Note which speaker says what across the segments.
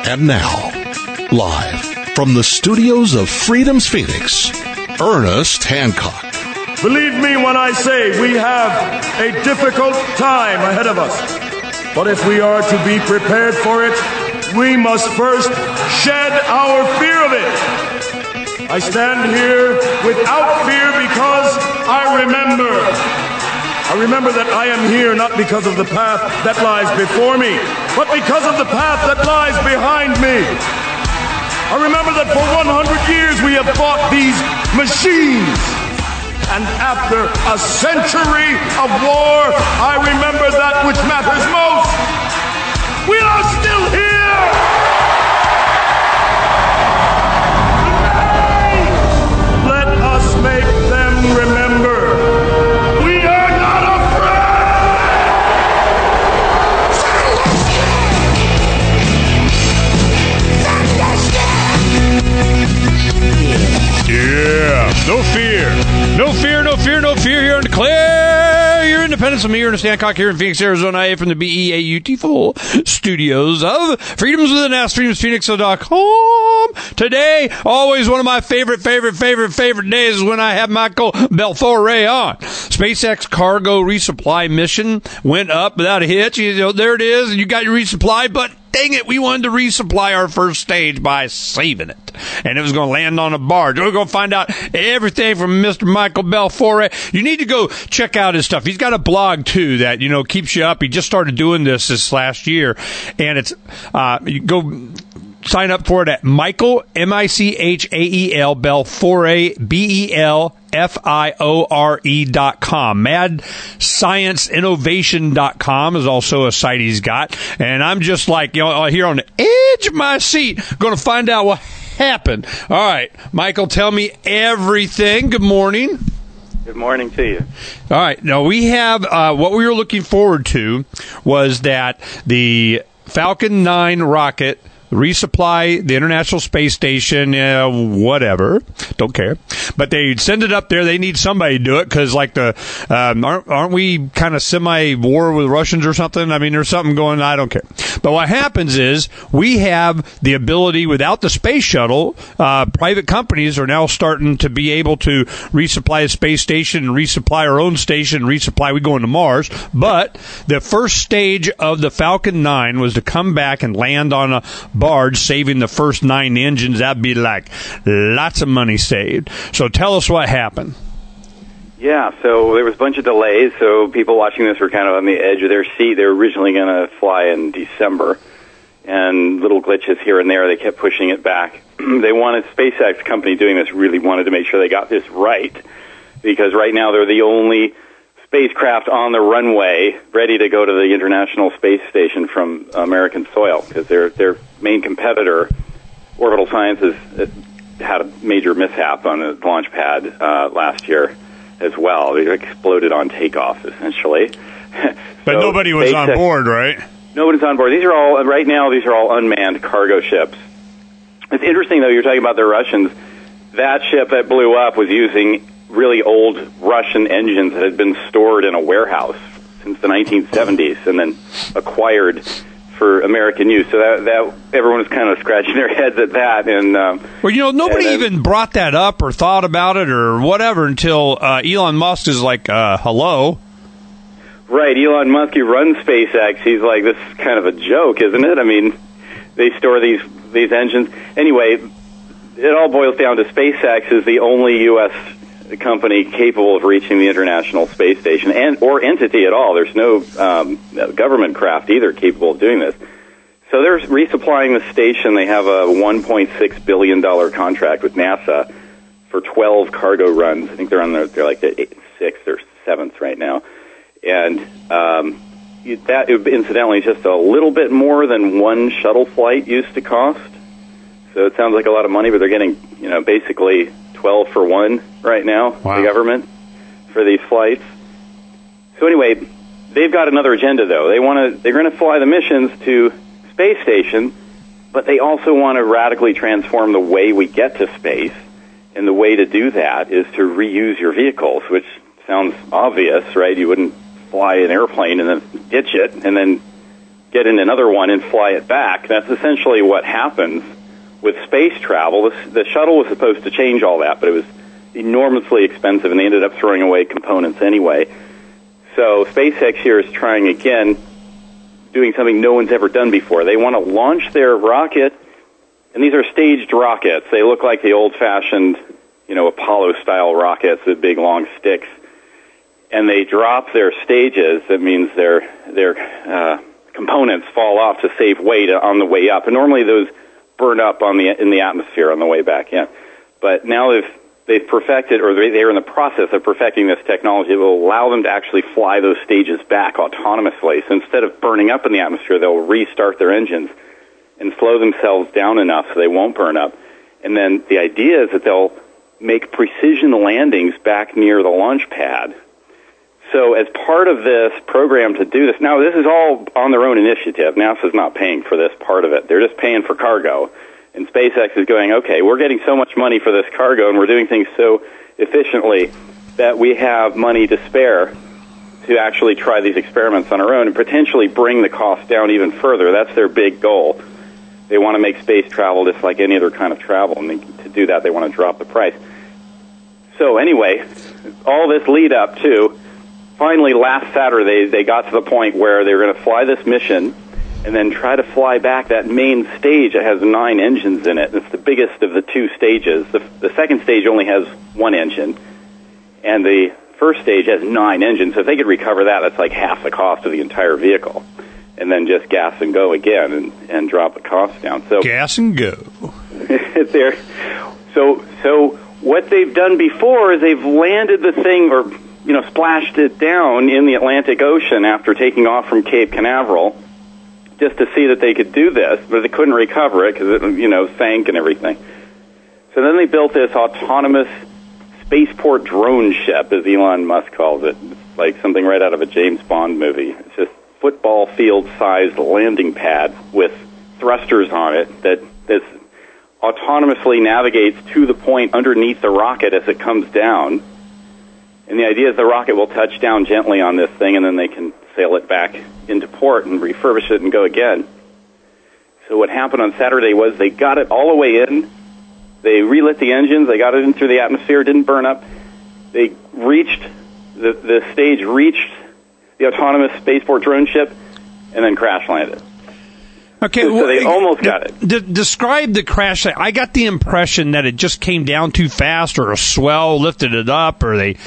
Speaker 1: And now, live from the studios of Freedom's Phoenix, Ernest Hancock.
Speaker 2: Believe me when I say we have a difficult time ahead of us. But if we are to be prepared for it, we must first shed our fear of it. I stand here without fear because I remember that I am here not because of the path that lies before me, but because of the path that lies behind me. I remember that for 100 years we have fought these machines. And after a century of war, I remember that which matters most. We are still here! Today, let us make them remember. We are not afraid! Yeah, no fear. No fear, no fear, no fear here in Declare Your Independence. I'm here in Hancock here in Phoenix, Arizona, from the BEAUtiful studios of Freedoms with an S, freedomsphoenix.com. Today, always one of my favorite days is when I have Michael Belfiore on. SpaceX cargo resupply mission went up without a hitch. You know, there it is, and you got your resupply, but dang it, we wanted to resupply our first stage by saving it. And it was going to land on a barge. We're going to find out everything from Mr. Michael Belfiore. You need to go check out his stuff. He's got a blog, too, that, you know, keeps you up. He just started doing this last year. And it's, you go sign up for it at Michael, Michael, Belfiore, BELFIORE.com. MadScienceInnovation.com is also a site he's got. And I'm just like, you know, here on the edge of my seat, going to find out what happened. All right, Michael, tell me everything. Good morning.
Speaker 3: Good morning to you.
Speaker 1: All right. Now, we have what we were looking forward to was that the Falcon 9 rocket resupply the International Space Station, whatever, don't care. But they send it up there. They need somebody to do it because, like, aren't we kind of semi-war with Russians or something? I mean, there's something going on. I don't care. But what happens is we have the ability, without the space shuttle, private companies are now starting to be able to resupply a space station and resupply our own station and resupply. We go into Mars. But the first stage of the Falcon 9 was to come back and land on a barge, saving the first 9 engines. That'd be like lots of money saved. So tell us what happened.
Speaker 3: Yeah, so there was a bunch of delays, so people watching this were kind of on the edge of their seat. They were originally going to fly in December, and little glitches here and there, they kept pushing it back. They wanted, SpaceX company doing this really wanted to make sure they got this right, because right now they're the only spacecraft on the runway ready to go to the International Space Station from American soil, because their main competitor, Orbital Sciences, had a major mishap on a launch pad last year as well. They exploded on takeoff, essentially.
Speaker 1: But so nobody was on board, right?
Speaker 3: Nobody's on board. These are all unmanned cargo ships. It's interesting, though, you're talking about the Russians. That ship that blew up was using really old Russian engines that had been stored in a warehouse since the 1970s and then acquired for American use. So that everyone was kind of scratching their heads at that. And
Speaker 1: well, you know, nobody even brought that up or thought about it or whatever until Elon Musk is like, hello.
Speaker 3: Right, Elon Musk, who runs SpaceX, he's like, this is kind of a joke, isn't it? I mean, they store these engines. Anyway, it all boils down to SpaceX is the only U.S. company capable of reaching the International Space Station or entity at all. There's no government craft either capable of doing this. So they're resupplying the station. They have a $1.6 billion contract with NASA for 12 cargo runs. I think they're like the 6th or 7th right now. And that incidentally is just a little bit more than one shuttle flight used to cost. So it sounds like a lot of money, but they're getting, you know, basically 12 for 1 right now, wow. The government, for these flights. So anyway, they've got another agenda, though. They're going to fly the missions to space station, but they also want to radically transform the way we get to space. And the way to do that is to reuse your vehicles, which sounds obvious, right? You wouldn't fly an airplane and then ditch it and then get in another one and fly it back. That's essentially what happens with space travel. The shuttle was supposed to change all that, but it was enormously expensive, and they ended up throwing away components anyway. So SpaceX here is trying again, doing something no one's ever done before. They want to launch their rocket, and these are staged rockets. They look like the old-fashioned, Apollo-style rockets with big, long sticks. And they drop their stages. That means their components fall off to save weight on the way up. And normally those burn up in the atmosphere on the way back in. But now they've perfected, or they're in the process of perfecting this technology that will allow them to actually fly those stages back autonomously. So instead of burning up in the atmosphere, they'll restart their engines and slow themselves down enough so they won't burn up. And then the idea is that they'll make precision landings back near the launch pad. So as part of this program to do this, now this is all on their own initiative. NASA's not paying for this part of it. They're just paying for cargo. And SpaceX is going, okay, we're getting so much money for this cargo, and we're doing things so efficiently that we have money to spare to actually try these experiments on our own and potentially bring the cost down even further. That's their big goal. They want to make space travel just like any other kind of travel, and to do that, they want to drop the price. So anyway, all this lead up to, finally last Saturday, they got to the point where they were going to fly this mission and then try to fly back that main stage that has 9 engines in it. It's the biggest of the 2 stages. The second stage only has 1 engine, and the first stage has 9 engines. So if they could recover that, that's like half the cost of the entire vehicle. And then just gas and go again and drop the cost down. So
Speaker 1: gas and go.
Speaker 3: So what they've done before is they've landed the thing, or splashed it down in the Atlantic Ocean after taking off from Cape Canaveral, just to see that they could do this, but they couldn't recover it because it, sank and everything. So then they built this autonomous spaceport drone ship, as Elon Musk calls it. It's like something right out of a James Bond movie. It's just football field-sized landing pad with thrusters on it that autonomously navigates to the point underneath the rocket as it comes down. And the idea is the rocket will touch down gently on this thing, and then they can sail it back into port and refurbish it and go again. So what happened on Saturday was they got it all the way in. They relit the engines. They got it in through the atmosphere. It didn't burn up. They reached, the stage reached the autonomous spaceport drone ship and then crash landed.
Speaker 1: Okay,
Speaker 3: so they almost got it.
Speaker 1: Describe the crash. I got the impression that it just came down too fast, or a swell lifted it up, or I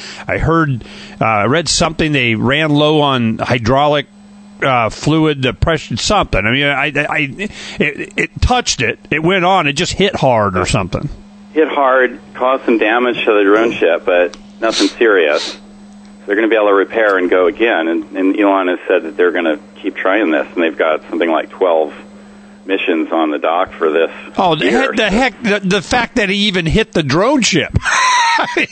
Speaker 1: read something, they ran low on hydraulic fluid, the pressure, something. I mean, it touched it. It went on. It just hit hard or something.
Speaker 3: Hit hard, caused some damage to the drone ship, but nothing serious. They're going to be able to repair and go again. And Elon has said that they're going to keep trying this, and they've got something like 12 missions on the dock for this.
Speaker 1: Oh, the fact that he even hit the drone ship.
Speaker 3: Right.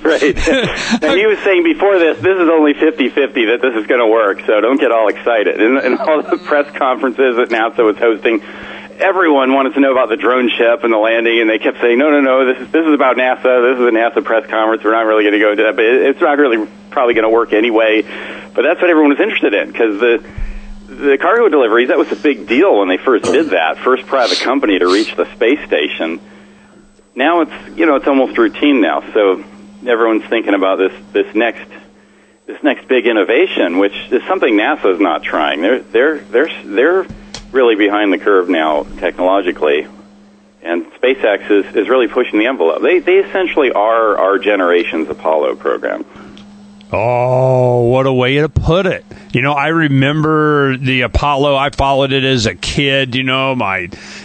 Speaker 3: And he was saying before this is only 50-50 that this is going to work, so don't get all excited. And all the press conferences that NASA was hosting, everyone wanted to know about the drone ship and the landing, and they kept saying, no, this is about NASA. This is a NASA press conference. We're not really going to go into that, but it's not really probably going to work anyway. But that's what everyone was interested in, because the cargo deliveries, that was a big deal when they first did that, first private company to reach the space station. Now it's almost routine now. So everyone's thinking about this next big innovation, which is something NASA is not trying. They're really behind the curve now technologically, and SpaceX is really pushing the envelope. They essentially are our generation's Apollo program.
Speaker 1: Oh, what a way to put it. I remember the Apollo. I followed it as a kid, I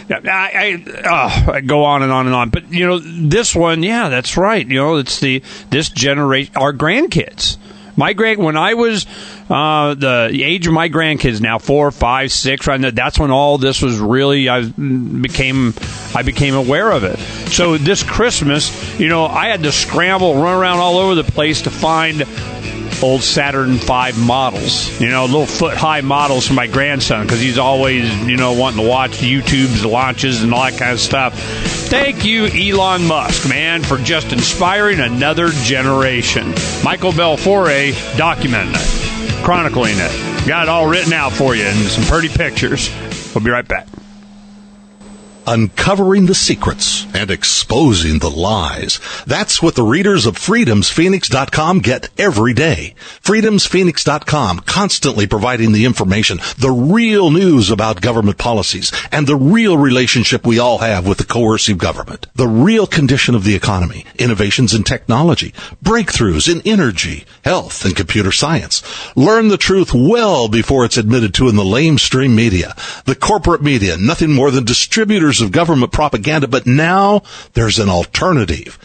Speaker 1: go on and on and on. But, this one, yeah, that's right. It's this generation, our grandkids. When I was the age of my grandkids now, 4, 5, 6, right? That's when all this was really, I became aware of it. So this Christmas, I had to scramble, run around all over the place to find old Saturn V models, little foot-high models for my grandson, because he's always, wanting to watch YouTube's launches and all that kind of stuff. Thank you, Elon Musk, man, for just inspiring another generation. Michael Belfiore documented it. chronicling it. Got it all written out for you and some pretty pictures. We'll be right back.
Speaker 4: Uncovering the secrets and exposing the lies. That's what the readers of freedomsphoenix.com get every day. Freedomsphoenix.com, constantly providing the information, the real news about government policies, and the real relationship we all have with the coercive government. The real condition of the economy, innovations in technology, breakthroughs in energy, health, and computer science. Learn the truth well before it's admitted to in the lamestream media. The corporate media, nothing more than distributors of government propaganda, but now there's an alternative.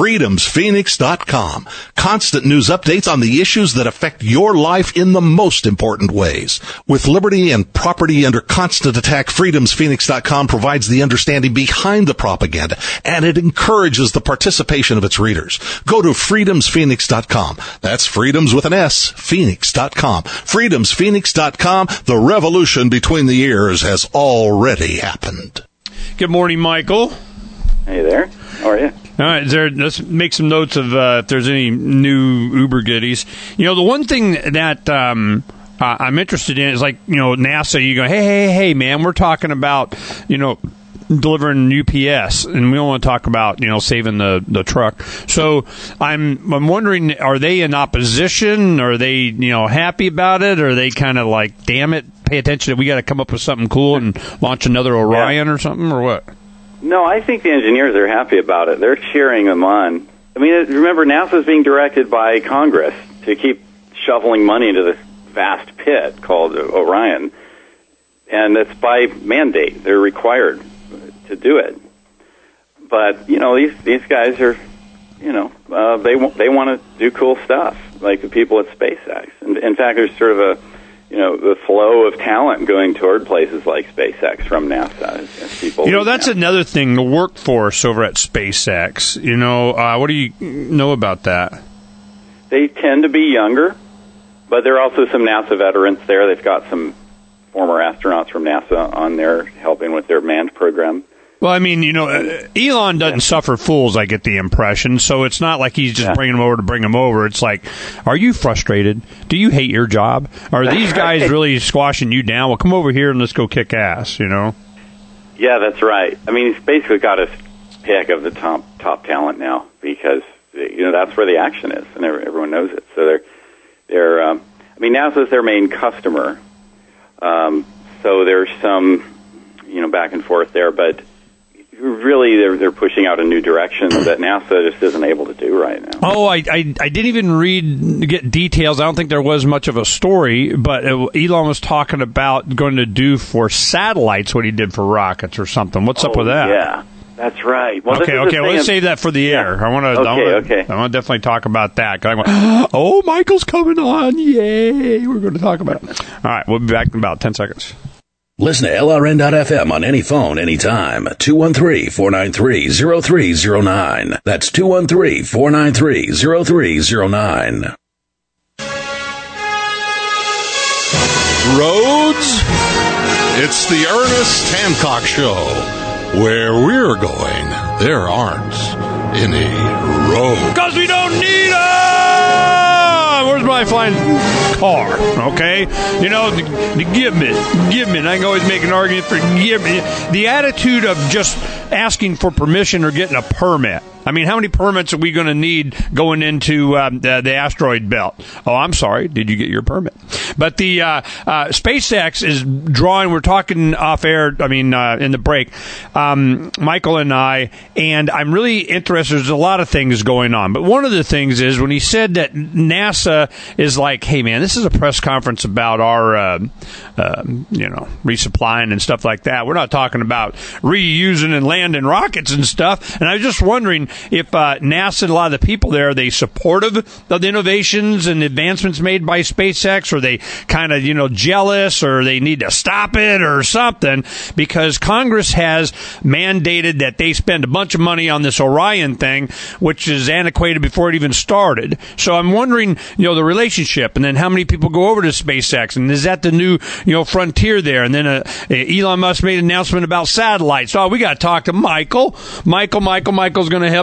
Speaker 4: Freedomsphoenix.com. Constant news updates on the issues that affect your life in the most important ways. With liberty and property under constant attack, Freedomsphoenix.com provides the understanding behind the propaganda, and it encourages the participation of its readers. Go to Freedomsphoenix.com. That's freedoms with an S, Phoenix.com. Freedomsphoenix.com. The revolution between the ears has already happened.
Speaker 1: Good morning, Michael.
Speaker 3: Hey there. How are you?
Speaker 1: All right, let's make some notes of if there's any new Uber goodies. You know, the one thing that I'm interested in is, like, you know, NASA. You go, hey, man, we're talking about, you know, delivering UPS, and we don't want to talk about, you know, saving the truck. So I'm wondering, are they in opposition? Are they, you know, happy about it? Or are they kind of like, damn it, pay attention, we got to come up with something cool and launch another Orion or something, or what?
Speaker 3: No, I think the engineers are happy about it. They're cheering them on. I mean, remember, NASA's being directed by Congress to keep shoveling money into this vast pit called Orion, and it's by mandate. They're required to do it. But, you know, these guys are, you know, they want to do cool stuff, like the people at SpaceX. And in fact, there's sort of a, you know, the flow of talent going toward places like SpaceX from NASA. As people,
Speaker 1: you know, that's another thing, the workforce over at SpaceX. You know, what do you know about that?
Speaker 3: They tend to be younger, but there are also some NASA veterans there. They've got some former astronauts from NASA on there helping with their manned program.
Speaker 1: Well, I mean, you know, Elon doesn't suffer fools, I get the impression, so it's not like he's just bringing them over to bring them over. It's like, are you frustrated? Do you hate your job? Are these guys really squashing you down? Well, come over here and let's go kick ass, you know?
Speaker 3: Yeah, that's right. I mean, he's basically got his pick of the top talent now because, you know, that's where the action is, and everyone knows it. So they're I mean, NASA's their main customer, so there's some, you know, back and forth there, but really, they're pushing out a new direction that NASA just isn't able to do right now.
Speaker 1: Oh, I didn't even get details. I don't think there was much of a story, but Elon was talking about going to do for satellites what he did for rockets or something. What's up with that?
Speaker 3: Yeah, that's right. Well,
Speaker 1: okay. Well, let's save that for the air. I want to definitely talk about that. I want, oh, Michael's coming on! Yay! We're going to talk about it. All right, we'll be back in about 10 seconds.
Speaker 5: Listen to LRN.FM on any phone, anytime. 213-493-0309. That's 213-493-0309.
Speaker 4: Roads? It's the Ernest Hancock Show. Where we're going, there aren't any roads.
Speaker 1: Because we don't need them! Where's my flying car? Okay? You know, give me. And I can always make an argument for give me. The attitude of just asking for permission or getting a permit. I mean, how many permits are we going to need going into the asteroid belt? Oh, I'm sorry. Did you get your permit? But the SpaceX is drawing. We're talking off air. I mean, in the break, Michael and I, and I'm really interested. There's a lot of things going on, but one of the things is when he said that NASA is like, hey, man, this is a press conference about our, resupplying and stuff like that. We're not talking about reusing and landing rockets and stuff. And I was just wondering if NASA and a lot of the people there, are they supportive of the innovations and advancements made by SpaceX, or are they kind of, jealous, or they need to stop it or something? Because Congress has mandated that they spend a bunch of money on this Orion thing, which is antiquated before it even started. So I'm wondering, the relationship, and then how many people go over to SpaceX, and is that the new, frontier there? And then Elon Musk made an announcement about satellites. Oh, we got to talk to Michael. Michael's going to help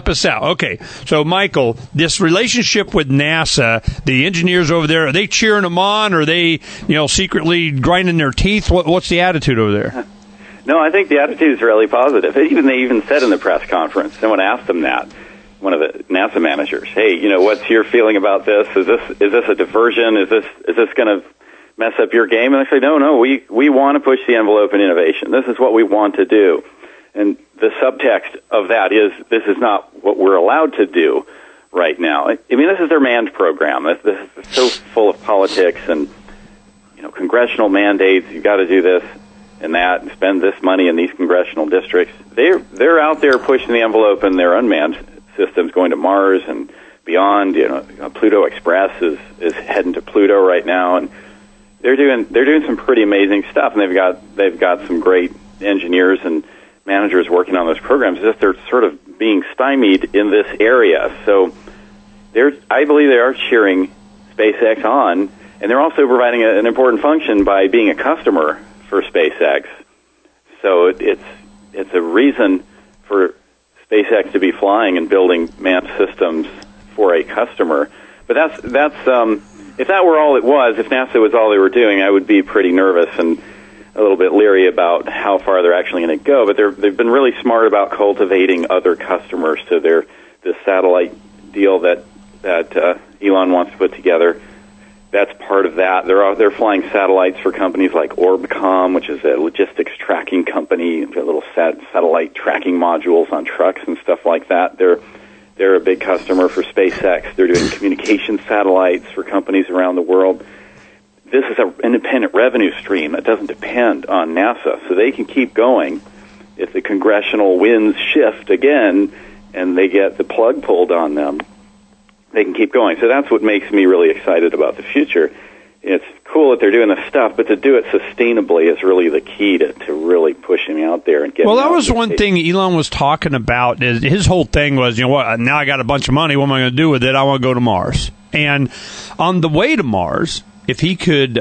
Speaker 1: help us out. Okay, so Michael, this relationship with NASA, the engineers over there, are they cheering them on, or are they, secretly grinding their teeth? What's the attitude over there?
Speaker 3: No, I think the attitude is really positive. They even said in the press conference, someone asked them that, one of the NASA managers, hey, what's your feeling about this? Is this a diversion? Is this going to mess up your game? And I say, no, we want to push the envelope in innovation. This is what we want to do. And the subtext of that is this is not what we're allowed to do right now. I mean, this is their manned program. This is so full of politics and, congressional mandates. You've got to do this and that and spend this money in these congressional districts. They're out there pushing the envelope in their unmanned systems, going to Mars and beyond. Pluto Express is heading to Pluto right now, and they're doing some pretty amazing stuff. And they've got some great engineers and managers working on those programs. It's just they're sort of being stymied in this area. So I believe they are cheering SpaceX on, and they're also providing an important function by being a customer for SpaceX. So it's a reason for SpaceX to be flying and building manned systems for a customer. But that's if that were all it was, if NASA was all they were doing, I would be pretty nervous and a little bit leery about how far they're actually going to go. But they've been really smart about cultivating other customers to this satellite deal that Elon wants to put together. That's part of that. They're flying satellites for companies like Orbcomm, which is a logistics tracking company, little satellite tracking modules on trucks and stuff like that. They're a big customer for SpaceX. They're doing communication satellites for companies around the world. This is an independent revenue stream that doesn't depend on NASA, so they can keep going. If the congressional winds shift again and they get the plug pulled on them, they can keep going. So that's what makes me really excited about the future. It's cool that they're doing this stuff, but to do it sustainably is really the key to really pushing out there and getting.
Speaker 1: Well, that was one thing Elon was talking about. His whole thing was, what? Now I got a bunch of money. What am I going to do with it? I want to go to Mars. And on the way to Mars, if he could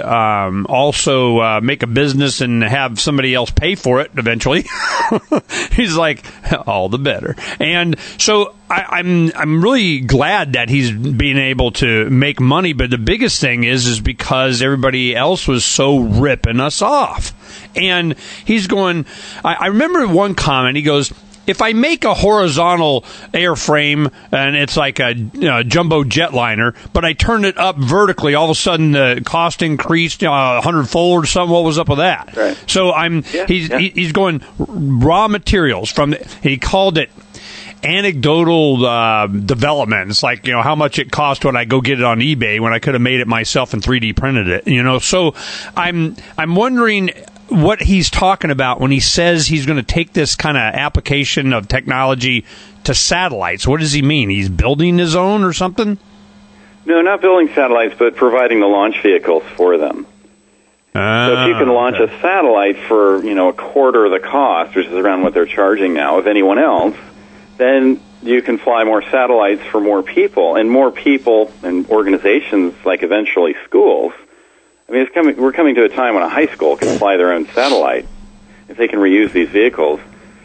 Speaker 1: also make a business and have somebody else pay for it eventually, he's like, all the better. And so I'm really glad that he's being able to make money. But the biggest thing is because everybody else was so ripping us off. And he's going, I remember one comment, he goes, if I make a horizontal airframe and it's like a jumbo jetliner, but I turn it up vertically, all of a sudden the cost increased 100-fold or something. What was up with that?
Speaker 3: Right.
Speaker 1: So he's going raw materials he called it anecdotal development. It's like, how much it cost when I go get it on eBay when I could have made it myself and 3D printed it. So I'm wondering what he's talking about when he says he's going to take this kind of application of technology to satellites. What does he mean? He's building his own or something?
Speaker 3: No, not building satellites, but providing the launch vehicles for them. So if you can launch a satellite for, a quarter of the cost, which is around what they're charging now, of anyone else, then you can fly more satellites for more people. And more people and organizations, like eventually schools. I mean, we're coming to a time when a high school can fly their own satellite if they can reuse these vehicles.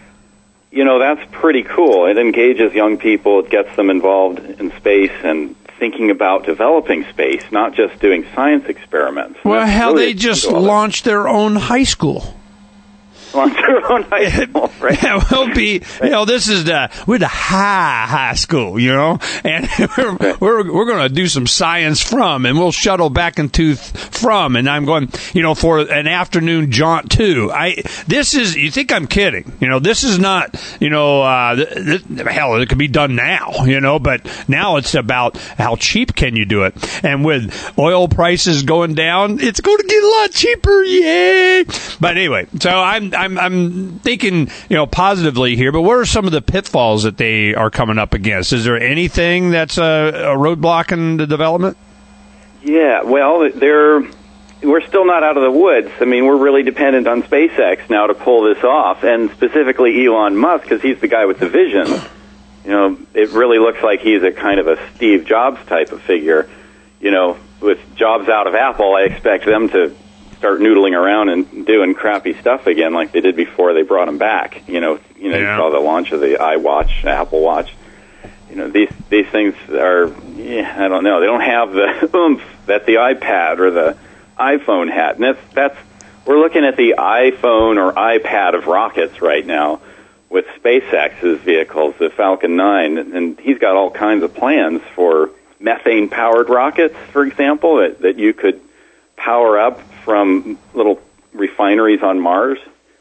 Speaker 3: That's pretty cool. It engages young people. It gets them involved in space and thinking about developing space, not just doing science experiments.
Speaker 1: Well, how really they just launched their own high school.
Speaker 3: Launch their own high school, right?
Speaker 1: Yeah, we'll be, this is we're the high school, and we're going to do some science and we'll shuttle back and forth and I'm going, for an afternoon jaunt too. You think I'm kidding? This is not, hell, it could be done now, but now it's about how cheap can you do it. And with oil prices going down, it's going to get a lot cheaper, yay! But anyway, so I'm thinking, positively here, but what are some of the pitfalls that they are coming up against? Is there anything that's a roadblock in the development?
Speaker 3: Yeah, well, we're still not out of the woods. I mean, we're really dependent on SpaceX now to pull this off, and specifically Elon Musk, because he's the guy with the vision. It really looks like he's a kind of a Steve Jobs type of figure. With Jobs out of Apple, I expect them to start noodling around and doing crappy stuff again like they did before they brought him back. You saw the launch of the iWatch, Apple Watch. these things are, I don't know, they don't have the oomph that the iPad or the iPhone had. And we're looking at the iPhone or iPad of rockets right now with SpaceX's vehicles, the Falcon 9, and he's got all kinds of plans for methane-powered rockets, for example, that you could power up from little refineries on Mars.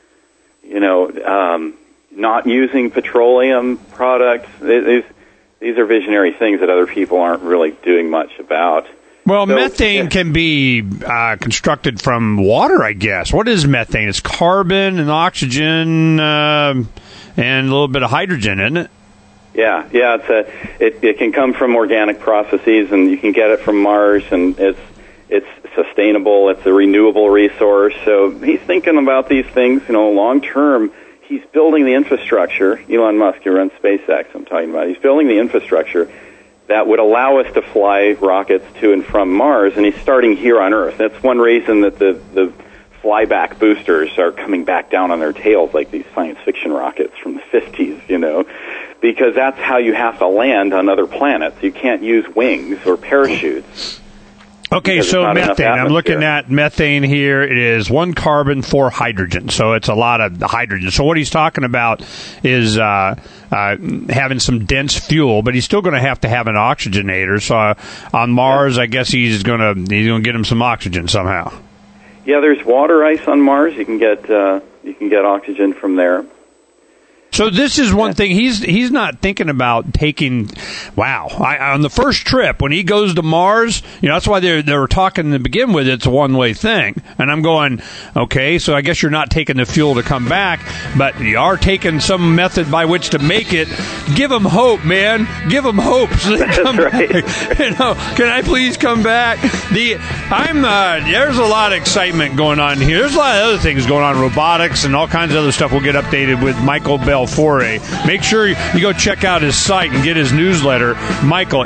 Speaker 3: Not using petroleum products. These are visionary things that other people aren't really doing much about.
Speaker 1: Well, methane can be constructed from water, I guess. What is methane? It's carbon and oxygen and a little bit of hydrogen, isn't it?
Speaker 3: Yeah. It can come from organic processes, and you can get it from Mars, and it's sustainable. It's a renewable resource. So he's thinking about these things, long term. He's building the infrastructure. Elon Musk, who runs SpaceX, I'm talking about. He's building the infrastructure that would allow us to fly rockets to and from Mars, and he's starting here on Earth. That's one reason that the flyback boosters are coming back down on their tails like these science fiction rockets from the 50s, because that's how you have to land on other planets. You can't use wings or parachutes.
Speaker 1: Okay, so methane. I'm looking at methane here. It is 1 carbon, 4 hydrogen. So it's a lot of hydrogen. So what he's talking about is having some dense fuel, but he's still going to have an oxygenator. So on Mars, I guess he's going to get him some oxygen somehow.
Speaker 3: Yeah, there's water ice on Mars. You can get oxygen from there.
Speaker 1: So this is one thing he's not thinking about taking. Wow! On the first trip when he goes to Mars, that's why they were talking to begin with. It's a one-way thing, and I'm going, okay. So I guess you're not taking the fuel to come back, but you are taking some method by which to make it. Give them hope, man. Give them hope. So they come
Speaker 3: right.
Speaker 1: back. Can I please come back? There's a lot of excitement going on here. There's a lot of other things going on, robotics and all kinds of other stuff. We'll get updated with Michael Belfiore. Make sure you go check out his site and get his newsletter. Michael,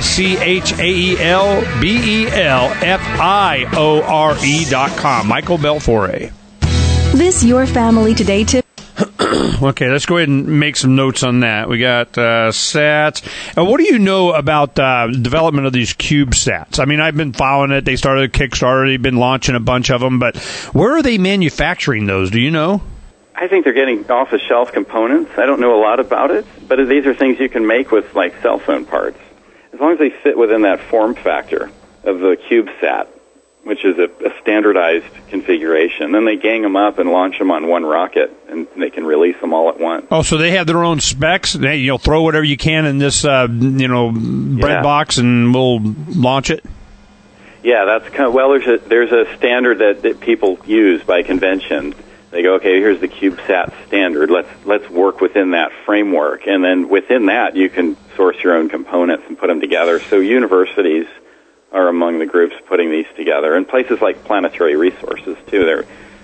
Speaker 1: MichaelBelfiore.com. Michael Belfiore.
Speaker 6: This Your Family Today tip.
Speaker 1: Okay, let's go ahead and make some notes on that. We got sats. What do you know about development of these CubeSats? I mean, I've been following it. They started a Kickstarter. They've been launching a bunch of them. But where are they manufacturing those? Do you know?
Speaker 3: I think they're getting off-the-shelf components. I don't know a lot about it, but these are things you can make with, like, cell phone parts. As long as they fit within that form factor of the CubeSat, which is a standardized configuration. Then they gang them up and launch them on one rocket, and they can release them all at once.
Speaker 1: Oh, so they have their own specs? You'll throw whatever you can in this, bread box, and we'll launch it?
Speaker 3: Yeah, that's kind of, there's a standard that people use by convention. They go, okay, here's the CubeSat standard. Let's work within that framework, and then within that you can source your own components and put them together. So universities are among the groups putting these together, and places like Planetary Resources too.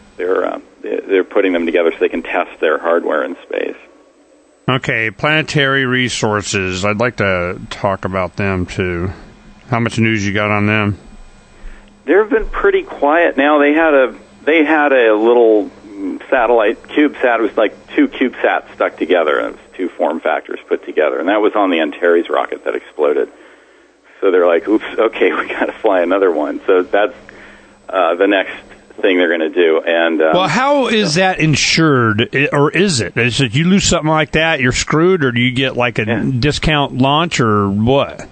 Speaker 3: They're putting them together so they can test their hardware in space.
Speaker 1: Okay, Planetary Resources. I'd like to talk about them too. How much news you got on them? They've
Speaker 3: been pretty quiet now. They had a little satellite CubeSat. It was like 2 CubeSats stuck together, and it was 2 form factors put together, and that was on the Antares rocket that exploded. So they're like, oops, okay, we got to fly another one. So that's the next thing they're going to do. And
Speaker 1: well, how is that insured, or is it? Is it you lose something like that, you're screwed, or do you get like a discount launch, or what?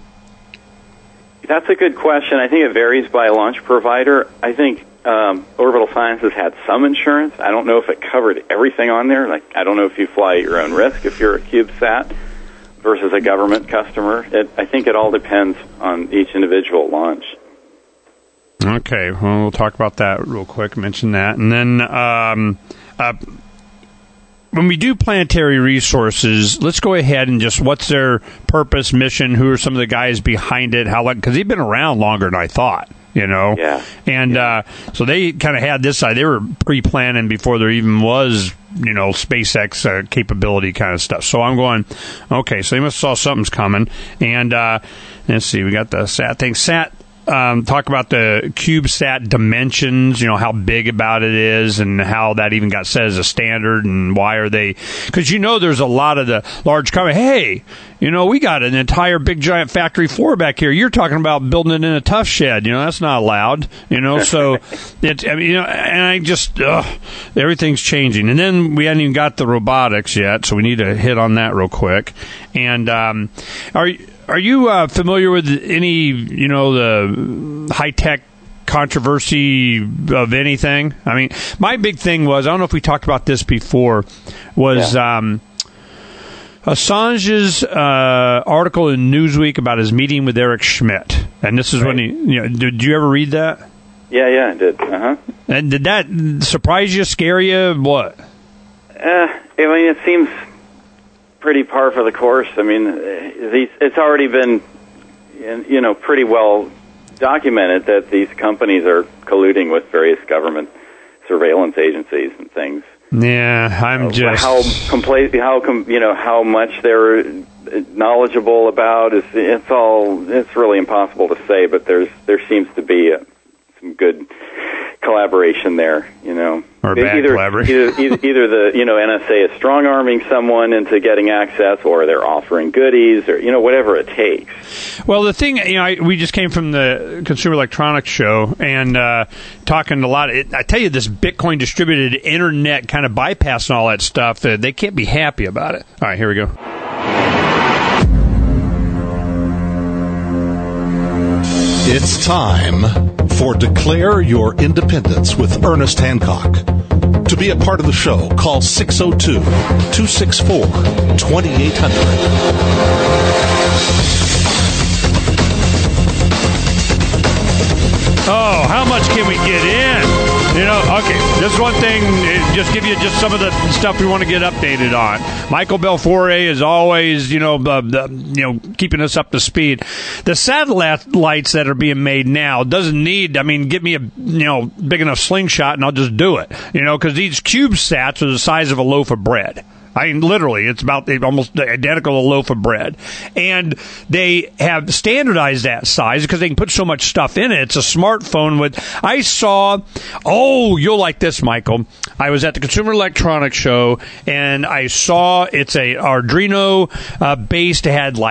Speaker 3: That's a good question. I think it varies by launch provider. I think Orbital Sciences had some insurance. I don't know if it covered everything on there. Like, I don't know if you fly at your own risk if you're a CubeSat versus a government customer. I think it all depends on each individual launch.
Speaker 1: Okay, well, we'll talk about that real quick, mention that. And then when we do Planetary Resources, let's go ahead and just what's their purpose, mission, who are some of the guys behind it, how long, because they've been around longer than I thought.
Speaker 3: Yeah.
Speaker 1: And so they kind of had this side. They were pre-planning before there even was, SpaceX capability kind of stuff. So I'm going, okay, so they must have saw something's coming. And let's see, we got the SAT thing. talk about the CubeSat dimensions, how big about it is and how that even got set as a standard and why are they... Because there's a lot of the large companies, hey, we got an entire big giant factory floor back here. You're talking about building it in a tough shed. That's not allowed, so and I just, everything's changing. And then we hadn't even got the robotics yet, so we need to hit on that real quick. And are you familiar with any, the high-tech controversy of anything? I mean, my big thing was, I don't know if we talked about this before, was Assange's article in Newsweek about his meeting with Eric Schmidt. And this is when he, did you ever read that?
Speaker 3: Yeah, I did. Uh-huh.
Speaker 1: And did that surprise you, scare you, what?
Speaker 3: It seems pretty par for the course. I mean, it's already been, pretty well documented that these companies are colluding with various government surveillance agencies and things.
Speaker 1: Yeah, I'm just
Speaker 3: how much they're knowledgeable about it's really impossible to say. But there seems to be some good collaboration there,
Speaker 1: or bad collaboration.
Speaker 3: Either the NSA is strong arming someone into getting access, or they're offering goodies, or whatever it takes.
Speaker 1: Well, the thing, we just came from the Consumer Electronics Show and talking a lot. I tell you, this Bitcoin distributed internet kind of bypass and all that stuff, they can't be happy about it. All right, here we go.
Speaker 4: It's time for Declare Your Independence with Ernest Hancock. To be a part of the show, call 602-264-2800.
Speaker 1: Oh, how much can we get in? Okay, this one thing, just give you just some of the stuff we want to get updated on. Michael Belfiore is always, keeping us up to speed. The satellites that are being made now doesn't need, give me a, big enough slingshot and I'll just do it. Because these CubeSats are the size of a loaf of bread. Literally, it's about almost identical to a loaf of bread. And they have standardized that size because they can put so much stuff in it. It's a smartphone you'll like this, Michael. I was at the Consumer Electronics Show, and I saw it's a Arduino based. It had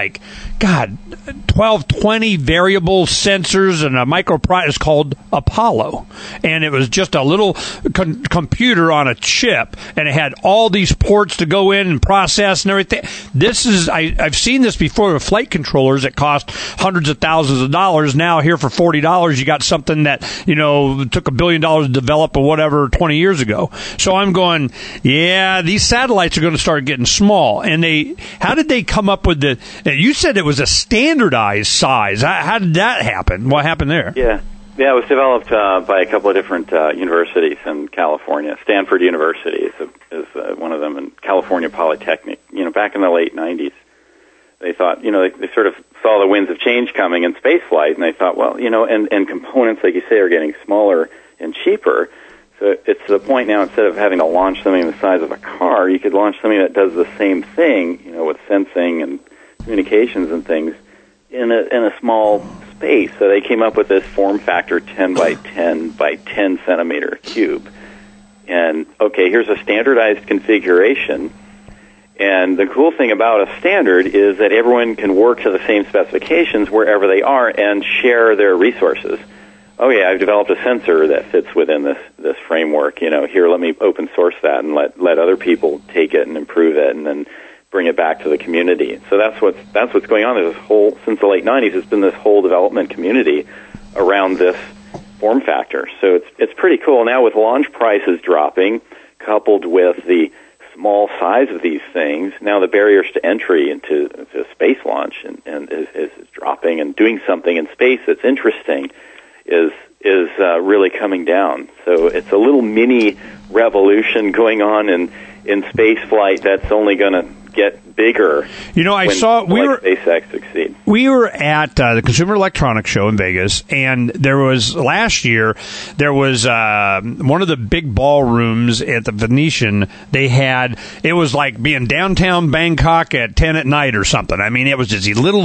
Speaker 1: 12, 20 variable sensors and a microprocessor. It's called Apollo. And it was just a little computer on a chip, and it had all these ports to go in and process and everything. This is, I've seen this before with flight controllers that cost hundreds of thousands of dollars. Now here for $40, you got something that, took $1 billion to develop or whatever 20 years ago. So I'm going, these satellites are going to start getting small. And how did they come up with you said it was a standardized size. How did that happen? What happened there?
Speaker 3: Yeah, it was developed by a couple of different universities in California. Stanford University is one of them, and California Polytechnic. Back in the late 90s, they thought, they sort of saw the winds of change coming in space flight, and they thought, and components, like you say, are getting smaller and cheaper. So it's to the point now, instead of having to launch something the size of a car, you could launch something that does the same thing, with sensing and communications and things in a small space. So they came up with this form factor 10 by 10 by 10 centimeter cube. And here's a standardized configuration. And the cool thing about a standard is that everyone can work to the same specifications wherever they are and share their resources. I've developed a sensor that fits within this framework. Here, let me open source that and let other people take it and improve it, and then bring it back to the community. So that's what's going on. There's since the late 90s, it's been this whole development community around this form factor. So it's pretty cool. Now with launch prices dropping, coupled with the small size of these things, now the barriers to entry into space launch and is dropping, and doing something in space that's interesting is really coming down. So it's a little mini revolution going on in space flight that's only going to get bigger.
Speaker 1: You know,
Speaker 3: SpaceX succeed.
Speaker 1: We were at the Consumer Electronics Show in Vegas, and last year there was one of the big ballrooms at the Venetian. It was like being downtown Bangkok at 10 at night or something. I mean, it was just these little,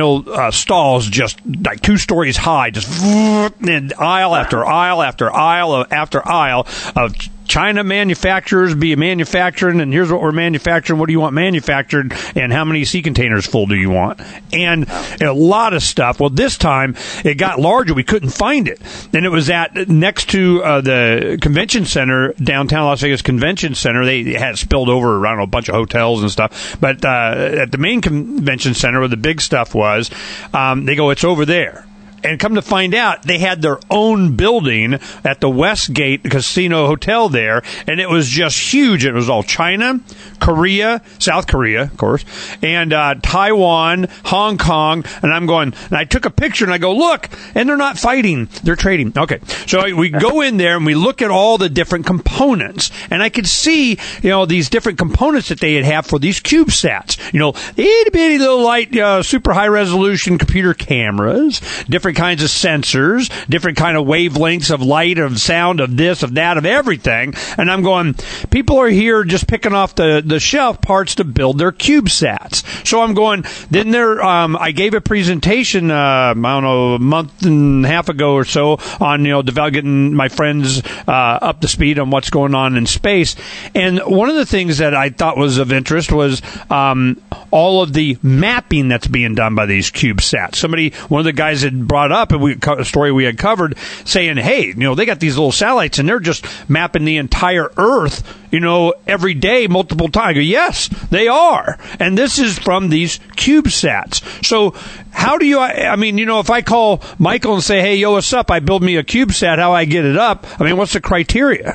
Speaker 1: stalls just like 2 stories high, just and aisle after aisle after aisle after aisle of China manufacturers be manufacturing, and here's what we're manufacturing. What do you want manufactured, and how many sea containers full do you want? And a lot of stuff. Well, this time it got larger. We couldn't find it, and it was next to the convention center, downtown Las Vegas Convention Center. They had spilled over around a bunch of hotels and stuff. But at the main convention center, where the big stuff was, they go, it's over there. And come to find out, they had their own building at the Westgate Casino Hotel there, and it was just huge. It was all China, Korea, South Korea, of course, and Taiwan, Hong Kong. And I'm going, and I took a picture, and I go, look, and they're not fighting, they're trading. Okay, so we go in there, and we look at all the different components, and I could see, these different components that they have for these CubeSats. Itty-bitty little light, super high-resolution computer cameras, different kinds of sensors, different kind of wavelengths of light, of sound, of this, of that, of everything. And I'm going, people are here just picking off the shelf parts to build their CubeSats. So I'm going, then I gave a presentation, I don't know, a month and a half ago or so on, getting my friends up to speed on what's going on in space. And one of the things that I thought was of interest was all of the mapping that's being done by these CubeSats. One of the guys had brought up, and a story we had covered, saying, hey, they got these little satellites, and they're just mapping the entire Earth, every day, multiple times. I go, yes, they are. And this is from these CubeSats. So how do you, if I call Michael and say, hey, yo, what's up? I build me a CubeSat, how I get it up? What's the criteria?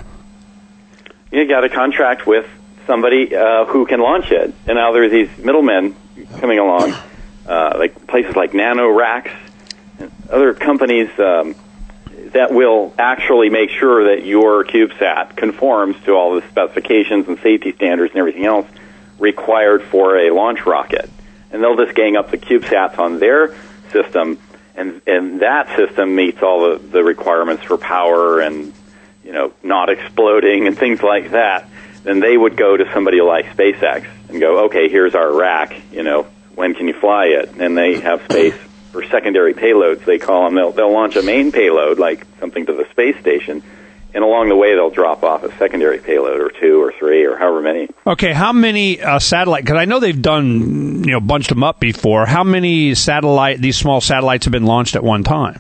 Speaker 3: You got to contract with somebody who can launch it. And now there's these middlemen coming along, like places like NanoRacks, and other companies that will actually make sure that your CubeSat conforms to all the specifications and safety standards and everything else required for a launch rocket. And they'll just gang up the CubeSats on their system, and that system meets all the requirements for power and, not exploding and things like that. Then they would go to somebody like SpaceX and go, okay, here's our rack, when can you fly it? And they have space for secondary payloads, they call them. They'll launch a main payload, like something to the space station, and along the way they'll drop off a secondary payload or 2 or 3 or however many.
Speaker 1: Okay, how many satellite, because I know they've done, bunched them up before. How many these small satellites have been launched at one time?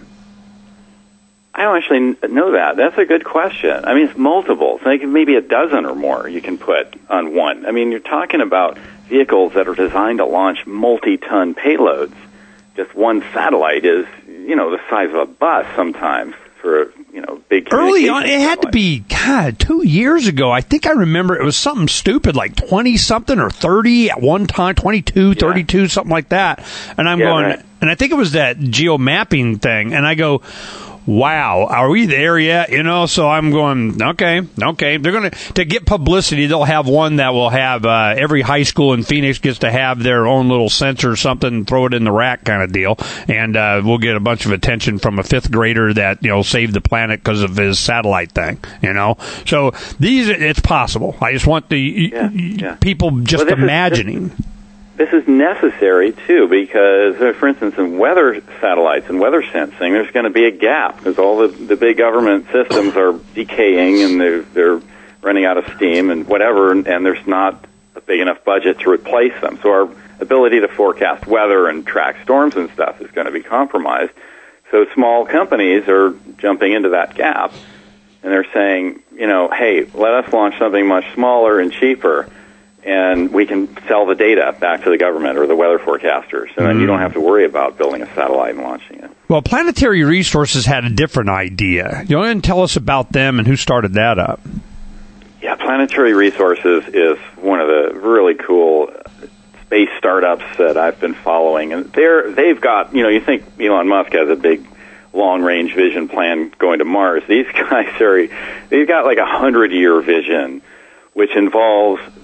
Speaker 3: I don't actually know that. That's a good question. It's multiple. Think maybe a dozen or more you can put on one. You're talking about vehicles that are designed to launch multi-ton payloads. Just one satellite is, the size of a bus sometimes for a, big.
Speaker 1: Early on, it had to be, 2 years ago. I think I remember it was something stupid like 20-something or 30 at one time, 22, 32, something like that. And I'm going, right. And I think it was that geo-mapping thing. And I go, wow, are we there yet? So I'm going, okay. They're going to get publicity, they'll have one that will have every high school in Phoenix gets to have their own little sensor or something, throw it in the rack kind of deal. And we'll get a bunch of attention from a 5th grader that, saved the planet because of his satellite thing, So it's possible. I just want the people just imagining.
Speaker 3: This is necessary, too, because, for instance, in weather satellites and weather sensing, there's going to be a gap because all the big government systems are decaying and they're running out of steam and whatever, and there's not a big enough budget to replace them. So our ability to forecast weather and track storms and stuff is going to be compromised. So small companies are jumping into that gap, and they're saying, hey, let us launch something much smaller and cheaper, and we can sell the data back to the government or the weather forecasters, and then you don't have to worry about building a satellite and launching it.
Speaker 1: Well, Planetary Resources had a different idea. You want to tell us about them and who started that up?
Speaker 3: Yeah, Planetary Resources is one of the really cool space startups that I've been following, and they've got, you think Elon Musk has a big long-range vision plan going to Mars. These guys they've got like a 100-year vision, which involves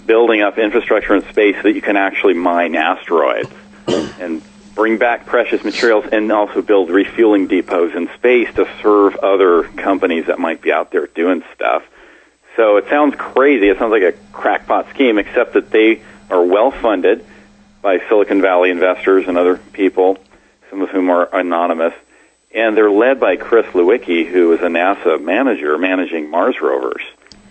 Speaker 3: building up infrastructure in space so that you can actually mine asteroids and bring back precious materials, and also build refueling depots in space to serve other companies that might be out there doing stuff. So it sounds crazy. It sounds like a crackpot scheme, except that they are well-funded by Silicon Valley investors and other people, some of whom are anonymous. And they're led by Chris Lewicki, who is a NASA manager managing Mars rovers.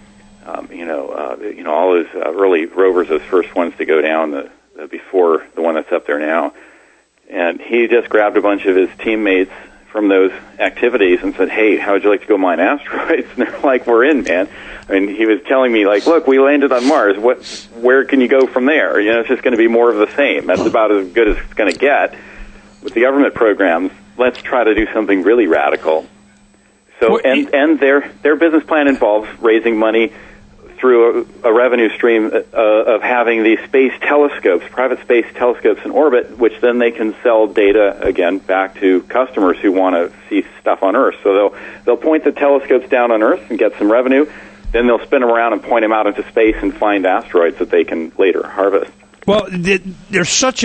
Speaker 3: All his early rovers, those first ones to go down before the one that's up there now. And he just grabbed a bunch of his teammates from those activities and said, hey, how would you like to go mine asteroids? And they're like, we're in, man. I mean, he was telling me, like, look, we landed on Mars. Where can you go from there? It's just going to be more of the same. That's about as good as it's going to get. With the government programs, let's try to do something really radical. So, and their business plan involves raising money through a revenue stream of having these space telescopes, private space telescopes in orbit, which then they can sell data, again, back to customers who want to see stuff on Earth. So they'll point the telescopes down on Earth and get some revenue. Then they'll spin them around and point them out into space and find asteroids that they can later harvest.
Speaker 1: Well, there's such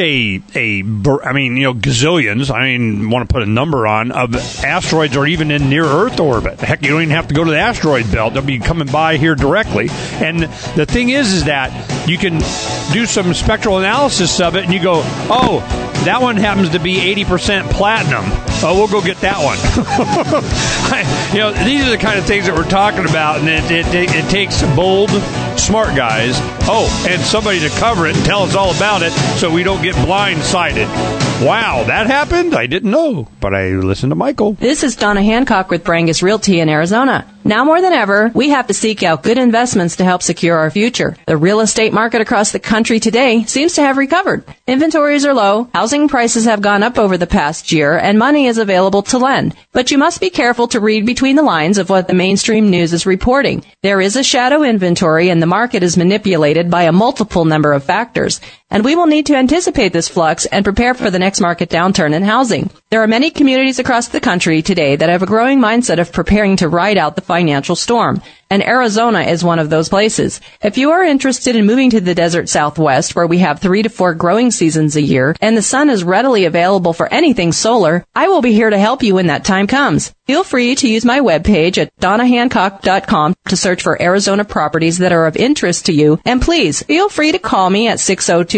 Speaker 1: gazillions, want to put a number on, of asteroids are even in near-Earth orbit. Heck, you don't even have to go to the asteroid belt. They'll be coming by here directly. And the thing is that you can do some spectral analysis of it, and you go, oh, that one happens to be 80% platinum. Oh, we'll go get that one. These are the kind of things that we're talking about, and it takes bold, smart guys, and somebody to cover it and tell us all about it so we don't get blindsided. Wow, that happened? I didn't know, but I listened to Michael.
Speaker 7: This is Donna Hancock with Brangus Realty in Arizona. Now more than ever, we have to seek out good investments to help secure our future. The real estate market across the country today seems to have recovered. Inventories are low, housing prices have gone up over the past year, and money is available to lend. But you must be careful to read between the lines of what the mainstream news is reporting. There is a shadow inventory, and the market is manipulated by a multiple number of factors. And we will need to anticipate this flux and prepare for the next market downturn in housing. There are many communities across the country today that have a growing mindset of preparing to ride out the financial storm. And Arizona is one of those places. If you are interested in moving to the desert Southwest, where we have 3 to 4 growing seasons a year, and the sun is readily available for anything solar, I will be here to help you when that time comes. Feel free to use my webpage at donnahancock.com to search for Arizona properties that are of interest to you, and please feel free to call me at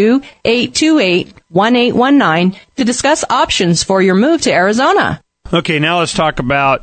Speaker 7: 602-828-1819 to discuss options for your move to Arizona.
Speaker 1: Okay, now let's talk about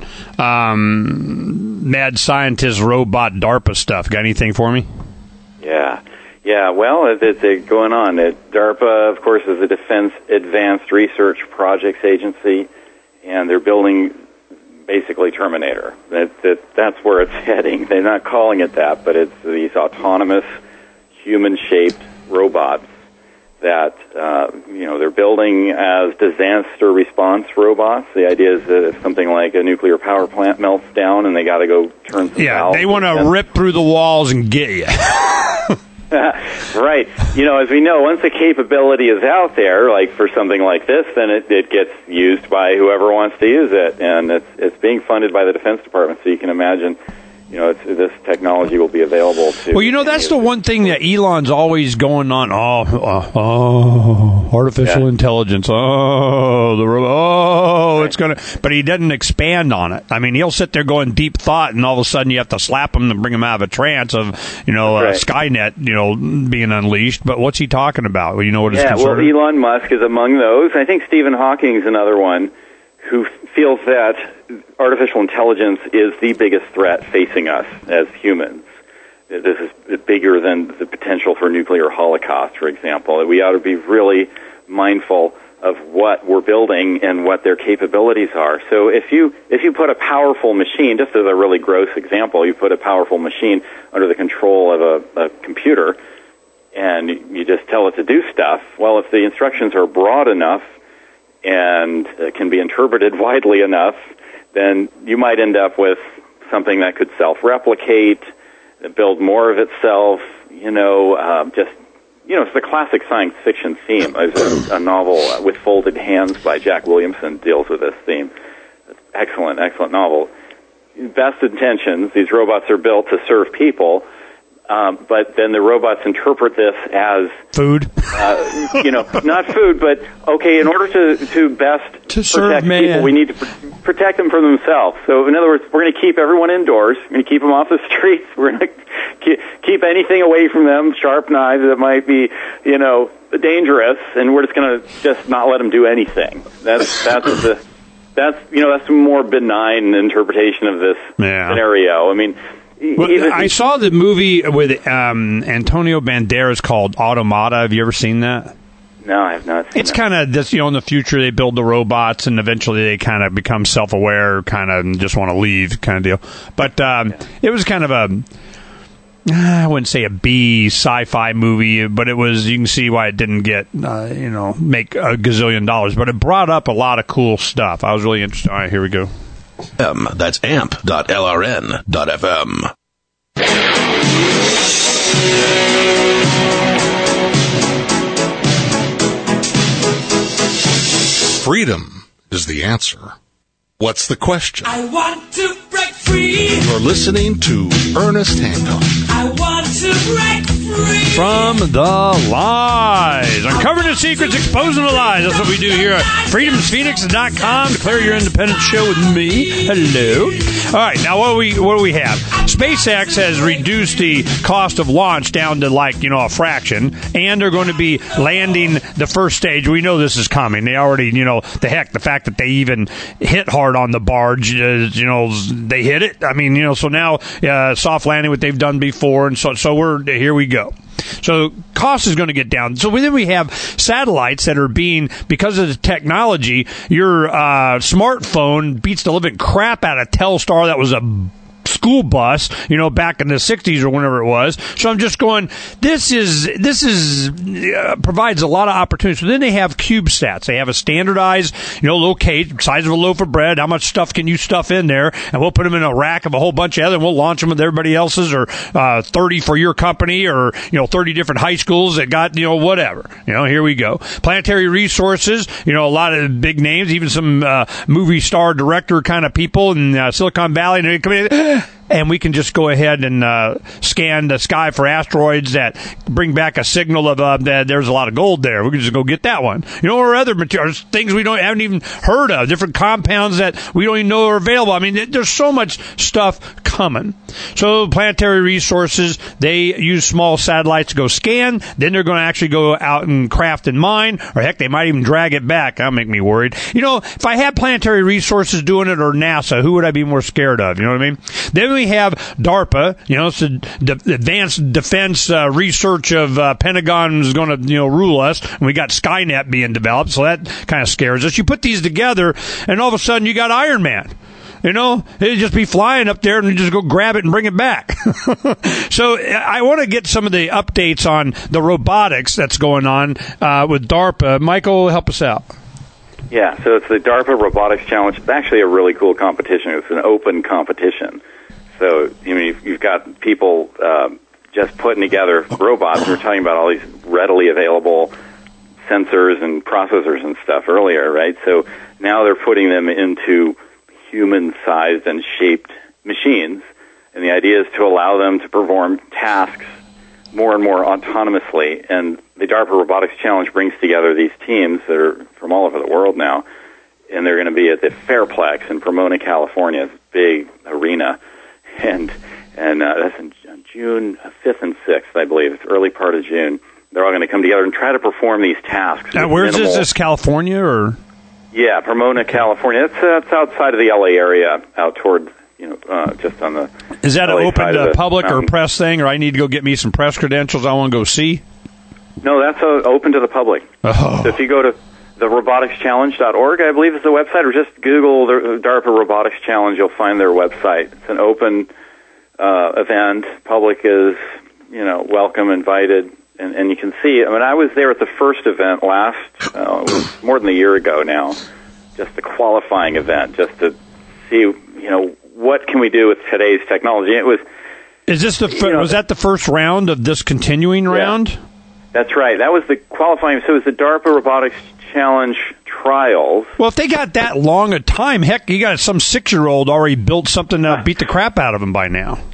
Speaker 1: mad scientist robot DARPA stuff. Got anything for me?
Speaker 3: Yeah. Well, it's going on. DARPA, of course, is the Defense Advanced Research Projects Agency, and they're building basically Terminator. That's where it's heading. They're not calling it that, but it's these autonomous, human-shaped robots that they're building as disaster response robots. The idea is that if something like a nuclear power plant melts down and they got to go turn some valves.
Speaker 1: They want to rip through the walls and get you.
Speaker 3: Right. As we know, once the capability is out there, like for something like this, then it gets used by whoever wants to use it, and it's being funded by the Defense Department. So you can imagine, this technology will be available to.
Speaker 1: Well, that's the one thing that Elon's always going on. Artificial intelligence. It's gonna. But he doesn't expand on it. I mean, he'll sit there going deep thought, and all of a sudden you have to slap him to bring him out of a trance of, Skynet, being unleashed. But what's he talking about? Well, what his concern is?
Speaker 3: Well, Elon Musk is among those. I think Stephen Hawking is another one who feels that artificial intelligence is the biggest threat facing us as humans. This is bigger than the potential for nuclear holocaust, for example. We ought to be really mindful of what we're building and what their capabilities are. So if you put a powerful machine, just as a really gross example, you put a powerful machine under the control of a computer and you just tell it to do stuff, well, if the instructions are broad enough and can be interpreted widely enough, then you might end up with something that could self-replicate, build more of itself, it's the classic science fiction theme. A novel, With Folded Hands by Jack Williamson, deals with this theme. Excellent, excellent novel. Best intentions, these robots are built to serve people, But then the robots interpret this as
Speaker 1: food.
Speaker 3: Not food, but okay. In order to best
Speaker 1: to serve
Speaker 3: protect
Speaker 1: man,
Speaker 3: people, we need to protect them from themselves. So, in other words, we're going to keep everyone indoors. We're going to keep them off the streets. We're going to keep anything away from them, sharp knives that might be, dangerous, and we're just going to just not let them do anything. That's a more benign interpretation of this scenario. I mean.
Speaker 1: Well, I saw the movie with Antonio Banderas called Automata. Have you ever seen that?
Speaker 3: No, I have not seen
Speaker 1: It's kind of this, in the future they build the robots and eventually they kind of become self-aware, kind of just want to leave kind of deal. But it was kind of I wouldn't say a B sci-fi movie, but it was, you can see why it didn't get, make a gazillion dollars. But it brought up a lot of cool stuff. I was really interested. All right, here we go.
Speaker 5: That's amp.lrn.fm.
Speaker 4: Freedom is the answer. What's the question?
Speaker 8: I want to break free.
Speaker 4: You're listening to Ernest Hancock.
Speaker 8: I want to break free.
Speaker 1: From the lies. Uncovering the secrets, exposing the lies. That's what we do here at freedomsphoenix.com. Declare your independent show with me. Hello. All right, now what do we have? SpaceX has reduced the cost of launch down to a fraction, and they're going to be landing the first stage. We know this is coming. They already, the fact that they even hit hard on the barge, they hit it. I mean, so now soft landing, what they've done before, and so here we go. So cost is going to get down. So then we have satellites that are because of the technology, your smartphone beats the living crap out of Telstar. That was a school bus, back in the 60s or whenever it was. So I'm just going, this provides a lot of opportunities. So then they have CubeSats. They have a standardized, locate, size of a loaf of bread, how much stuff can you stuff in there, and we'll put them in a rack of a whole bunch of other, and we'll launch them with everybody else's, or 30 for your company, or 30 different high schools that got, whatever. Here we go. Planetary Resources, a lot of big names, even some movie star director kind of people in Silicon Valley, and they come in, and we can just go ahead and scan the sky for asteroids that bring back a signal of that there's a lot of gold there. We can just go get that one. Or other materials, things we haven't even heard of, different compounds that we don't even know are available. I mean, there's so much stuff coming. So Planetary Resources, they use small satellites to go scan. Then they're going to actually go out and craft and mine, or heck, they might even drag it back. That'll make me worried. If I had Planetary Resources doing it, or NASA, who would I be more scared of? You know what I mean? Then we have DARPA, it's the Advanced Defense Research of Pentagon is going to, rule us. And we got Skynet being developed, so that kind of scares us. You put these together, and all of a sudden you got Iron Man. It'd just be flying up there and you just go grab it and bring it back. So I want to get some of the updates on the robotics that's going on with DARPA. Michael, help us out.
Speaker 3: Yeah, so it's the DARPA Robotics Challenge. It's actually a really cool competition. It's an open competition. So, you've got people just putting together robots. We were talking about all these readily available sensors and processors and stuff earlier, right? So now they're putting them into human-sized and shaped machines. And the idea is to allow them to perform tasks more and more autonomously. And the DARPA Robotics Challenge brings together these teams that are from all over the world now. And they're going to be at the Fairplex in Pomona, California. It's a big arena. And that's in June 5th and 6th, I believe. It's early part of June. They're all going to come together and try to perform these tasks.
Speaker 1: Now, where's this? Is this California or?
Speaker 3: Yeah, Pomona, California. That's outside of the LA area, out toward, just on the.
Speaker 1: Is that an open to public or press thing, or I need to go get me some press credentials I want to go see?
Speaker 3: No, that's open to the public. Oh. So if you go to theroboticschallenge.org, I believe is the website, or just Google the DARPA Robotics Challenge, you'll find their website. It's an open event. Public is, welcome, invited, and you can see. I mean, I was there at the first event it was more than a year ago now, just the qualifying event, just to see, what can we do with today's technology. It was.
Speaker 1: Is this was that the first round of this continuing round?
Speaker 3: Yeah, that's right. That was the qualifying. So it was the DARPA Robotics Challenge trials.
Speaker 1: Well, if they got that long a time, heck, you got some 6-year-old already built something that beat the crap out of them by now.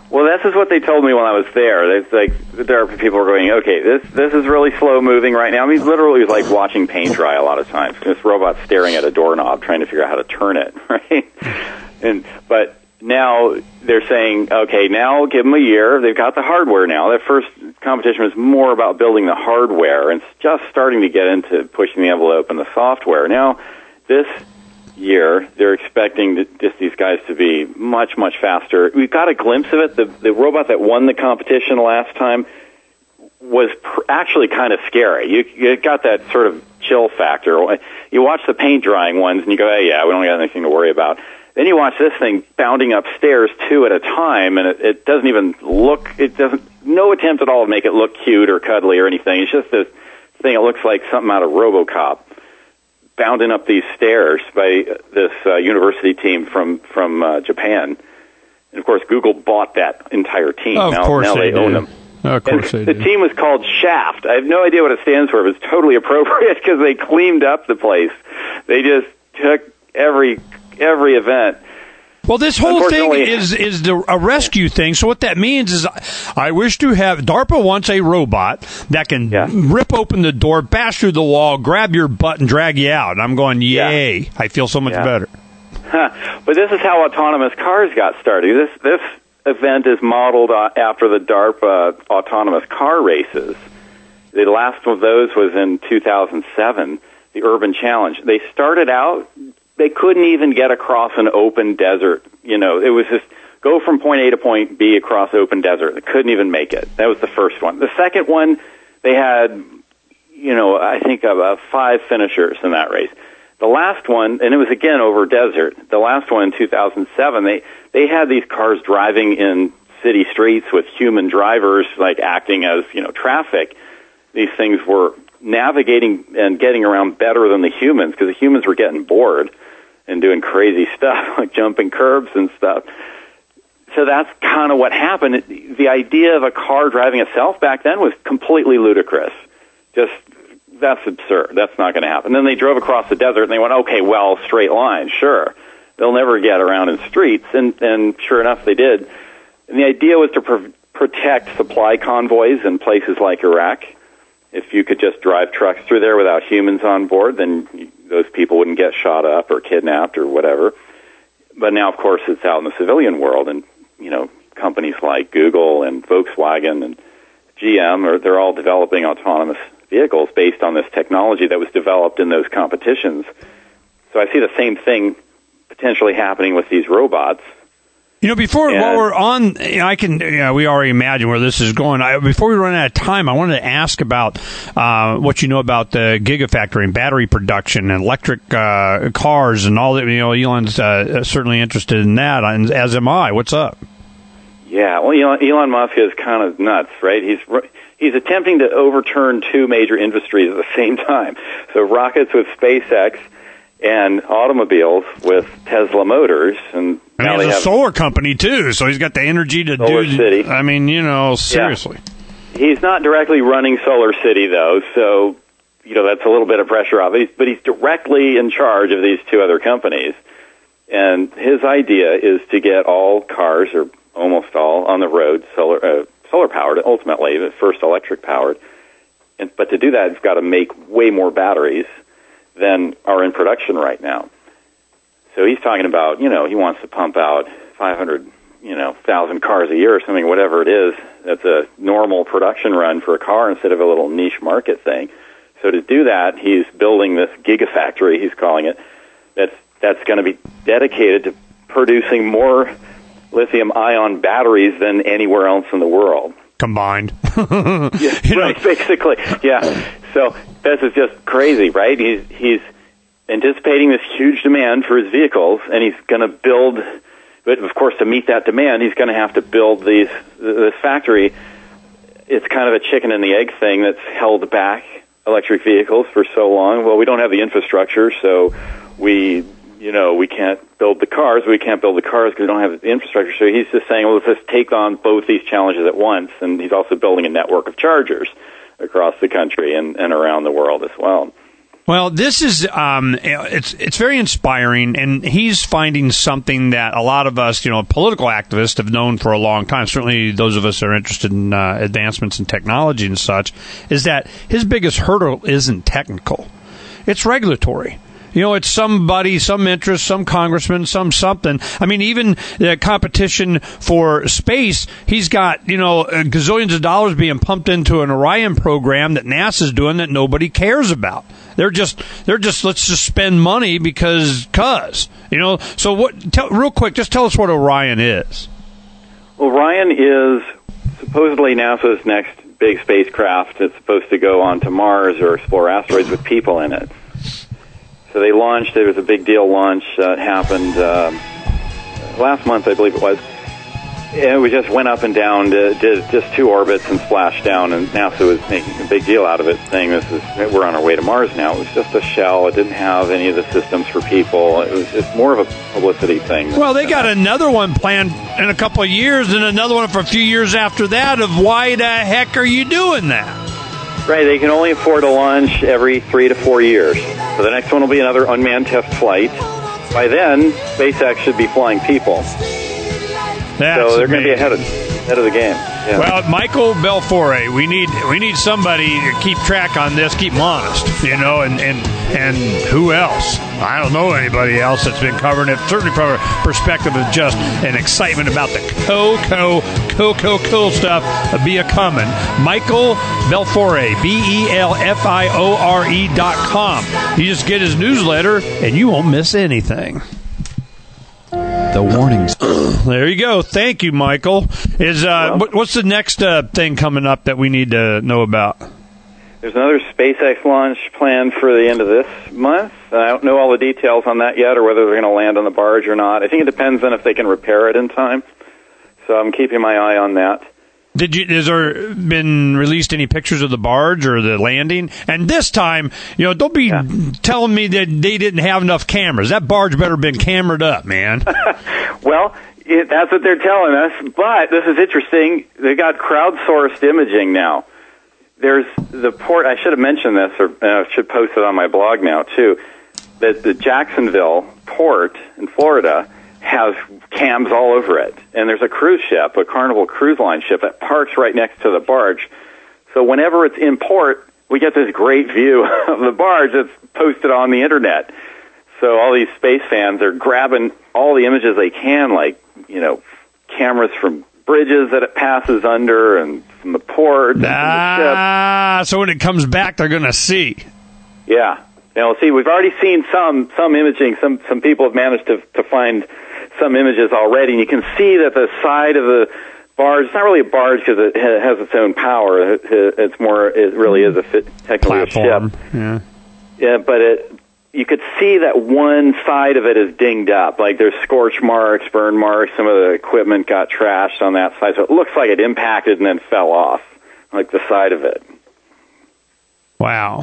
Speaker 3: Well, this is what they told me when I was there. It's like the DARPA people were going, okay, this is really slow moving right now. I mean, literally, it was like watching paint dry a lot of times. This robot staring at a doorknob, trying to figure out how to turn it, right? But now they're saying, okay, now give them a year. They've got the hardware now. That first competition was more about building the hardware, and it's just starting to get into pushing the envelope and the software. Now, this year, they're expecting just these guys to be much, much faster. We've got a glimpse of it. The robot that won the competition last time was actually kind of scary. You got that sort of chill factor. You watch the paint drying ones, and you go, hey, yeah, we don't got anything to worry about. Then you watch this thing bounding upstairs two at a time, and it doesn't even look, no attempt at all to make it look cute or cuddly or anything. It's just this thing that looks like something out of RoboCop, bounding up these stairs by this university team from Japan. And, of course, Google bought that entire team.
Speaker 1: Now
Speaker 3: they own them.
Speaker 1: Of course they
Speaker 3: the
Speaker 1: do.
Speaker 3: team was called Shaft. I have no idea what it stands for, but it's totally appropriate because they cleaned up the place. They just took every event.
Speaker 1: Well, this whole thing is a rescue thing. So what that means is I wish to have DARPA wants a robot that can rip open the door, bash through the wall, grab your butt, and drag you out. And I'm going, yay. Yeah. I feel so much better.
Speaker 3: But this is how autonomous cars got started. This event is modeled after the DARPA autonomous car races. The last of those was in 2007, the Urban Challenge. They started out, they couldn't even get across an open desert. You know, it was just go from point A to point B across open desert. They couldn't even make it. That was the first one. The second one, they had, I think about 5 finishers in that race. The last one, and it was again over desert, the last one in 2007, they had these cars driving in city streets with human drivers, like acting as, traffic. These things were navigating and getting around better than the humans because the humans were getting bored and doing crazy stuff like jumping curbs and stuff. So that's kind of what happened. The idea of a car driving itself back then was completely ludicrous. That's absurd. That's not going to happen. Then they drove across the desert and they went, okay, well, straight line, sure. They'll never get around in streets. And sure enough, they did. And the idea was to protect supply convoys in places like Iraq. If you could just drive trucks through there without humans on board, then those people wouldn't get shot up or kidnapped or whatever. But now, of course, it's out in the civilian world, and companies like Google and Volkswagen and GM they're all developing autonomous vehicles based on this technology that was developed in those competitions. So I see the same thing potentially happening with these robots.
Speaker 1: While we're on, we already imagine where this is going. Before we run out of time, I wanted to ask about what you know about the Gigafactory and battery production and electric cars and all that. Elon's certainly interested in that, as am I. What's up?
Speaker 3: Yeah, well, Elon Musk is kind of nuts, right? He's attempting to overturn 2 major industries at the same time. So rockets with SpaceX and automobiles with Tesla Motors, and now
Speaker 1: he has a solar company too, so he's got the energy to
Speaker 3: Solar City.
Speaker 1: I mean, seriously.
Speaker 3: Yeah. He's not directly running Solar City though, so that's a little bit of pressure off. But he's directly in charge of these 2 other companies, and his idea is to get all cars, or almost all, on the road solar powered. Ultimately, first electric powered, but to do that, he's got to make way more batteries than are in production right now. So he's talking about, he wants to pump out 500,000 cars a year or something, whatever it is. That's a normal production run for a car instead of a little niche market thing. So to do that, he's building this gigafactory, he's calling it, that's going to be dedicated to producing more lithium-ion batteries than anywhere else in the world.
Speaker 1: Combined.
Speaker 3: Right, basically. Yeah. So this is just crazy, right? He's anticipating this huge demand for his vehicles, and he's going to build, but of course to meet that demand, he's going to have to build this factory. It's kind of a chicken and the egg thing that's held back electric vehicles for so long. Well, we don't have the infrastructure, so we can't build the cars. We can't build the cars because we don't have the infrastructure. So he's just saying, well, let's just take on both these challenges at once. And he's also building a network of chargers across the country and around the world as well.
Speaker 1: Well, this is it's very inspiring, and he's finding something that a lot of us, political activists have known for a long time. Certainly, those of us that are interested in advancements in technology and such, is that his biggest hurdle isn't technical; it's regulatory. It's somebody, some interest, some congressman, some something. I mean, even the competition for space, he's got, gazillions of dollars being pumped into an Orion program that NASA's doing that nobody cares about. They're just let's just spend money because. So real quick, just tell us what Orion is.
Speaker 3: Orion is supposedly NASA's next big spacecraft. It's supposed to go on to Mars or explore asteroids with people in it. So they launched. There was a big deal launch that happened last month, I believe it was. And we just went up and down, did just 2 orbits and splashed down, and NASA was making a big deal out of it, saying we're on our way to Mars now. It was just a shell. It didn't have any of the systems for people. It was just more of a publicity thing.
Speaker 1: Well, they got another one planned in a couple of years, and another one for a few years after that. Of why the heck are you doing that?
Speaker 3: Right, they can only afford a launch every 3 to 4 years. So the next one will be another unmanned test flight. By then, SpaceX should be flying people. So they're going to be ahead of the game. Yeah.
Speaker 1: Well, Michael Belfiore, we need somebody to keep track on this, keep him honest, and who else? I don't know anybody else that's been covering it. Certainly from a perspective of just an excitement about the cool stuff be a coming. Michael Belfiore, BELFIORE.com. You just get his newsletter and you won't miss anything.
Speaker 9: The warnings.
Speaker 1: There you go. Thank you, Michael. What's the next thing coming up that we need to know about?
Speaker 3: There's another SpaceX launch planned for the end of this month. I don't know all the details on that yet, or whether they're going to land on the barge or not. I think it depends on if they can repair it in time. So I'm keeping my eye on that.
Speaker 1: Has there been released any pictures of the barge or the landing? And this time, don't be telling me that they didn't have enough cameras. That barge better have been cameraed up, man.
Speaker 3: Well, that's what they're telling us. But this is interesting. They got crowdsourced imaging now. There's the port. I should have mentioned this, or I should post it on my blog now too. That the Jacksonville port in Florida has cams all over it. And there's a cruise ship, a Carnival Cruise Line ship, that parks right next to the barge. So whenever it's in port, we get this great view of the barge that's posted on the internet. So all these space fans are grabbing all the images they can, like, cameras from bridges that it passes under and from the port.
Speaker 1: So when it comes back, they're going to see.
Speaker 3: Yeah. Now, see, we've already seen some imaging. Some people have managed to find some images already, and you can see that the side of the barge, it's not really a barge because it has its own power. It really is technically
Speaker 1: platform.
Speaker 3: A ship. Yeah, but you could see that one side of it is dinged up, like there's scorch marks, burn marks, some of the equipment got trashed on that side, so it looks like it impacted and then fell off, like the side of it.
Speaker 1: Wow.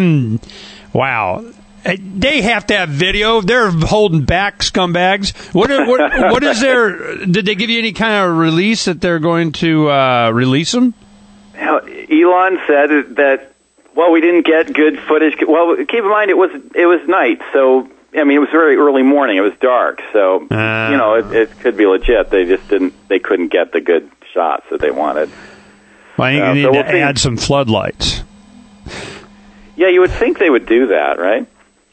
Speaker 1: They have to have video. They're holding back, scumbags. What is there? Did they give you any kind of release that they're going to release them?
Speaker 3: Elon said that, we didn't get good footage. Well, keep in mind it was night, so it was very early morning. It was dark, so it could be legit. They couldn't get the good shots that they wanted.
Speaker 1: Well, you need to add some floodlights.
Speaker 3: Yeah, you would think they would do that, right?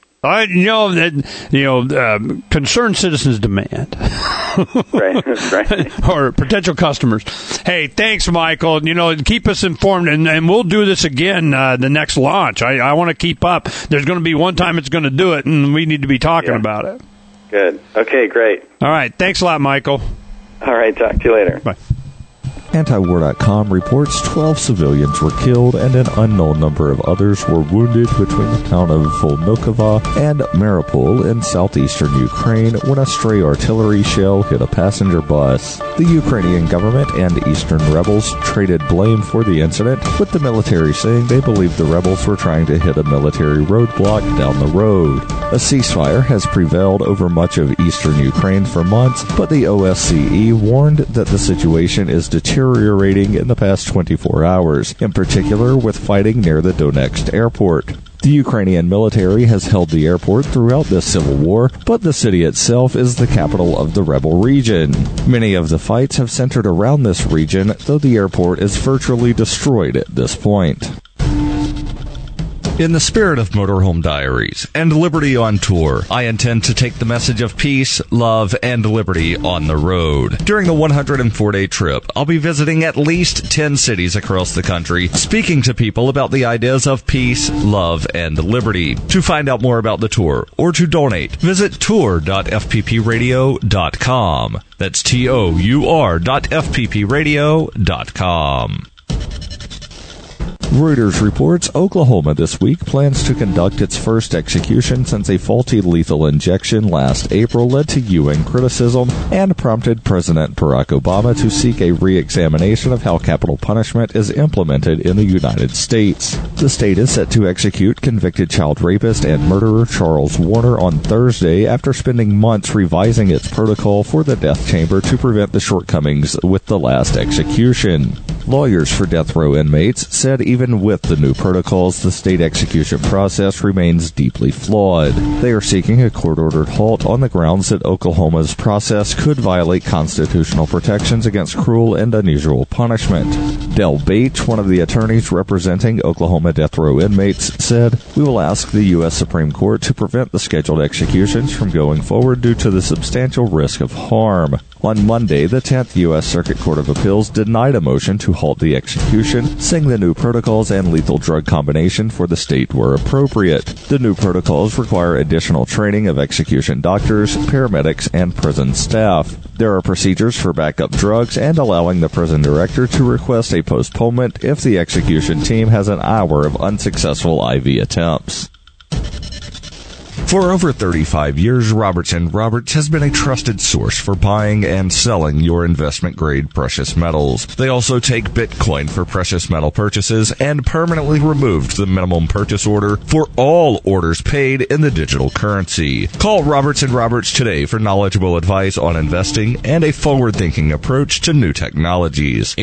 Speaker 1: Concerned citizens demand.
Speaker 3: right.
Speaker 1: Or potential customers. Hey, thanks, Michael. Keep us informed, and we'll do this again the next launch. I want to keep up. There's going to be one time it's going to do it, and we need to be talking about it.
Speaker 3: Good. Okay, great.
Speaker 1: All right. Thanks a lot, Michael.
Speaker 3: All right. Talk to you later.
Speaker 1: Bye.
Speaker 10: Antiwar.com reports 12 civilians were killed and an unknown number of others were wounded between the town of Volnovka and Mariupol in southeastern Ukraine when a stray artillery shell hit a passenger bus. The Ukrainian government and eastern rebels traded blame for the incident, with the military saying they believe the rebels were trying to hit a military roadblock down the road. A ceasefire has prevailed over much of eastern Ukraine for months, but the OSCE warned that the situation is deteriorating in the past 24 hours, in particular with fighting near the Donetsk airport. The Ukrainian military has held the airport throughout this civil war, but the city itself is the capital of the rebel region. Many of the fights have centered around this region, though the airport is virtually destroyed at this point. In the spirit of Motorhome Diaries and Liberty on Tour, I intend to take the message of peace, love, and liberty on the road. During the 104-day trip, I'll be visiting at least 10 cities across the country, speaking to people about the ideas of peace, love, and liberty. To find out more about the tour or to donate, visit tour.fppradio.com. That's tour.fppradio.com. Reuters reports Oklahoma this week plans to conduct its first execution since a faulty lethal injection last April led to UN criticism and prompted President Barack Obama to seek a re-examination of how capital punishment is implemented in the United States. The state is set to execute convicted child rapist and murderer Charles Warner on Thursday after spending months revising its protocol for the death chamber to prevent the shortcomings with the last execution. Lawyers for death row inmates said even with the new protocols, the state execution process remains deeply flawed. They are seeking a court-ordered halt on the grounds that Oklahoma's process could violate constitutional protections against cruel and unusual punishment. Del Bates, one of the attorneys representing Oklahoma death row inmates, said, "We will ask the U.S. Supreme Court to prevent the scheduled executions from going forward due to the substantial risk of harm." On Monday, the 10th U.S. Circuit Court of Appeals denied a motion to halt the execution, saying the new protocols and lethal drug combination for the state were appropriate. The new protocols require additional training of execution doctors, paramedics, and prison staff. There are procedures for backup drugs and allowing the prison director to request a postponement if the execution team has an hour of unsuccessful IV attempts. For over 35 years, Roberts & Roberts has been a trusted source for buying and selling your investment-grade precious metals. They also take Bitcoin for precious metal purchases and permanently removed the minimum purchase order for all orders paid in the digital currency. Call Roberts & Roberts today for knowledgeable advice on investing and a forward-thinking approach to new technologies.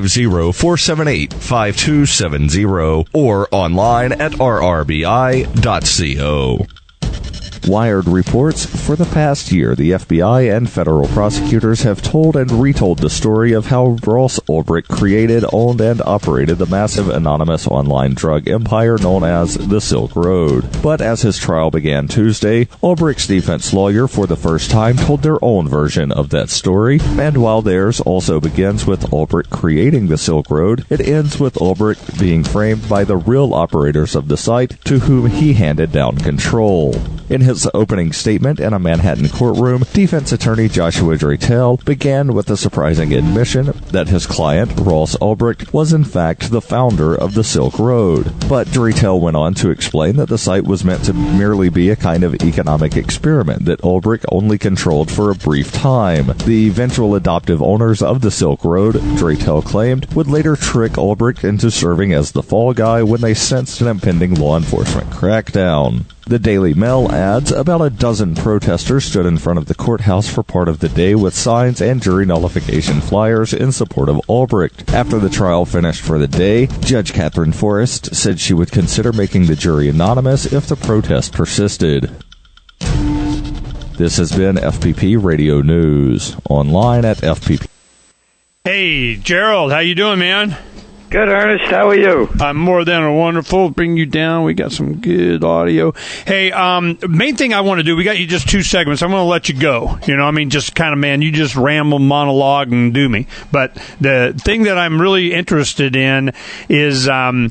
Speaker 10: 850-478-5270 or online at rrbi.co. Wired reports, for the past year, the FBI and federal prosecutors have told and retold the story of how Ross Ulbricht created, owned, and operated the massive anonymous online drug empire known as the Silk Road. But as his trial began Tuesday, Ulbricht's defense lawyer for the first time told their own version of that story, and while theirs also begins with Ulbricht creating the Silk Road, it ends with Ulbricht being framed by the real operators of the site to whom he handed down control. In his opening statement in a Manhattan courtroom, defense attorney Joshua Dreitel began with the surprising admission that his client, Ross Ulbricht, was in fact the founder of the Silk Road. But Dreitel went on to explain that the site was meant to merely be a kind of economic experiment that Ulbricht only controlled for a brief time. The eventual adoptive owners of the Silk Road, Dreitel claimed, would later trick Ulbricht into serving as the fall guy when they sensed an impending law enforcement crackdown. The Daily Mail adds about a dozen protesters stood in front of the courthouse for part of the day with signs and jury nullification flyers in support of Ulbricht. After the trial finished for the day, Judge Catherine Forrest said she would consider making the jury anonymous if the protest persisted. This has been FPP Radio News, online at FPP.
Speaker 1: Hey, Gerald, how you doing, man?
Speaker 11: Good, Ernest. How are you?
Speaker 1: I'm more than wonderful. Bring you down. We got some good audio. Hey, main thing I want to do, we got you just 2 segments. I'm going to let you go. You know, I mean, just kind of, man, you just ramble, monologue, and do me. But the thing that I'm really interested in is where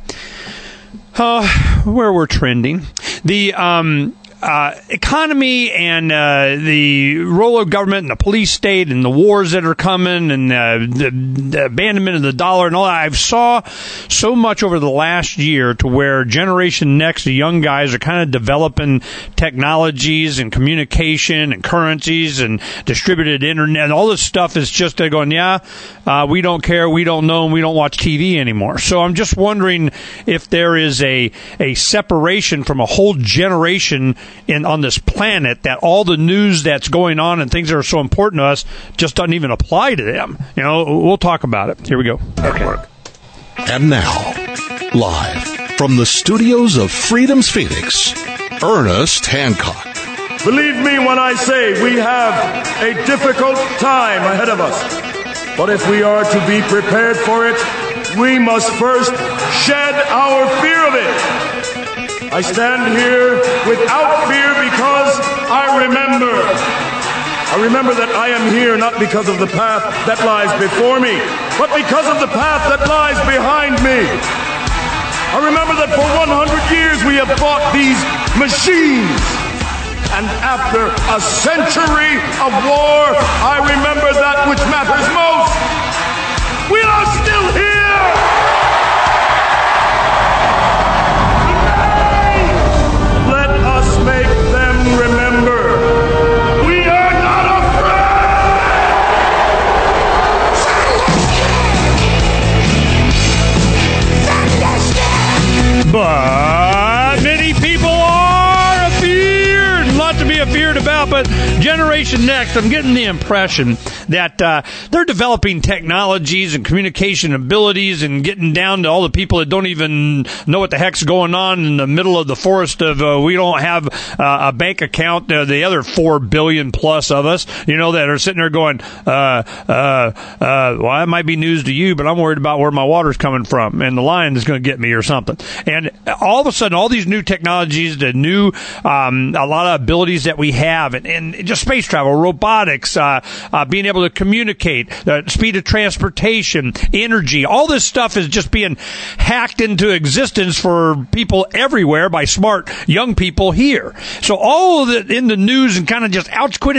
Speaker 1: we're trending. The economy and the role of government and the police state and the wars that are coming and the abandonment of the dollar and all that. I've saw so much over the last year to where Generation Next, the young guys, are kind of developing technologies and communication and currencies and distributed internet and all this stuff is just going, we don't care, we don't know, and we don't watch TV anymore. So I'm just wondering if there is a separation from a whole generation on this planet, that all the news that's going on and things that are so important to us just doesn't even apply to them. We'll talk about it. Here we go.
Speaker 11: Okay.
Speaker 4: And now, live From the studios of Freedom's Phoenix, Ernest Hancock.
Speaker 12: Believe me when I say we have a difficult time ahead of us. But if we are to be prepared for it, we must first shed our fear of it. I stand here without fear because I remember that I am here not because of the path that lies before me, but because of the path that lies behind me. I remember that for 100 years we have fought these machines. And after a century of war, I remember that which matters most. We are still here! Today, let us make them remember. We are not
Speaker 2: afraid! But many people are afeared. Lot to be afeared about, but Generation Next, I'm getting the impression that they're developing technologies and communication abilities and getting down to all the people that don't even know what the heck's going on in the middle of the forest of we don't have a bank account. The other 4 billion plus of us, that are sitting there going, well, that might be news to you, but I'm worried about where my water's coming from, and the lion is going to get me or something. And all of a sudden, all these new technologies, the new, a lot of abilities that we have, and just space travel, robotics, being able to communicate, speed of transportation, energy, all this stuff is just being hacked into existence for people everywhere by smart young people here. So all of it in the news and kind of just outsquit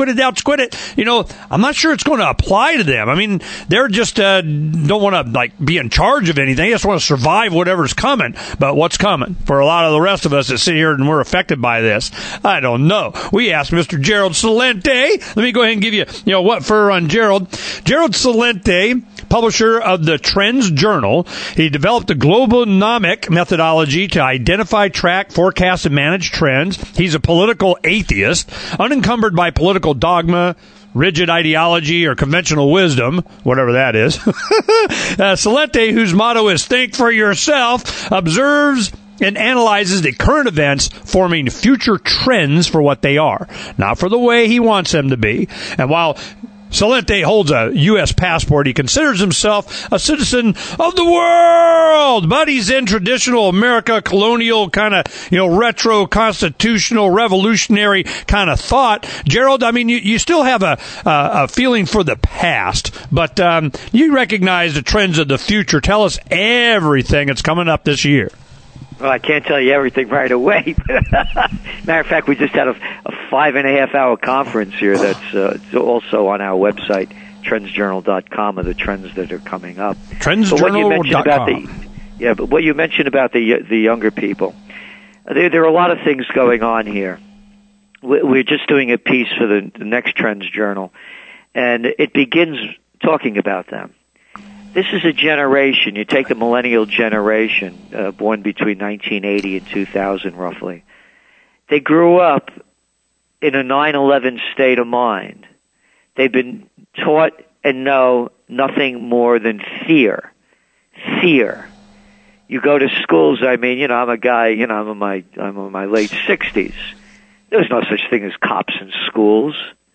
Speaker 2: it. I'm not sure it's going to apply to them. I mean, they're just don't want to be in charge of anything. They just want to survive whatever's coming. But what's coming for a lot of the rest of us that sit here and we're affected by this? I don't know. We asked Mr. Gerald Celente. Let me go ahead and give you, what for on Gerald. Gerald Celente, publisher of the Trends Journal. He developed a globonomic methodology to identify, track, forecast, and manage trends. He's a political atheist, unencumbered by political dogma, rigid ideology, or conventional wisdom, whatever that is. Celente, whose motto is think for yourself, observes and analyzes the current events, forming future trends for what they are, not for the way he wants them to be. And while Celente holds a U.S. passport, he considers himself a citizen of the world, but he's in traditional America, colonial kind of, retro constitutional revolutionary kind of thought. Gerald, I mean, you still have a feeling for the past, but you recognize the trends of the future. Tell us everything that's coming up this year.
Speaker 11: Well, I can't tell you everything right away. Matter of fact, we just had a 5.5-hour conference here that's also on our website, trendsjournal.com, of the trends that are coming up.
Speaker 2: Trendsjournal.com.
Speaker 11: But what you mentioned about the younger people, there are a lot of things going on here. We're just doing a piece for the next Trends Journal, and it begins talking about them. This is a generation, you take the millennial generation, born between 1980 and 2000 roughly. They grew up in a 9/11 state of mind. They've been taught and know nothing more than fear. Fear. You go to schools, I'm a guy, I'm in my late 60s. There was no such thing as cops in schools.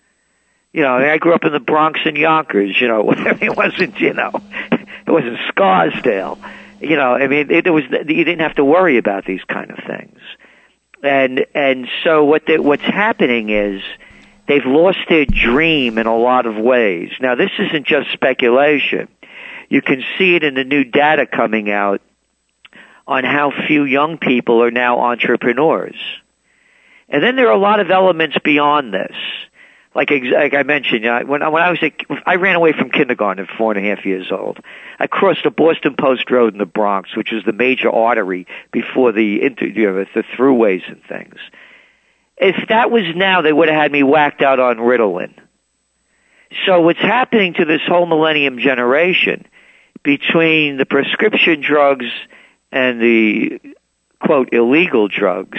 Speaker 11: I grew up in the Bronx and Yonkers, it wasn't Scarsdale. You didn't have to worry about these kind of things. And so what's happening is they've lost their dream in a lot of ways. Now, this isn't just speculation. You can see it in the new data coming out on how few young people are now entrepreneurs. And then there are a lot of elements beyond this. Like I mentioned, when I ran away from kindergarten at 4.5 years old. I crossed the Boston Post Road in the Bronx, which was the major artery before the throughways and things. If that was now, they would have had me whacked out on Ritalin. So what's happening to this whole millennium generation, between the prescription drugs and the quote illegal drugs,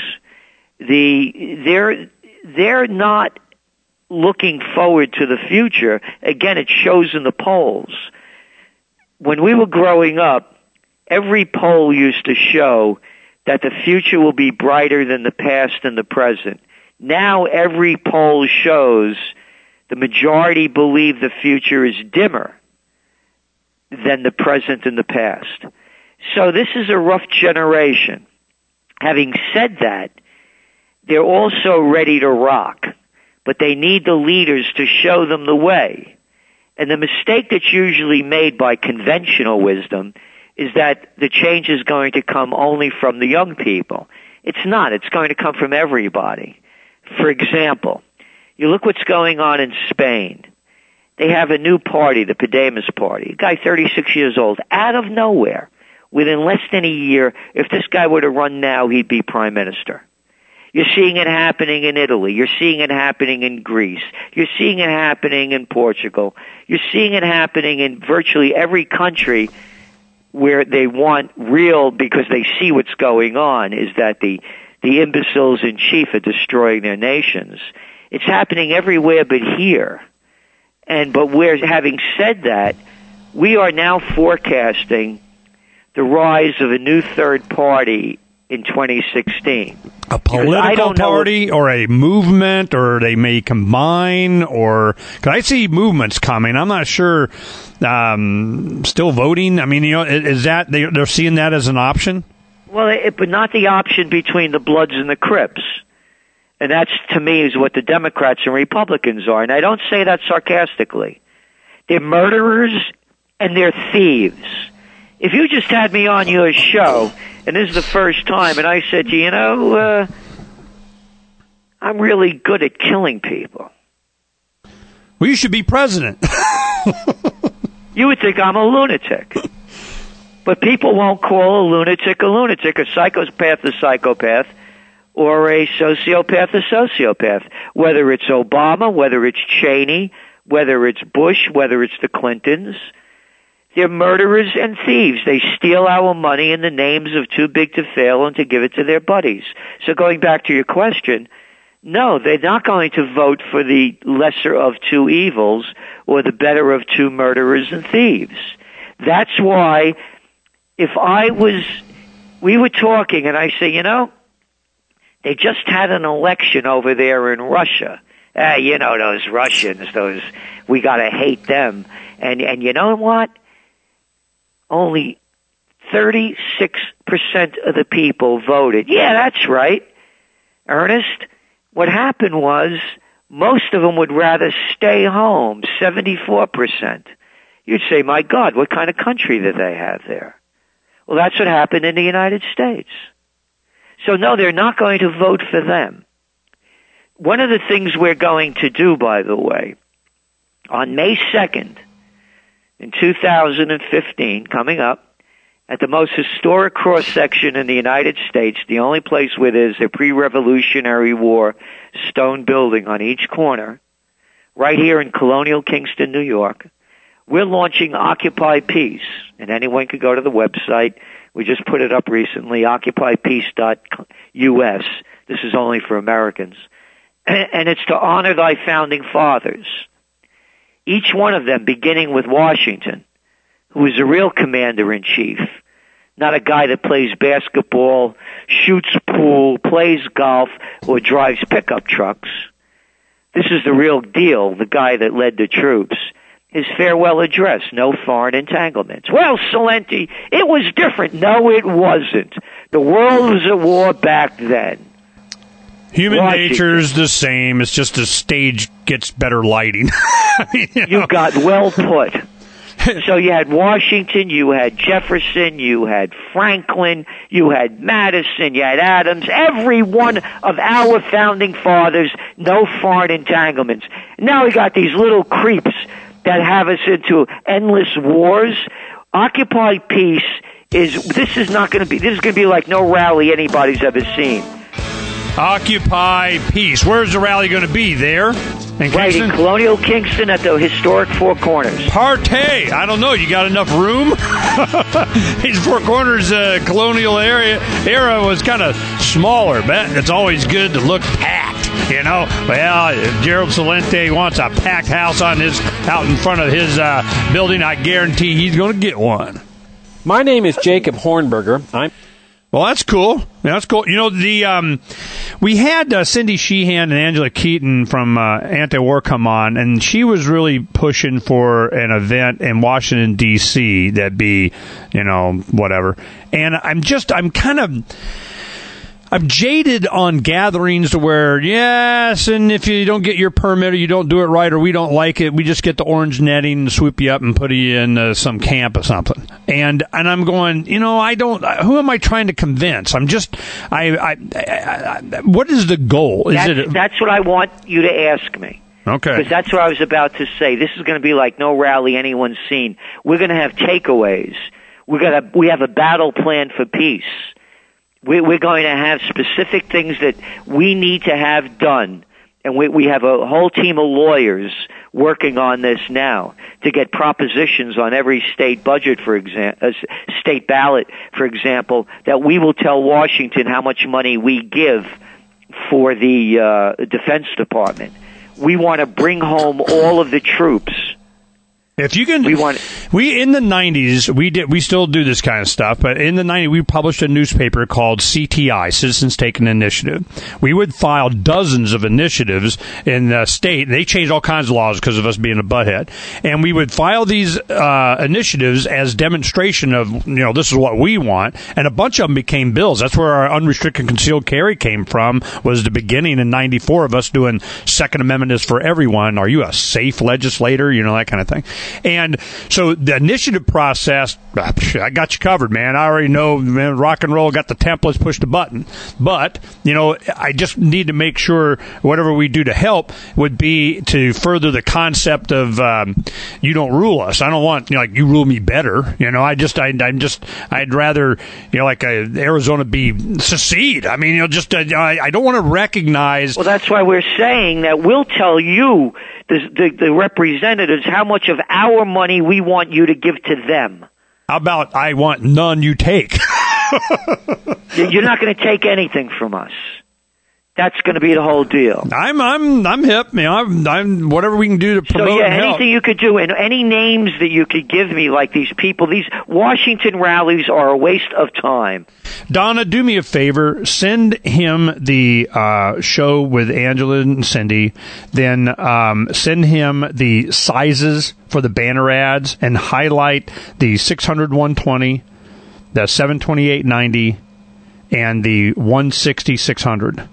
Speaker 11: they're not looking forward to the future. Again, it shows in the polls. When we were growing up, every poll used to show that the future will be brighter than the past and the present. Now every poll shows the majority believe the future is dimmer than the present and the past. So this is a rough generation. Having said that, they're also ready to rock, but they need the leaders to show them the way. And the mistake that's usually made by conventional wisdom is that the change is going to come only from the young people. It's not. It's going to come from everybody. For example, you look what's going on in Spain. They have a new party, the Podemos party. A guy 36 years old, out of nowhere. Within less than a year, if this guy were to run now, he'd be prime minister. You're seeing it happening in Italy. You're seeing it happening in Greece. You're seeing it happening in Portugal. You're seeing it happening in virtually every country where they want real, because they see what's going on, is that the imbeciles in chief are destroying their nations. It's happening everywhere but here. But having said that, we are now forecasting the rise of a new third party in 2016.
Speaker 1: A political party or a movement, or they may combine, or because I see movements coming. I'm not sure. Still voting. I mean, is that they're seeing that as an option?
Speaker 11: Well, but not the option between the Bloods and the Crips. And that's, to me, is what the Democrats and Republicans are. And I don't say that sarcastically. They're murderers and they're thieves. If you just had me on your show, and this is the first time, and I said, I'm really good at killing people.
Speaker 1: Well, you should be president.
Speaker 11: You would think I'm a lunatic. But people won't call a lunatic, a psychopath a psychopath, or a sociopath a sociopath. Whether it's Obama, whether it's Cheney, whether it's Bush, whether it's the Clintons. They're murderers and thieves. They steal our money in the names of too big to fail and to give it to their buddies. So going back to your question, no, they're not going to vote for the lesser of two evils or the better of two murderers and thieves. That's why we were talking and I say, they just had an election over there in Russia. Those Russians, we gotta hate them. And you know what? Only 36% of the people voted. Yeah, that's right. Ernest, what happened was most of them would rather stay home, 74%. You'd say, my God, what kind of country did they have there? Well, that's what happened in the United States. So no, they're not going to vote for them. One of the things we're going to do, by the way, on May 2nd, in 2015, coming up, at the most historic cross-section in the United States, the only place where there's a pre-Revolutionary War stone building on each corner, right here in Colonial Kingston, New York, we're launching Occupy Peace. And anyone can go to the website. We just put it up recently, occupypeace.us. This is only for Americans. And it's to honor thy founding fathers. Each one of them, beginning with Washington, who is a real commander-in-chief, not a guy that plays basketball, shoots pool, plays golf, or drives pickup trucks. This is the real deal, the guy that led the troops. His farewell address, no foreign entanglements. Well, Salenti, it was different. No, it wasn't. The world was at war back then.
Speaker 1: Human nature's the same. It's just the stage gets better lighting.
Speaker 11: You got well put. So you had Washington, you had Jefferson, you had Franklin, you had Madison, you had Adams, every one of our founding fathers, no foreign entanglements. Now we got these little creeps that have us into endless wars. Occupy Peace this is going to be like no rally anybody's ever seen.
Speaker 1: Occupy Peace. Where's the rally going to be? There?
Speaker 11: Right, in Colonial Kingston at the historic Four Corners.
Speaker 1: Partay. I don't know. You got enough room? These Four Corners colonial era was kind of smaller, but it's always good to look packed, Well, if Gerald Celente wants a packed house out in front of his building, I guarantee he's going to get one.
Speaker 13: My name is Jacob Hornberger.
Speaker 1: Well, that's cool. That's cool. You know, we had Cindy Sheehan and Angela Keaton from Anti-War come on, and she was really pushing for an event in Washington, D.C. that'd be, you know, whatever. And I'm jaded on gatherings to where, yes, and if you don't get your permit or you don't do it right or we don't like it, we just get the orange netting and swoop you up and put you in some camp or something. And I'm going, you know, who am I trying to convince? I'm just, what is the goal?
Speaker 11: That's what I want you to ask me.
Speaker 1: Okay.
Speaker 11: Because that's what I was about to say. This is going to be like no rally anyone's seen. We're going to have takeaways. We have a battle plan for peace. We're going to have specific things that we need to have done, and we have a whole team of lawyers working on this now to get propositions on every state budget, for example, state ballot, for example, that we will tell Washington how much money we give for the Defense Department. We want to bring home all of the troops.
Speaker 1: If you can, we in the 90s, we still do this kind of stuff, but in the 90s, we published a newspaper called CTI, Citizens Take an Initiative. We would file dozens of initiatives in the state. They changed all kinds of laws because of us being a butthead. And we would file these initiatives as demonstration of, you know, this is what we want. And a bunch of them became bills. That's where our unrestricted concealed carry came from, was the beginning in 94 of us doing Second Amendment is for everyone. Are you a safe legislator? You know, that kind of thing. And so the initiative process, I got you covered, man. I already know, man, rock and roll, got the templates, push the button. But, you know, I just need to make sure whatever we do to help would be to further the concept of you don't rule us. I don't want, you know, like, you rule me better. You know, I'd rather, you know, like Arizona secede. I mean, you know, just I don't want to recognize.
Speaker 11: Well, that's why we're saying that we'll tell you, the representatives, how much of our money we want you to give to them.
Speaker 1: How about I want none you take?
Speaker 11: You're not going to take anything from us. That's going to be the whole deal.
Speaker 1: I'm hip. You know, I'm whatever we can do to promote.
Speaker 11: So yeah,
Speaker 1: and help.
Speaker 11: anything you could do, and any names that you could give me, like these people. These Washington rallies are a waste of time.
Speaker 1: Donna, do me a favor. Send him the show with Angela and Cindy. Then send him the sizes for the banner ads and highlight the 600-120, the 728-90, and the 160-600.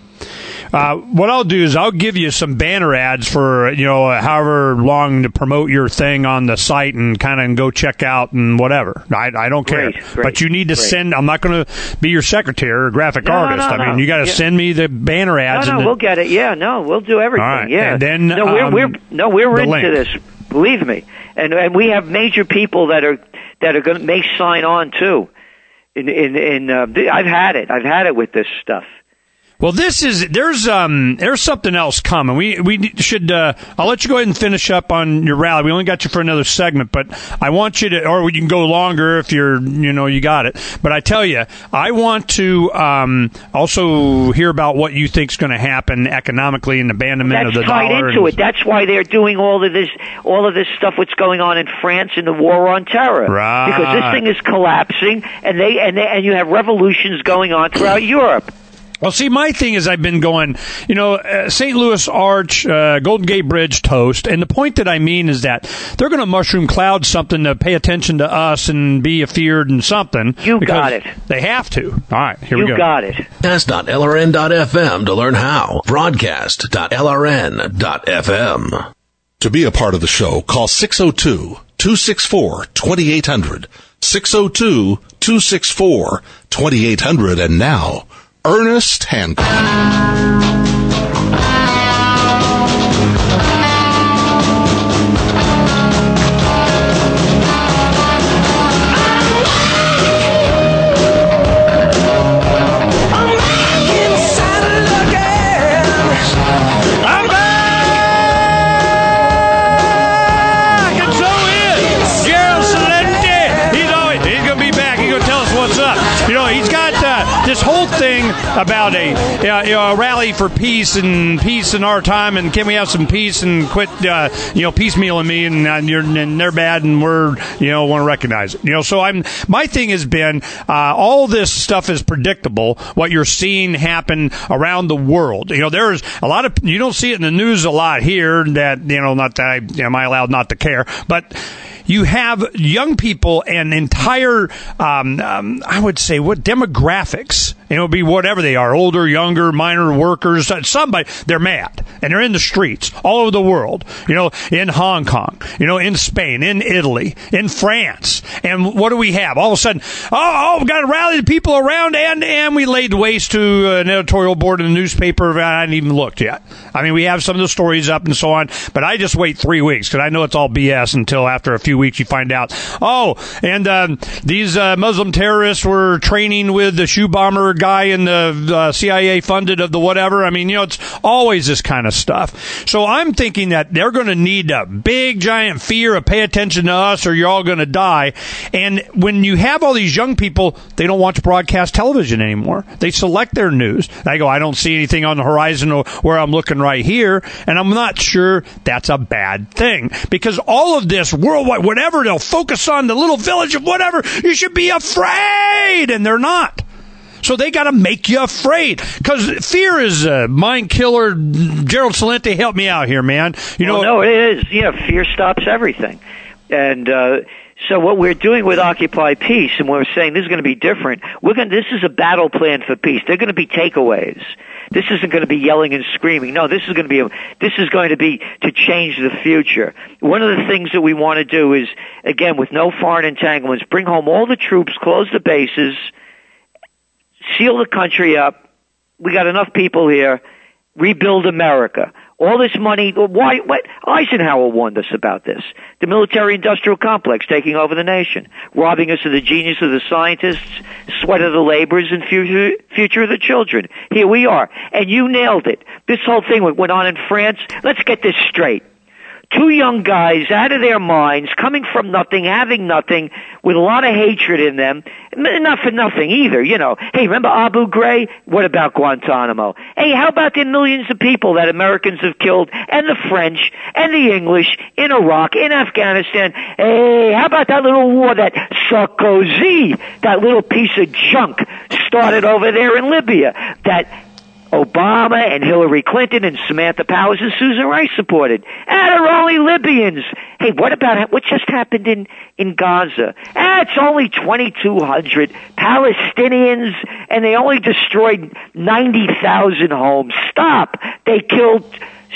Speaker 1: What I'll do is I'll give you some banner ads for, you know, however long to promote your thing on the site and kind of go check out and whatever. I don't care.
Speaker 11: Great.
Speaker 1: But you need to send, I'm not going to be your secretary or graphic artist.
Speaker 11: No.
Speaker 1: I mean, you got to send me the banner ads.
Speaker 11: No, we'll get it. Yeah, no, we'll do everything.
Speaker 1: All right.
Speaker 11: Yeah.
Speaker 1: And then,
Speaker 11: we're into this. Believe me. And we have major people that are going to may sign on too. I've had it with this stuff.
Speaker 1: Well, there's something else coming. We should, I'll let you go ahead and finish up on your rally. We only got you for another segment, but I want you to, or we can go longer if you got it. But I tell you, I want to, also hear about what you think's going to happen economically and abandonment of the dollar.
Speaker 11: That's tied into it. That's why they're doing all of this stuff, what's going on in France in the war on terror.
Speaker 1: Right.
Speaker 11: Because this thing is collapsing and you have revolutions going on throughout Europe.
Speaker 1: Well, see, my thing is I've been going, St. Louis Arch, Golden Gate Bridge toast, and the point that I mean is that they're going to mushroom cloud something to pay attention to us and be afeared and something.
Speaker 11: You got it.
Speaker 1: They have to. All right, here we go.
Speaker 11: You got it.
Speaker 5: Broadcast.lrn.fm to learn how. Broadcast.lrn.fm.
Speaker 4: To be a part of the show, call 602-264-2800. 602-264-2800. And now, Ernest Hancock.
Speaker 1: This whole thing about a rally for peace in our time, and can we have some peace and quit piecemealing me, and they're bad and we're want to recognize it. So my thing has been all this stuff is predictable. What you're seeing happen around the world. There's a lot of, you don't see it in the news a lot here. That not that am I allowed not to care, but you have young people and entire, I would say, what demographics, be whatever they are, older, younger, minor workers, somebody, they're mad. And they're in the streets all over the world, in Hong Kong, in Spain, in Italy, in France. And what do we have? All of a sudden, we got to rally the people around, and we laid waste to an editorial board in the newspaper. I hadn't even looked yet. I mean, we have some of the stories up and so on, but I just wait 3 weeks because I know it's all BS until after a few weeks you find out, these Muslim terrorists were training with the shoe bomber guy in the CIA funded of the whatever. I mean, it's always this kind of stuff. So I'm thinking that they're going to need a big, giant fear of pay attention to us or you're all going to die. And when you have all these young people, they don't watch broadcast television anymore. They select their news. I go, I don't see anything on the horizon where I'm looking right here. And I'm not sure that's a bad thing because all of this worldwide, whatever, they'll focus on the little village of whatever. You should be afraid. And they're not. So they got to make you afraid because fear is a mind killer. Gerald Celente, help me out here, man.
Speaker 11: No, it is. Fear stops everything. And so what we're doing with Occupy Peace, and we're saying this is going to be different. This is a battle plan for peace. They're going to be takeaways. This isn't going to be yelling and screaming. No, this is going to be to change the future. One of the things that we want to do is, again, with no foreign entanglements, bring home all the troops, close the bases, seal the country up. We got enough people here. Rebuild America. All this money, what? Eisenhower warned us about this. The military-industrial complex taking over the nation, robbing us of the genius of the scientists, sweat of the laborers, and future of the children. Here we are. And you nailed it. This whole thing went on in France. Let's get this straight. Two young guys out of their minds, coming from nothing, having nothing, with a lot of hatred in them. Not for nothing either, Hey, remember Abu Ghraib? What about Guantanamo? Hey, how about the millions of people that Americans have killed, and the French, and the English, in Iraq, in Afghanistan? Hey, how about that little war that Sarkozy, that little piece of junk, started over there in Libya, that Obama and Hillary Clinton and Samantha Powers and Susan Rice supported? They're only Libyans. Hey, what about what just happened in Gaza? It's only 2,200 Palestinians, and they only destroyed 90,000 homes. Stop. They killed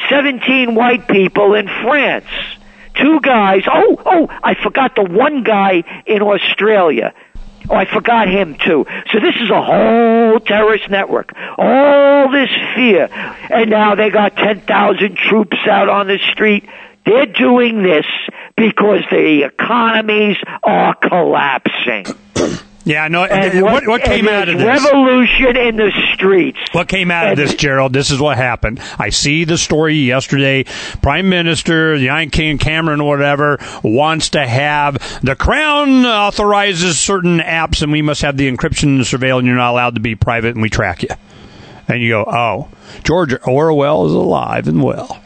Speaker 11: 17 white people in France. 2 guys. I forgot the one guy in Australia. I forgot him too. So this is a whole terrorist network. All this fear. And now they got 10,000 troops out on the street. They're doing this because the economies are collapsing.
Speaker 1: Yeah, no. What came out of this?
Speaker 11: Revolution in the streets.
Speaker 1: What came out of this, Gerald? This is what happened. I see the story yesterday. Prime Minister, the United King Cameron, whatever, wants to have the Crown authorizes certain apps, and we must have the encryption and the surveillance. You're not allowed to be private, and we track you. And you go, George Orwell is alive and well.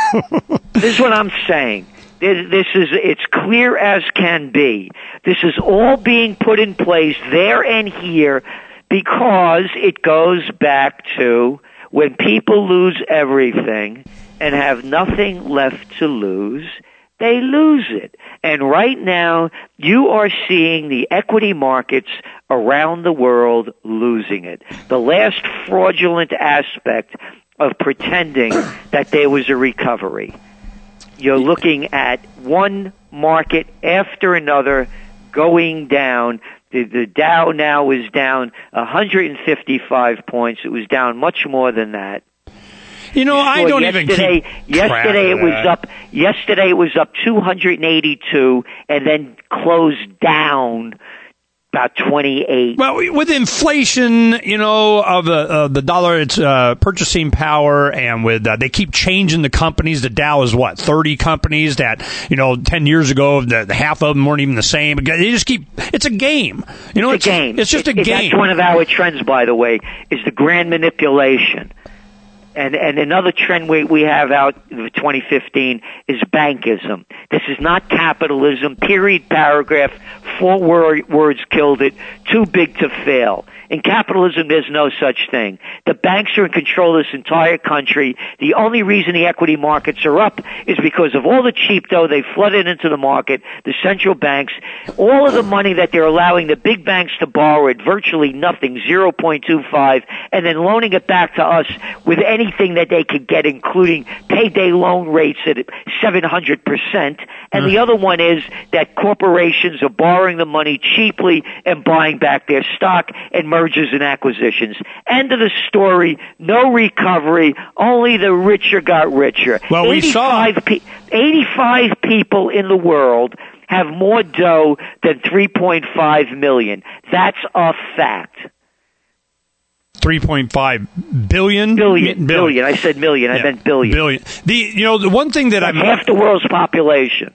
Speaker 11: This is what I'm saying. It's clear as can be. This is all being put in place there and here because it goes back to when people lose everything and have nothing left to lose, they lose it. And right now, you are seeing the equity markets around the world losing it. The last fraudulent aspect of pretending that there was a recovery. You're looking at one market after another going down. The Dow now is down 155 points. It was down much more than that.
Speaker 1: I don't even keep
Speaker 11: Yesterday it was up. Yesterday it was up 282, and then closed down About 28.
Speaker 1: Well, with inflation, of the dollar, its purchasing power, and with they keep changing the companies. The Dow is 30 companies that 10 years ago the half of them weren't even the same. They just keep. It's a game.
Speaker 11: It's a game.
Speaker 1: It's just a game.
Speaker 11: That's one of our trends, by the way, is the grand manipulation. And another trend we have out of 2015 is bankism. This is not capitalism. Period, paragraph, 4 words killed it. Too big to fail. In capitalism, there's no such thing. The banks are in control of this entire country. The only reason the equity markets are up is because of all the cheap dough they flooded into the market, the central banks, all of the money that they're allowing the big banks to borrow at virtually nothing, 0.25, and then loaning it back to us with anything that they could get, including payday loan rates at 700%. And the other one is that corporations are borrowing the money cheaply and buying back their stock and mergers and acquisitions. End of the story. No recovery. Only the richer got richer.
Speaker 1: Well, 85
Speaker 11: people in the world have more dough than 3.5 million. That's a fact.
Speaker 1: 3.5 billion?
Speaker 11: Billion. I said million. I meant billion.
Speaker 1: Billion. The one thing that
Speaker 11: half the world's population.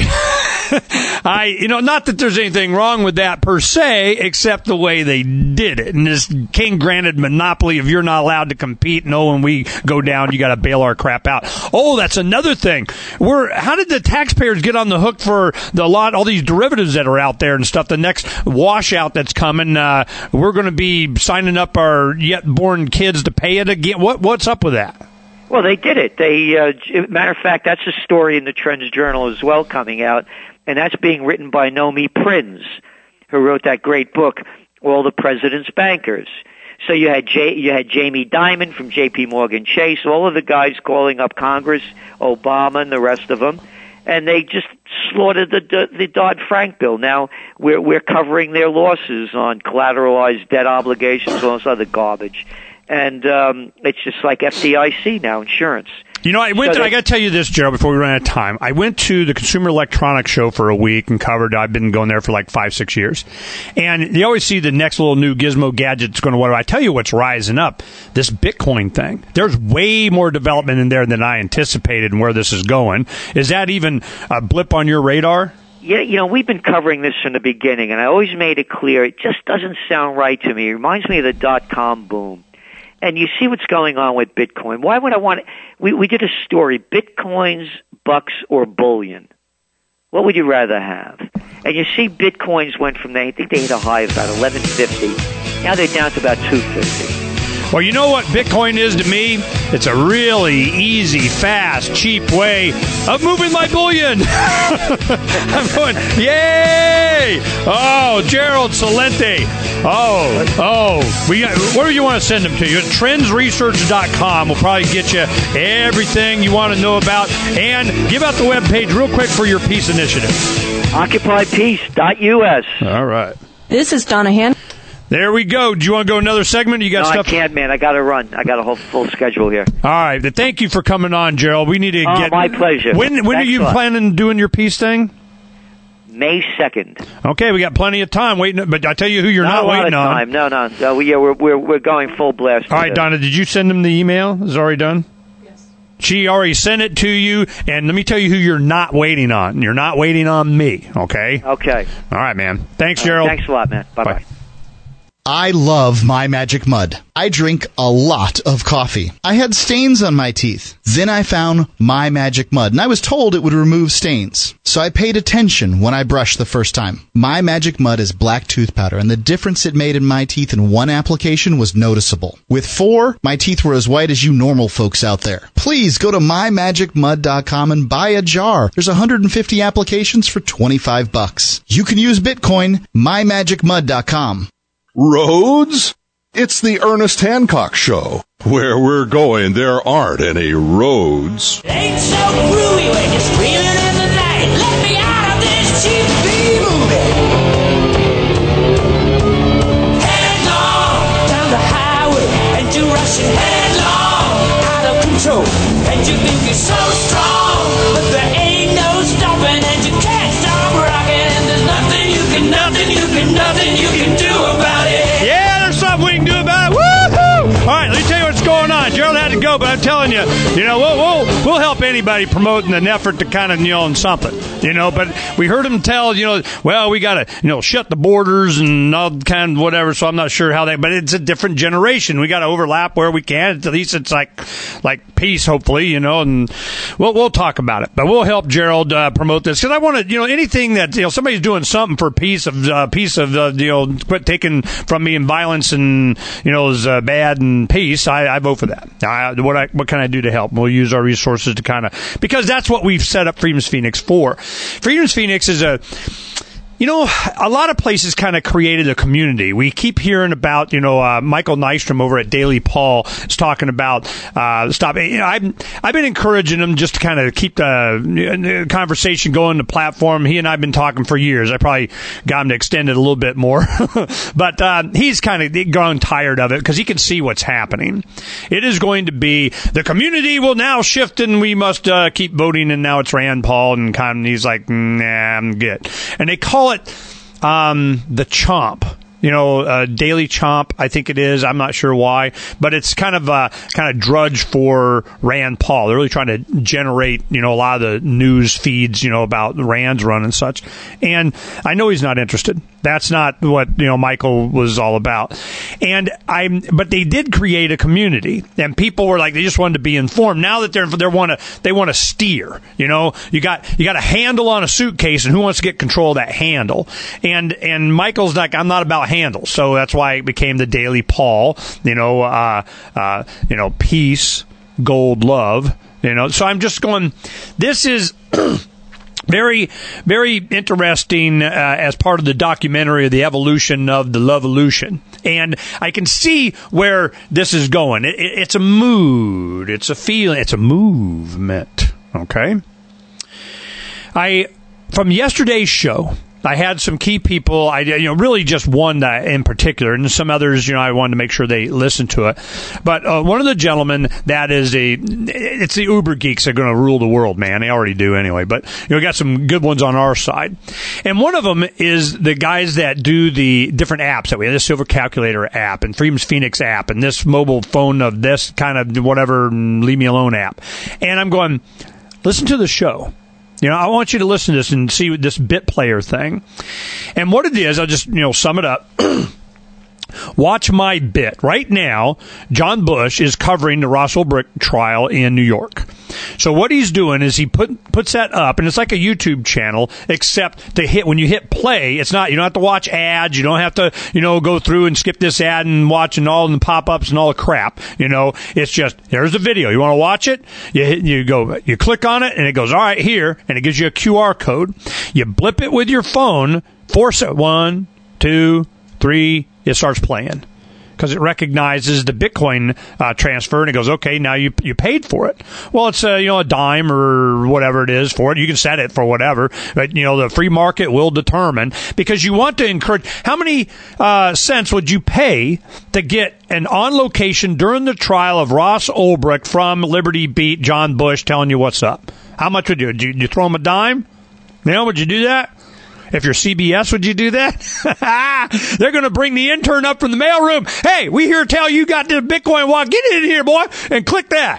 Speaker 1: Not that there's anything wrong with that per se, except the way they did it. And this king-granted monopoly of you're not allowed to compete. No, when we go down, you got to bail our crap out. Oh, that's another thing. How did the taxpayers get on the hook for all these derivatives that are out there and stuff? The next washout that's coming, we're going to be signing up our yet-born kids to pay it again. What's up with that?
Speaker 11: Well, they did it. Matter of fact, that's a story in the Trends Journal as well coming out, and that's being written by Nomi Prinz, who wrote that great book, All the President's Bankers. So you had Jamie Dimon from J.P. Morgan Chase, all of the guys calling up Congress, Obama and the rest of them, and they just slaughtered the Dodd-Frank bill. Now we're covering their losses on collateralized debt obligations, all this other garbage. And it's just like FDIC now, insurance.
Speaker 1: I got to tell you this, Gerald, before we run out of time. I went to the Consumer Electronics Show for a week and I've been going there for like 5-6 years. And you always see the next little new gizmo gadget that's going to whatever. I tell you what's rising up, this Bitcoin thing. There's way more development in there than I anticipated and where this is going. Is that even a blip on your radar?
Speaker 11: Yeah, we've been covering this from the beginning, and I always made it clear. It just doesn't sound right to me. It reminds me of the dot-com boom. And you see what's going on with Bitcoin. Why would I want it? We did a story, Bitcoins, bucks, or bullion. What would you rather have? And you see Bitcoins went from, I think they hit a high of about 1150. Now they're down to about 250.
Speaker 1: Well, you know what Bitcoin is to me? It's a really easy, fast, cheap way of moving my bullion. I'm going, yay! Oh, Gerald Celente. Where do you want to send them to you? Trendsresearch.com will probably get you everything you want to know about. And give out the webpage real quick for your peace initiative.
Speaker 11: OccupyPeace.us.
Speaker 1: All right.
Speaker 7: This is Donna Han.
Speaker 1: There we go. Do you want to go another segment? You got stuff?
Speaker 11: I can't, man. I got to run. I got a whole full schedule here.
Speaker 1: All right. Thank you for coming on, Gerald. We need to get.
Speaker 11: My pleasure.
Speaker 1: When are you planning on doing your peace thing?
Speaker 11: May 2nd.
Speaker 1: Okay, we got plenty of time waiting. But I tell you who you're not waiting on.
Speaker 11: No. We're going full blast.
Speaker 1: All right, Donna. Did you send him the email? Is it already done? Yes. She already sent it to you, and let me tell you who you're not waiting on. You're not waiting on me. Okay.
Speaker 11: Okay.
Speaker 1: All right, man. Thanks, Gerald.
Speaker 11: Thanks a lot, man. Bye.
Speaker 14: I love My Magic Mud. I drink a lot of coffee. I had stains on my teeth. Then I found My Magic Mud, and I was told it would remove stains. So I paid attention when I brushed the first time. My Magic Mud is black tooth powder, and the difference it made in my teeth in one application was noticeable. With 4, my teeth were as white as you normal folks out there. Please go to mymagicmud.com and buy a jar. There's 150 applications for $25. You can use Bitcoin, mymagicmud.com.
Speaker 4: Roads? It's the Ernest Hancock Show. Where we're going, there aren't any roads.
Speaker 8: Ain't so groovy when you're screaming in the night. Let me out of this cheap movie. Headlong down the highway and you're rushing headlong out of control. And you think you're so strong, but there ain't no stopping and you can't stop rocking. And there's nothing you can
Speaker 1: fine. Gerald had to go, but I'm telling you, we'll help anybody promoting an effort to kind of, on something, But we heard him tell, well, we got to, shut the borders and all kind of whatever. So I'm not sure how but it's a different generation. We got to overlap where we can. At least it's like peace, hopefully, and we'll talk about it. But we'll help Gerald promote this because I want to, anything that somebody's doing something for peace of quit taking from me and violence and is bad and peace. I vote for that. What can I do to help? We'll use our resources to kind of because that's what we've set up Freedom's Phoenix for. Freedom's Phoenix is a lot of places kind of created a community. We keep hearing about, Michael Nystrom over at Daily Paul is talking about stop. I've been encouraging him just to kind of keep the conversation going, the platform. He and I have been talking for years. I probably got him to extend it a little bit more, but he's kind of grown tired of it because he can see what's happening. It is going to be the community will now shift and we must keep voting. And now it's Rand Paul and he's like, nah, I'm good. And they call it the Chomp, Daily Chomp, I think it is. I'm not sure why, but it's kind of drudge for Rand Paul. They're really trying to generate, a lot of the news feeds, about Rand's run and such. And I know he's not interested. That's not what, Michael was all about. But they did create a community and people were like, they just wanted to be informed. Now that they want to steer, you got a handle on a suitcase and who wants to get control of that handle? And Michael's like, I'm not about handles. So that's why it became the Daily Paul, peace, gold, love, so I'm just going, this is very, very interesting as part of the documentary of the evolution of the Lovolution. And I can see where this is going. It's a mood. It's a feeling. It's a movement. Okay? From yesterday's show, I had some key people, really just one in particular, and some others, I wanted to make sure they listened to it. But one of the gentlemen that is it's the Uber geeks that are going to rule the world, man. They already do anyway. But, we got some good ones on our side. And one of them is the guys that do the different apps that we have, the Silver Calculator app and Freedom's Phoenix app and this mobile phone of this kind of whatever, leave me alone app. And I'm going, listen to the show. I want you to listen to this and see this bit player thing. And what it is, I'll just, sum it up. Watch my bit. Right now, John Bush is covering the Ross Ulbricht trial in New York. So what he's doing is he puts that up, and it's like a YouTube channel, except when you hit play, it's not, you don't have to watch ads, you don't have to, go through and skip this ad and watch and all the pop-ups and all the crap, it's just, here's the video. You want to watch it? You click on it, and it goes, all right, here, and it gives you a QR code. You blip it with your phone, force it, 1, 2, 3, it starts playing. Because it recognizes the Bitcoin transfer, and it goes, okay, now you paid for it. Well, it's a dime or whatever it is for it. You can set it for whatever, but the free market will determine, because you want to encourage. How many cents would you pay to get an on location during the trial of Ross Ulbricht from Liberty Beat John Bush telling you what's up? How much would you throw him a dime? Would you do that? If you're CBS, would you do that? They're going to bring the intern up from the mailroom. Hey, we here tell you got the Bitcoin walk. Get in here, boy, and click that.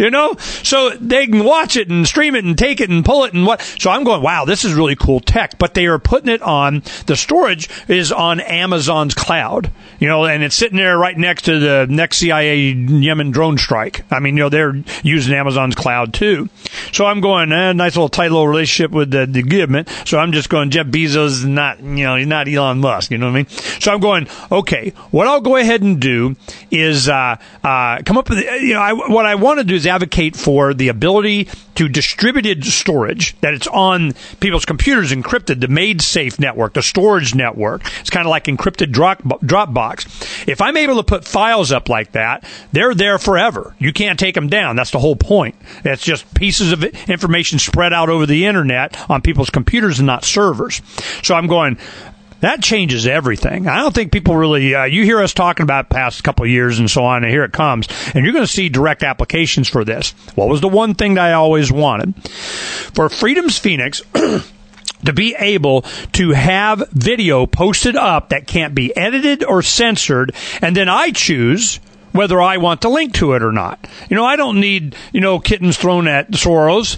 Speaker 1: So they can watch it and stream it and take it and pull it and what. So I'm going, wow, this is really cool tech. But they are putting it on, the storage is on Amazon's cloud, and it's sitting there right next to the next CIA Yemen drone strike. I mean, they're using Amazon's cloud too. So I'm going, nice little tight little relationship with the government. So I'm just going, Jeff Bezos is not, he's not Elon Musk, you know what I mean? So I'm going, okay, what I'll go ahead and do is come up with, what I want to do is advocate for the ability to distributed storage, that it's on people's computers, encrypted, the MaidSafe network, the storage network. It's kind of like encrypted Dropbox. If I'm able to put files up like that, they're there forever. You can't take them down. That's the whole point. It's just pieces of information spread out over the internet on people's computers and not servers. So I'm going, that changes everything. I don't think people really, you hear us talking about past couple of years and so on, and here it comes. And you're going to see direct applications for this. What was the one thing that I always wanted? For Freedom's Phoenix to be able to have video posted up that can't be edited or censored, and then I choose whether I want to link to it or not. I don't need, kittens thrown at Soros.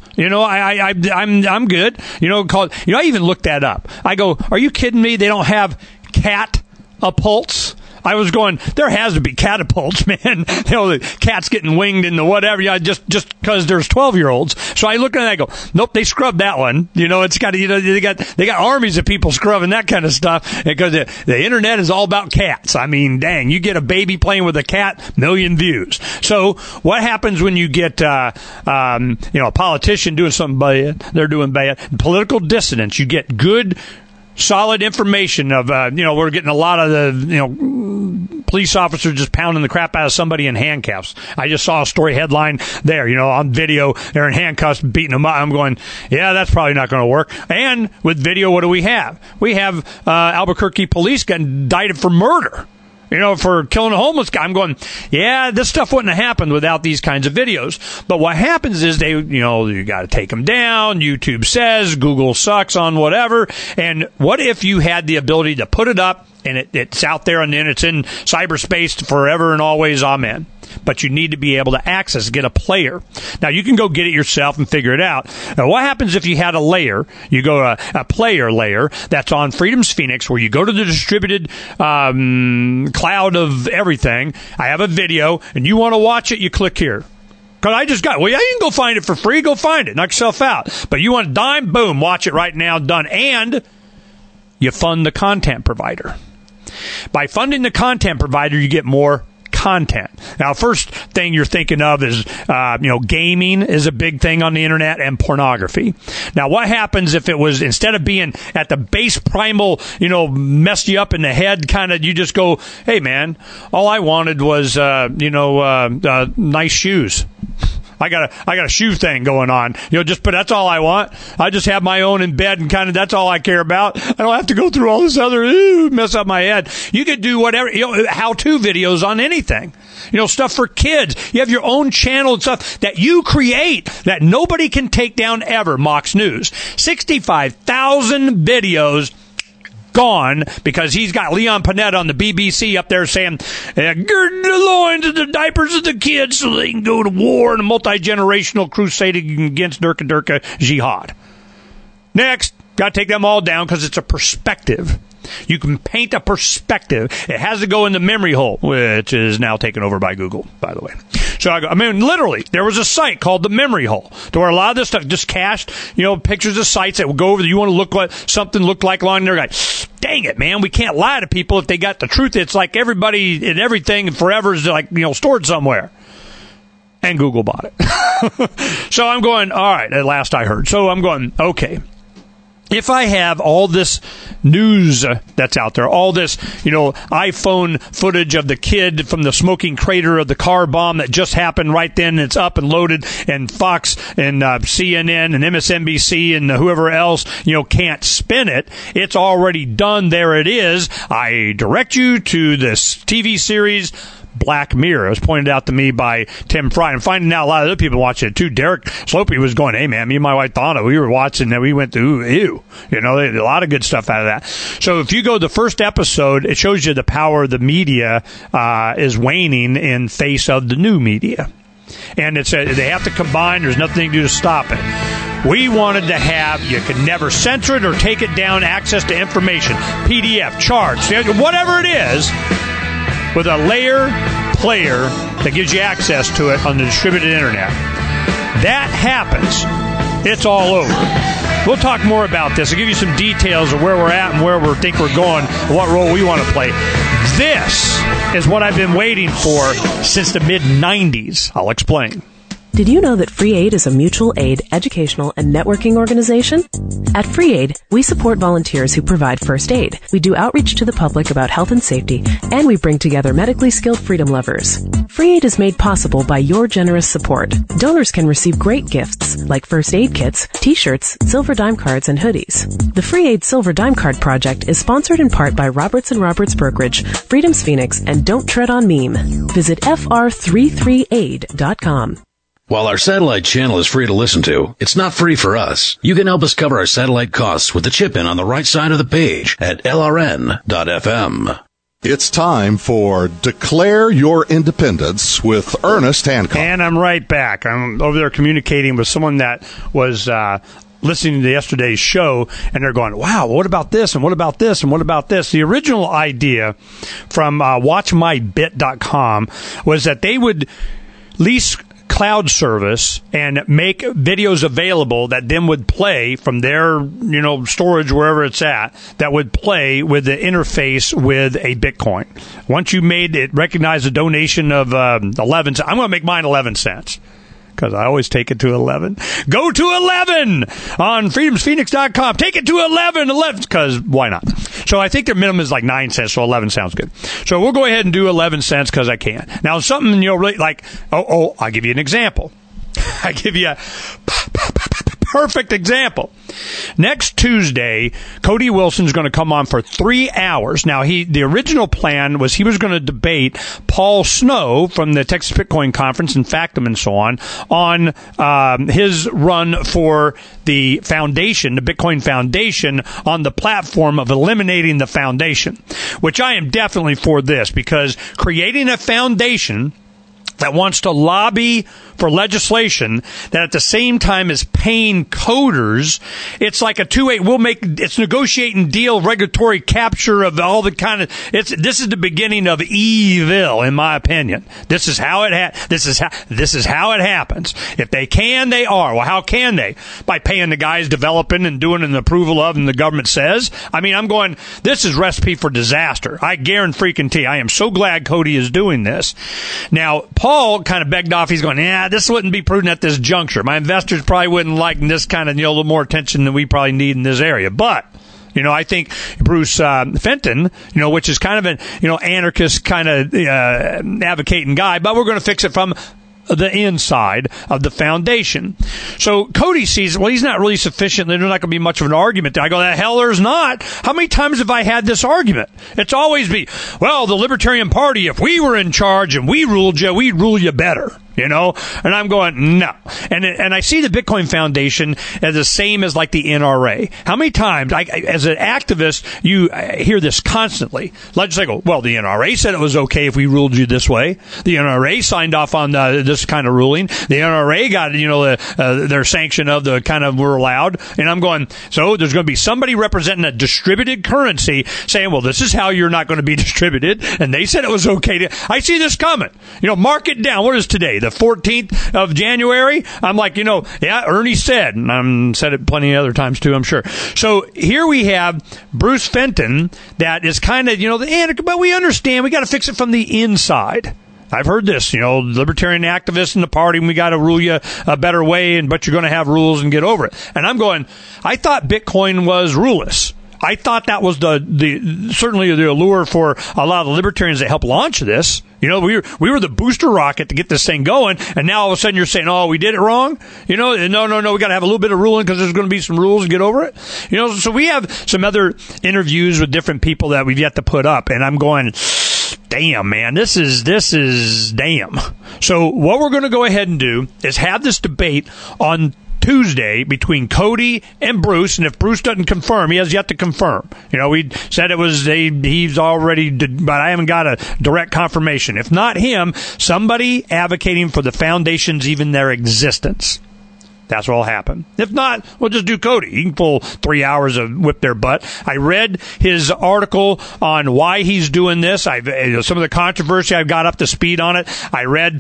Speaker 1: I'm good. I even looked that up. I go, are you kidding me? They don't have catapults. I was going, there has to be catapults, man. The cats getting winged into whatever, just because there's 12-year-olds. So I look at it and I go, nope, they scrubbed that one. It's got, they got armies of people scrubbing that kind of stuff because the internet is all about cats. I mean, dang, you get a baby playing with a cat, million views. So what happens when you get, a politician doing something bad, they're doing bad, political dissidents, you get good, solid information of, we're getting a lot of the, police officers just pounding the crap out of somebody in handcuffs. I just saw a story headline there, on video, they're in handcuffs beating them up. I'm going, yeah, that's probably not going to work. And with video, what do we have? We have, Albuquerque police getting indicted for murder. For killing a homeless guy. I'm going, yeah, this stuff wouldn't have happened without these kinds of videos. But what happens is you got to take them down. YouTube says Google sucks on whatever. And what if you had the ability to put it up and it's out there and then it's in cyberspace forever and always, amen. But you need to be able to access, get a player. Now, you can go get it yourself and figure it out. Now, what happens if you had a layer? You go a player layer that's on Freedom's Phoenix, where you go to the distributed cloud of everything. I have a video, and you want to watch it, you click here. Because I just got, you can go find it for free. Go find it. Knock yourself out. But you want a dime, boom, watch it right now, done. And you fund the content provider. By funding the content provider, you get more content. Now, first thing you're thinking of is, gaming is a big thing on the internet, and pornography. Now, what happens if it was, instead of being at the base primal, mess you up in the head, kind of, you just go, hey, man, all I wanted was, nice shoes. I got a shoe thing going on, but that's all I want. I just have my own in bed and kind of, that's all I care about. I don't have to go through all this other, mess up my head. You could do whatever, how-to videos on anything, stuff for kids. You have your own channel and stuff that you create that nobody can take down ever. Mox News, 65,000 videos gone because he's got Leon Panetta on the BBC up there saying, gird the loins of the diapers of the kids so they can go to war in a multi-generational crusade against Durka jihad. Next, got to take them all down because it's a perspective. You can paint a perspective. It has to go in the memory hole, which is now taken over by Google, by the way. So literally, there was a site called the memory hole to where a lot of this stuff just cached, pictures of sites that would go over that you want to look like something looked like along there. Like, dang it, man, we can't lie to people if they got the truth. It's like everybody and everything forever is like, stored somewhere. And Google bought it. So I'm going, all right, at last I heard. So I'm going, okay. If I have all this news that's out there, all this, iPhone footage of the kid from the smoking crater of the car bomb that just happened right then, it's up and loaded, and Fox and CNN and MSNBC and whoever else, can't spin it. It's already done. There it is. I direct you to this TV series, Black Mirror. It was pointed out to me by Tim Fry. I'm finding out a lot of other people watching it too. Derek Slopey was going, hey man, me and my wife Donna, we were watching that. We went to ew. A lot of good stuff out of that. So if you go to the first episode, it shows you the power of the media is waning in face of the new media. And they have to combine. There's nothing to do to stop it. We wanted to have, you could never censor it or take it down, access to information, PDF, charts, whatever it is, with a layer player that gives you access to it on the distributed internet. That happens. It's all over. We'll talk more about this. I'll give you some details of where we're at and where we think we're going, what role we want to play. This is what I've been waiting for since the mid-90s. I'll explain.
Speaker 15: Did you know that Free Aid is a mutual aid, educational, and networking organization? At Free Aid, we support volunteers who provide first aid. We do outreach to the public about health and safety, and we bring together medically skilled freedom lovers. Free Aid is made possible by your generous support. Donors can receive great gifts like first aid kits, t-shirts, silver dime cards, and hoodies. The Free Aid Silver Dime Card Project is sponsored in part by Roberts & Roberts Brokerage, Freedom's Phoenix, and Don't Tread on Meme. Visit fr33aid.com.
Speaker 5: While our satellite channel is free to listen to, it's not free for us. You can help us cover our satellite costs with the chip-in on the right side of the page at lrn.fm.
Speaker 4: It's time for Declare Your Independence with Ernest Hancock.
Speaker 1: And I'm right back. I'm over there communicating with someone that was listening to yesterday's show, and they're going, wow, what about this, and what about this, and what about this? The original idea from WatchMyBit.com was that they would lease cloud service and make videos available that then would play from their storage wherever it's at, that would play with the interface with a Bitcoin. Once you made it recognize a donation of 11 cents, I'm going to make mine 11 cents. Because I always take it to 11. Go to 11 on freedomsphoenix.com. Take it to 11, because why not? So I think their minimum is like 9 cents, so 11 sounds good. So we'll go ahead and do 11 cents because I can. Now, something, really like, I'll give you an example. I give you a perfect example. Next Tuesday, Cody Wilson's going to come on for 3 hours. Now, the original plan was he was going to debate Paul Snow from the Texas Bitcoin Conference and Factum and so on his run for the foundation, the Bitcoin Foundation, on the platform of eliminating the foundation, which I am definitely for this, because creating a foundation that wants to lobby for legislation that at the same time is paying coders, it's like a two-way. It's negotiating deal, regulatory capture of all the kind of. This is the beginning of evil, in my opinion. This is how it This is how it happens. If they can, they are. Well, how can they? By paying the guys developing and doing an approval of, and the government says. I mean, I'm going. This is recipe for disaster. I guarantee. I am so glad Cody is doing this. Now, Paul kind of begged off. He's going, this wouldn't be prudent at this juncture. My investors probably wouldn't like this kind of, a little more attention than we probably need in this area. But, I think Bruce Fenton, which is kind of an, anarchist kind of advocating guy, but we're going to fix it from the inside of the foundation. So Cody sees, he's not really sufficient. There's not going to be much of an argument there. I go, the hell there's not. How many times have I had this argument? It's always the Libertarian Party, if we were in charge and we ruled you, we'd rule you better. And I'm going, no. And I see the Bitcoin Foundation as the same as like the NRA. How many times, as an activist, you hear this constantly. Legislators go, the NRA said it was okay if we ruled you this way. The NRA signed off on this kind of ruling. The NRA got, their sanction of the kind of we're allowed. And I'm going, so there's going to be somebody representing a distributed currency saying, this is how you're not going to be distributed. And they said it was okay I see this coming. Mark it down. What is today? The 14th of January. I'm like, Ernie said, and I've said it plenty of other times too, I'm sure. So here we have Bruce Fenton that is kind of, the anarchist, but we understand we got to fix it from the inside. I've heard this, libertarian activists in the party, and we got to rule you a better way, but you're going to have rules and get over it. And I'm going, I thought Bitcoin was ruleless. I thought that was certainly the allure for a lot of the libertarians that helped launch this. We were the booster rocket to get this thing going, and now all of a sudden you're saying, we did it wrong? No, we got to have a little bit of ruling because there's going to be some rules and get over it. So we have some other interviews with different people that we've yet to put up, and I'm going, damn, man, this is damn. So what we're going to go ahead and do is have this debate on Tuesday between Cody and Bruce, and if Bruce doesn't confirm, he has yet to confirm. We said it was he's already, but I haven't got a direct confirmation. If not him, somebody advocating for the foundations, even their existence. That's what will happen. If not, we'll just do Cody. He can pull 3 hours of whip their butt. I read his article on why he's doing this. Some of the controversy, I've got up to speed on it. I read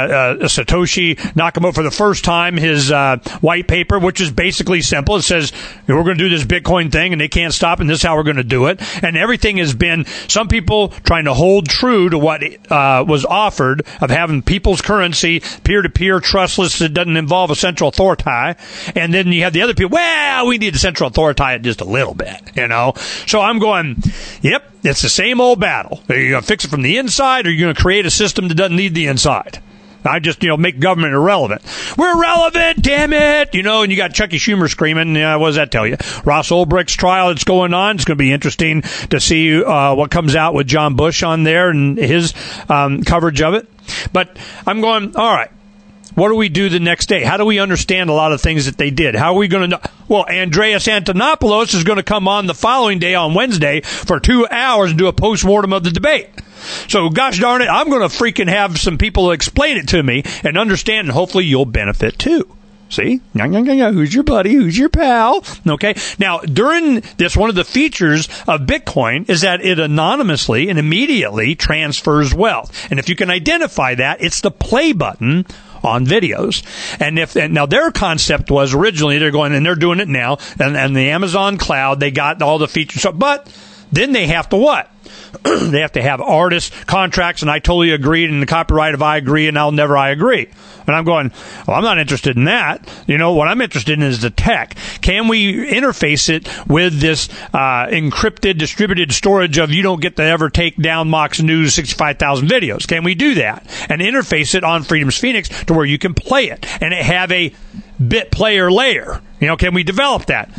Speaker 1: Satoshi Nakamoto for the first time, his white paper, which is basically simple. It says, we're going to do this Bitcoin thing, and they can't stop, and this is how we're going to do it. And everything has been some people trying to hold true to what was offered of having people's currency, peer-to-peer, trustless, that doesn't involve a central authority. And then you have the other people, we need the central authority it just a little bit, So I'm going, yep, it's the same old battle. Are you going to fix it from the inside, or are you going to create a system that doesn't need the inside? I just, make government irrelevant. We're irrelevant, damn it! And you got Chucky Schumer screaming. What does that tell you? Ross Ulbricht's trial that's going on. It's going to be interesting to see what comes out with John Bush on there and his coverage of it. But I'm going, all right.
Speaker 2: what do we do the next day? How do we understand a lot of things that they did? How are we going to know? Well, Andreas Antonopoulos is going to come on the following day on Wednesday for 2 hours and do a postmortem of the debate. So, gosh darn it, I'm going to freaking have some people explain it to me and understand, and hopefully you'll benefit too. See? Who's your buddy? Who's your pal? Okay. Now, during this, one of the features of Bitcoin is that it anonymously and immediately transfers wealth. And if you can identify that, it's the play button on videos. And now their concept was originally they're going, and they're doing it now, and the Amazon cloud, they got all the features. But then they have to what? They have to have artist contracts, and I totally agreed, and the copyright if I agree, and I'll never I agree. And I'm going, well, I'm not interested in that. You know, what I'm interested in is the tech. Can we interface it with this encrypted, distributed storage of you don't get to ever take down Mox News 65,000 videos? Can we do that? And interface it on Freedom's Phoenix to where you can play it, and it have a bit player layer. You know, can we develop that?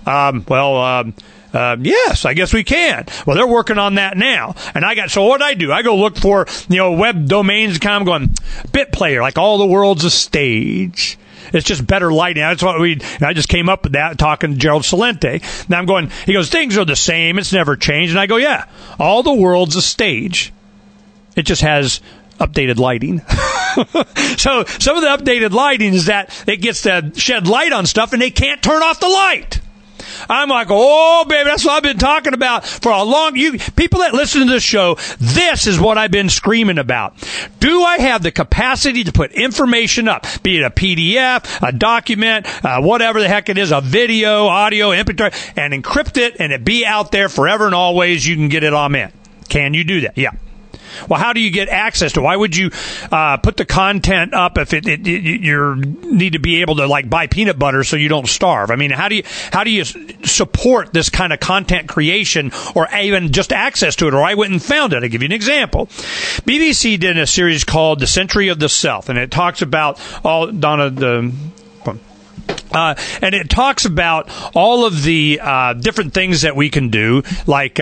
Speaker 2: Yes, I guess we can. Well, they're working on that now. And so what I do, I go look for, web domains, kind of going, BitPlayer, like all the world's a stage. It's just better lighting. That's what I just came up with that talking to Gerald Celente. Now I'm going, he goes, things are the same. It's never changed. And I go, yeah, all the world's a stage. It just has updated lighting. So some of the updated lighting is that it gets to shed light on stuff and they can't turn off the light. I'm like, oh, baby, that's what I've been talking about for a long... people that listen to this show, this is what I've been screaming about. Do I have the capacity to put information up, be it a PDF, a document, whatever the heck it is, a video, audio, MP3, and encrypt it, and it be out there forever and always? You can get it on in. Can you do that? Yeah. Well, how do you get access to it? Why would you put the content up if you need to be able to like buy peanut butter so you don't starve? I mean, how do you support this kind of content creation or even just access to it? Or I went and found it. I'll give you an example. BBC did a series called The Century of the Self, and it talks about and it talks about all of the different things that we can do, like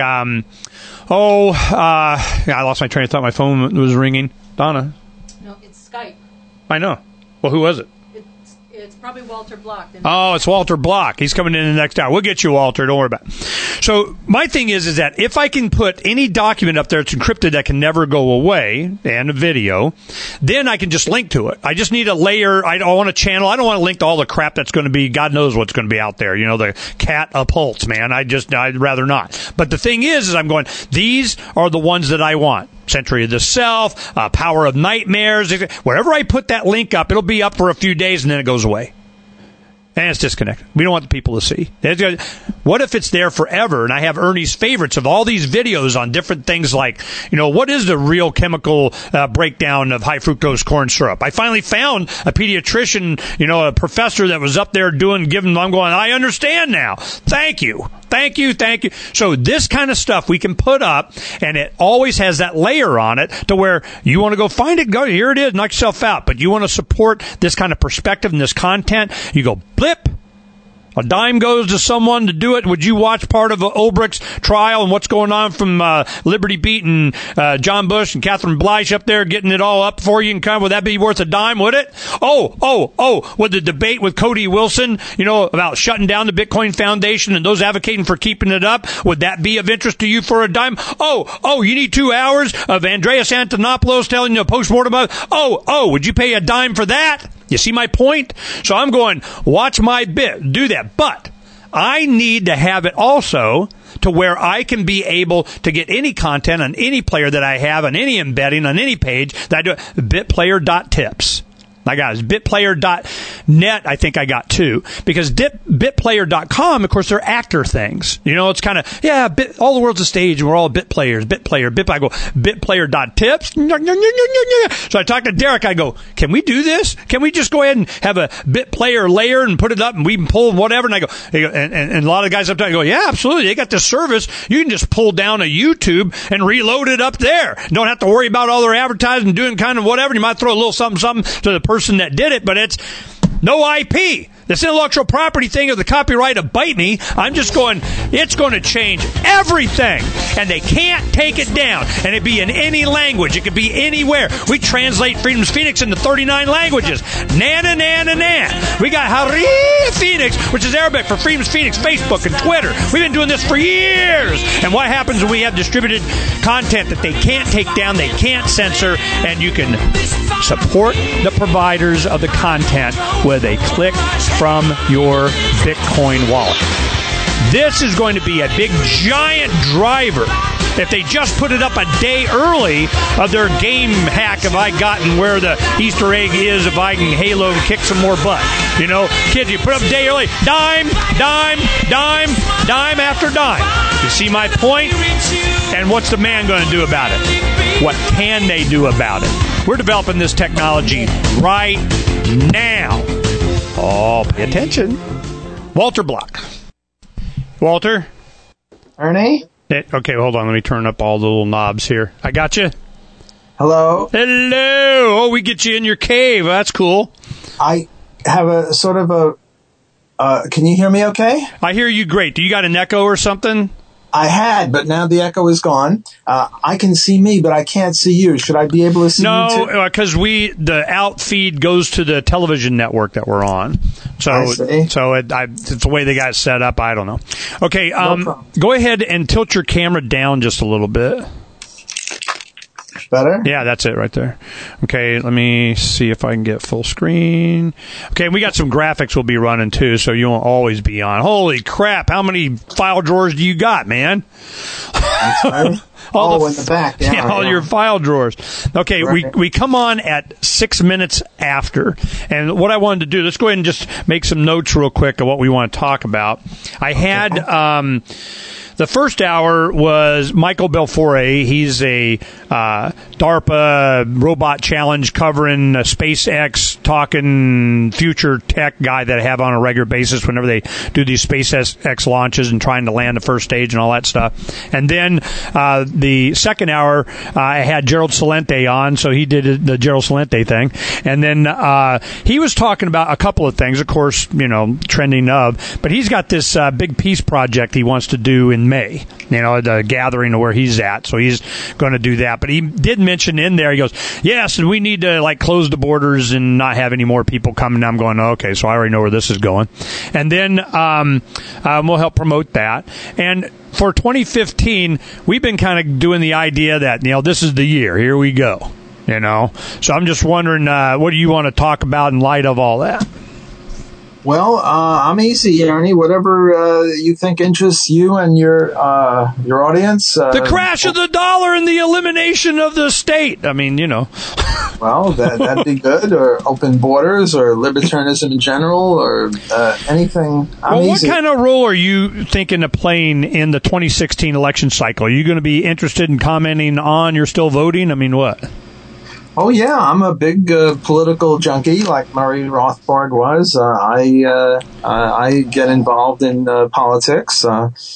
Speaker 2: I lost my train of thought. My phone was ringing. Donna.
Speaker 7: No, it's Skype.
Speaker 2: I know. Well, who was it?
Speaker 7: It's probably Walter Block.
Speaker 2: Oh, it's Walter Block. He's coming in the next hour. We'll get you, Walter. Don't worry about it. So my thing is that if I can put any document up there that's encrypted that can never go away, and a video, then I can just link to it. I just need a layer. I don't want a channel. I don't want to link to all the crap that's going to be, God knows what's going to be out there. You know, the cat upholds, man. I'd rather not. But the thing is I'm going, these are the ones that I want. Century of the Self, Power of Nightmares. Wherever I put that link up, it'll be up for a few days and then it goes away. And it's disconnected. We don't want the people to see. What if it's there forever and I have Ernie's favorites of all these videos on different things like, what is the real chemical breakdown of high fructose corn syrup? I finally found a pediatrician, a professor that was up there I'm going, I understand now. Thank you. So this kind of stuff we can put up, and it always has that layer on it to where you want to go find it, go, here it is, knock yourself out. But you want to support this kind of perspective and this content, you go blip. A dime goes to someone to do it. Would you watch part of Ulbricht's trial and what's going on from Liberty Beat and John Bush and Catherine Bleish up there getting it all up for you? And would that be worth a dime? Would it? Would the debate with Cody Wilson, about shutting down the Bitcoin Foundation and those advocating for keeping it up, would that be of interest to you for a dime? You need 2 hours of Andreas Antonopoulos telling you a postmortem of, would you pay a dime for that? You see my point? So I'm going, watch my bit, do that. But I need to have it also to where I can be able to get any content on any player that I have, on any embedding, on any page that I do. Bitplayer.tips. I got it. Bitplayer.net, I think I got too. Because Bitplayer.com, of course, they're actor things. It's kind of, all the world's a stage and we're all bit players. I go, Bitplayer.tips. So I talked to Derek. I go, can we do this? Can we just go ahead and have a Bitplayer layer and put it up and we can pull whatever? And I go, and a lot of the guys up there go, yeah, absolutely. They got this service. You can just pull down a YouTube and reload it up there. Don't have to worry about all their advertising doing kind of whatever. You might throw a little something to the person that did it, but
Speaker 1: No IP. This intellectual property thing of the copyright of Bite Me, I'm just going, it's going to change everything. And they can't take it down. And it be in any language. It could be anywhere. We translate Freedom's Phoenix into 39 languages. Nana, nana, nana. We got Hari Phoenix, which is Arabic for Freedom's Phoenix, Facebook and Twitter. We've been doing this for years. And what happens when we have distributed content that they can't take down, they can't censor, and you can support the providers of the content with a click from your Bitcoin wallet. This is going to be a big, giant driver. If they just put it up a day early of their game hack, have I gotten where the Easter egg is, if I can Halo and kick some more butt. You know, kids, you put up a day early, dime, dime, dime, dime after dime. You see my point? And what's the man going to do about it? What can they do about it? We're developing this technology right now. Oh, pay attention. Walter Block. Walter?
Speaker 16: Ernie?
Speaker 1: Okay, hold on. Let me turn up all the little knobs here. I got you.
Speaker 16: Hello?
Speaker 1: Hello. Oh, we get you in your cave. That's cool.
Speaker 16: I have a sort of a... can you hear me okay?
Speaker 1: I hear you great. Do you got an echo or something?
Speaker 16: I had, but now the echo is gone. I can see me, but I can't see you. Should I be able to see you too?
Speaker 1: No, because the out feed goes to the television network that we're on. So it's the way they got it set up. I don't know. Okay, go ahead and tilt your camera down just a little bit.
Speaker 16: Better?
Speaker 1: Yeah, that's it right there. Okay, let me see if I can get full screen. Okay, we got some graphics we'll be running too, so you won't always be on. Holy crap, how many file drawers do you got, man?
Speaker 16: In the back. Yeah,
Speaker 1: all your file drawers. Okay, right. we come on at 6 minutes after. And what I wanted to do, let's go ahead and just make some notes real quick of what we want to talk about. I had... the first hour was Michael Belfiore. He's a DARPA robot challenge covering SpaceX, talking future tech guy that I have on a regular basis whenever they do these SpaceX launches and trying to land the first stage and all that stuff. And then the second hour, I had Gerald Celente on, so he did the Gerald Celente thing. And then he was talking about a couple of things, of course, trending of, but he's got this big peace project he wants to do in May, the gathering where he's at. So he's going to do that. But he did mention in there, he goes, yes, and we need to close the borders and not have any more people coming. I'm going, okay, so I already know where this is going. And then we'll help promote that. And for 2015, we've been kind of doing the idea that, this is the year. Here we go. So I'm just wondering, what do you want to talk about in light of all that?
Speaker 16: Well, I'm easy, Ernie. Whatever you think interests you and your audience.
Speaker 1: The crash of the dollar and the elimination of the state. I mean,
Speaker 16: Well, that'd be good. Or open borders, or libertarianism in general, or anything.
Speaker 1: What kind of role are you thinking of playing in the 2016 election cycle? Are you going to be interested in commenting on you're still voting? I mean, what?
Speaker 16: Oh, yeah, I'm a big political junkie like Murray Rothbard was. I get involved in politics.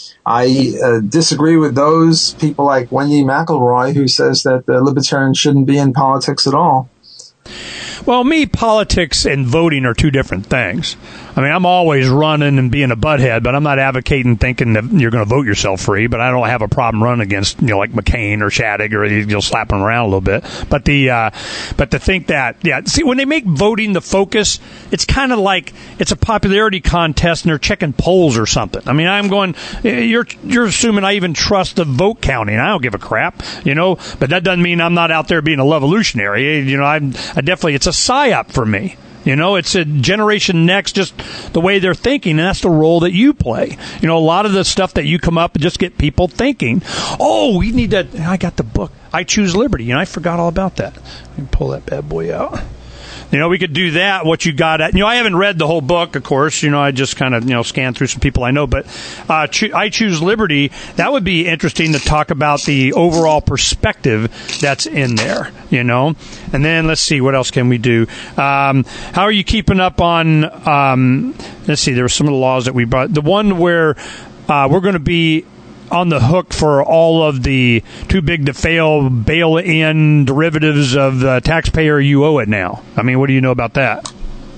Speaker 16: I disagree with those people like Wendy McElroy who says that the libertarians shouldn't be in politics at all.
Speaker 1: Well, politics and voting are two different things. I mean, I'm always running and being a butthead, but I'm not advocating thinking that you're going to vote yourself free, but I don't have a problem running against, like McCain or Shadegg, or you'll slap them around a little bit. But to think that, see, when they make voting the focus, it's kind of like it's a popularity contest and they're checking polls or something. I mean, I'm going, you're assuming I even trust the vote counting. I don't give a crap, but that doesn't mean I'm not out there being a revolutionary. I definitely, it's a psyop for me. It's a generation next, just the way they're thinking, and that's the role that you play. A lot of the stuff that you come up and just get people thinking, oh, we need that. I got the book, I Choose Liberty, I forgot all about that. Let me pull that bad boy out. We could do that, what you got at. I haven't read the whole book, of course. I just kind of, scanned through some people I know. But I Choose Liberty, that would be interesting to talk about the overall perspective that's in there, And then let's see, what else can we do? How are you keeping up on, let's see, there were some of the laws that we brought. The one where we're going to be on the hook for all of the too big to fail bail-in derivatives of the taxpayer you owe it now. I mean, what do you know about that?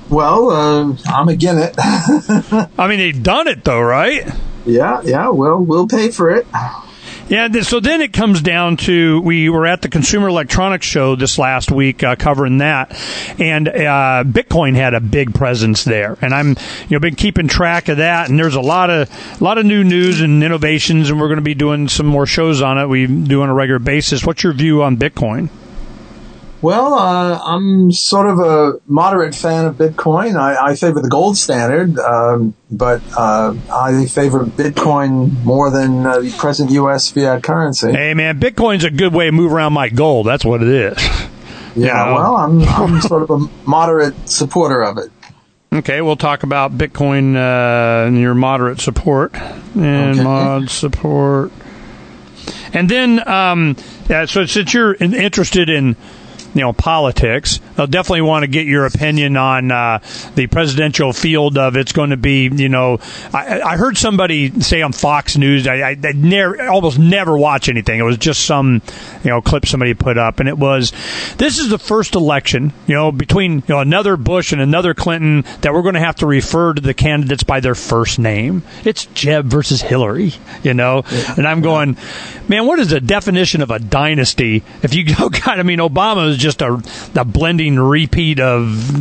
Speaker 16: Well, I'm against it.
Speaker 2: I mean, they've done it, though, right?
Speaker 16: Yeah, we'll pay for it.
Speaker 2: Yeah, so then it comes down to, we were at the Consumer Electronics Show this last week covering that, and Bitcoin had a big presence there, and I'm been keeping track of that, and there's a lot of new news and innovations, and we're going to be doing some more shows on it. We do on a regular basis. What's your view on Bitcoin?
Speaker 16: Well, I'm sort of a moderate fan of Bitcoin. I favor the gold standard, but I favor Bitcoin more than the present U.S. fiat currency.
Speaker 2: Hey, man, Bitcoin's a good way to move around my gold. That's what it is.
Speaker 16: Yeah, well, I'm sort of a moderate supporter of it.
Speaker 2: Okay, we'll talk about Bitcoin and your moderate support and mod support. And then, so since you're interested in politics, I'll definitely want to get your opinion on the presidential field of it's going to be, I heard somebody say on Fox News, I almost never watch anything. It was just some, clip somebody put up, and it was, this is the first election, between another Bush and another Clinton that we're going to have to refer to the candidates by their first name. It's Jeb versus Hillary, and I'm going, man, what is the definition of a dynasty? If you go, Obama is just a blending repeat of,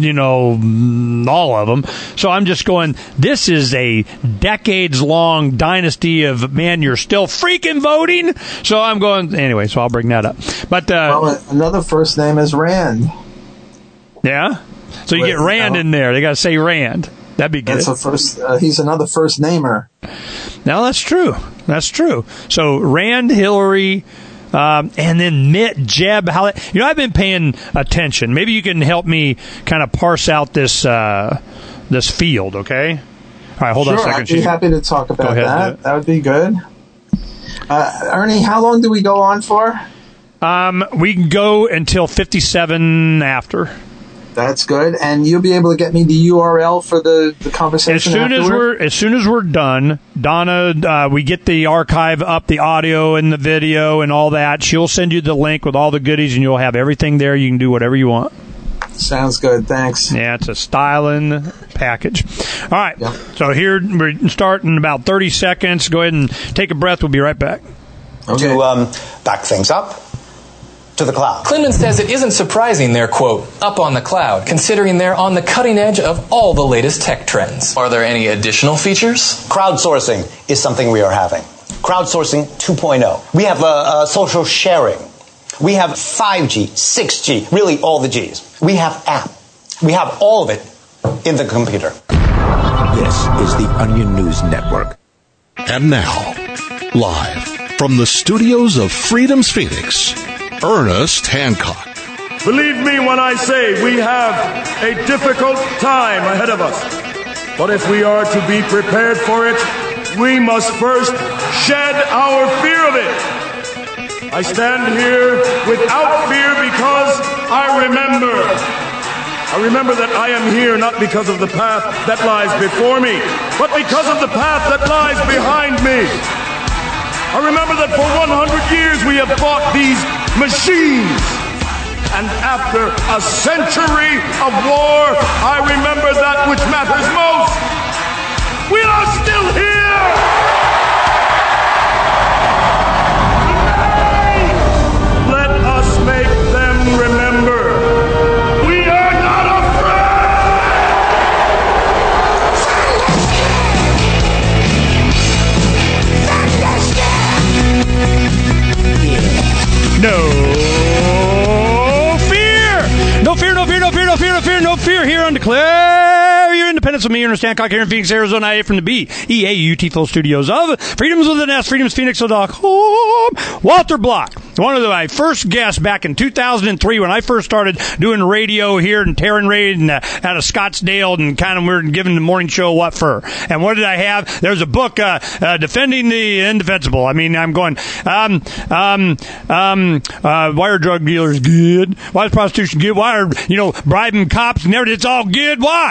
Speaker 2: all of them. So I'm just going, this is a decades-long dynasty of, man, you're still freaking voting. So I'm going, anyway, so I'll bring that up. But
Speaker 16: another first name is Rand.
Speaker 2: Yeah? So you get Rand in there. They got to say Rand. That'd be good.
Speaker 16: He's another first namer.
Speaker 2: Now, that's true. That's true. So Rand, Hillary... and then Mitt, Jeb, I've been paying attention. Maybe you can help me kind of parse out this field, okay? All right, hold on a second.
Speaker 16: I'd be happy to talk about that. That would be good. Ernie, how long do we go on for?
Speaker 2: We can go until 57 after.
Speaker 16: That's good, and you'll be able to get me the URL for the conversation
Speaker 2: as soon as we're done. Donna, we get the archive up, the audio and the video and all that. She'll send you the link with all the goodies, and you'll have everything there. You can do whatever you want.
Speaker 16: Sounds good. Thanks.
Speaker 2: Yeah, it's a styling package. All right. Yeah. So here we're starting in about 30 seconds. Go ahead and take a breath. We'll be right back.
Speaker 17: Okay. To back things up. To the cloud.
Speaker 18: Clinton says it isn't surprising they're, quote, up on the cloud, considering they're on the cutting edge of all the latest tech trends. Are there any additional features?
Speaker 17: Crowdsourcing is something we are having. Crowdsourcing 2.0. We have social sharing. We have 5G, 6G, really all the Gs. We have app. We have all of it in the computer.
Speaker 19: This is the Onion News Network.
Speaker 4: And now, live from the studios of Freedom's Phoenix, Ernest Hancock.
Speaker 12: Believe me when I say we have a difficult time ahead of us. But if we are to be prepared for it, we must first shed our fear of it. I stand here without fear because I remember that I am here not because of the path that lies before me, but because of the path that lies behind me. I remember that for 100 years we have fought these machines. And after a century of war, I remember that which matters most. We are still here! Today, let us make them remember. We are not
Speaker 2: No fear here on Declare Your Independence with me, Ernest Hancock, here in Phoenix, Arizona, from the BEAUT full studios of Freedoms with an S, freedomsphoenix.com. Walter Block, one of my first guests back in 2003 when I first started doing radio here in Terran Radio and out of Scottsdale, and kind of we were giving the morning show What For. And what did I have? There's a book, Defending the Indefensible. I mean, I'm going, why are drug dealers good? Why is prostitution good? Why are, bribing cops and everything? It's all good. Why?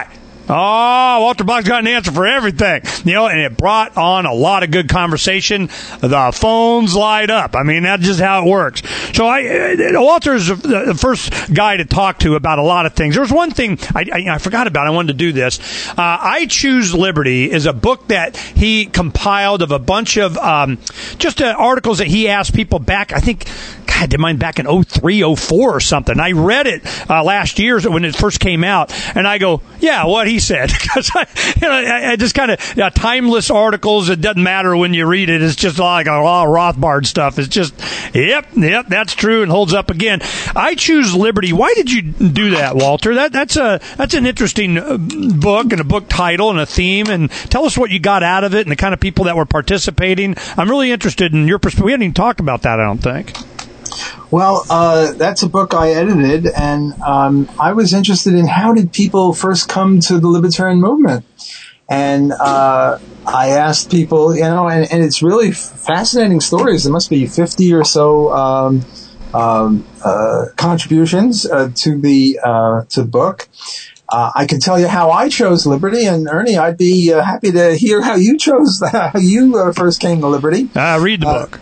Speaker 1: Oh, Walter Block's got an answer for everything. And it brought on a lot of good conversation. The phones light up. I mean, that's just how it works. So Walter's the first guy to talk to about a lot of things. There was one thing I forgot about. I wanted to do this. I Choose Liberty is a book that he compiled of a bunch of just articles that he asked people back, I think, God, I did mine back in 03, 04 or something. I read it last year when it first came out, and I go, yeah, what he said. Because I just kind of timeless articles. It doesn't matter when you read it. It's just like a lot of Rothbard stuff. It's just, yep, that's true and holds up again. I Choose Liberty. Why did you do that, Walter? That's an interesting book and a book title and a theme. And tell us what you got out of it and the kind of people that were participating. I'm really interested in your perspective. We haven't even talked about that, I don't think.
Speaker 16: Well, that's a book I edited, and I was interested in how did people first come to the libertarian movement. And I asked people, and it's really fascinating stories. There must be 50 or so contributions to the book. I can tell you how I chose liberty, and Ernie, I'd be happy to hear how you chose how you first came to liberty.
Speaker 1: Read the book.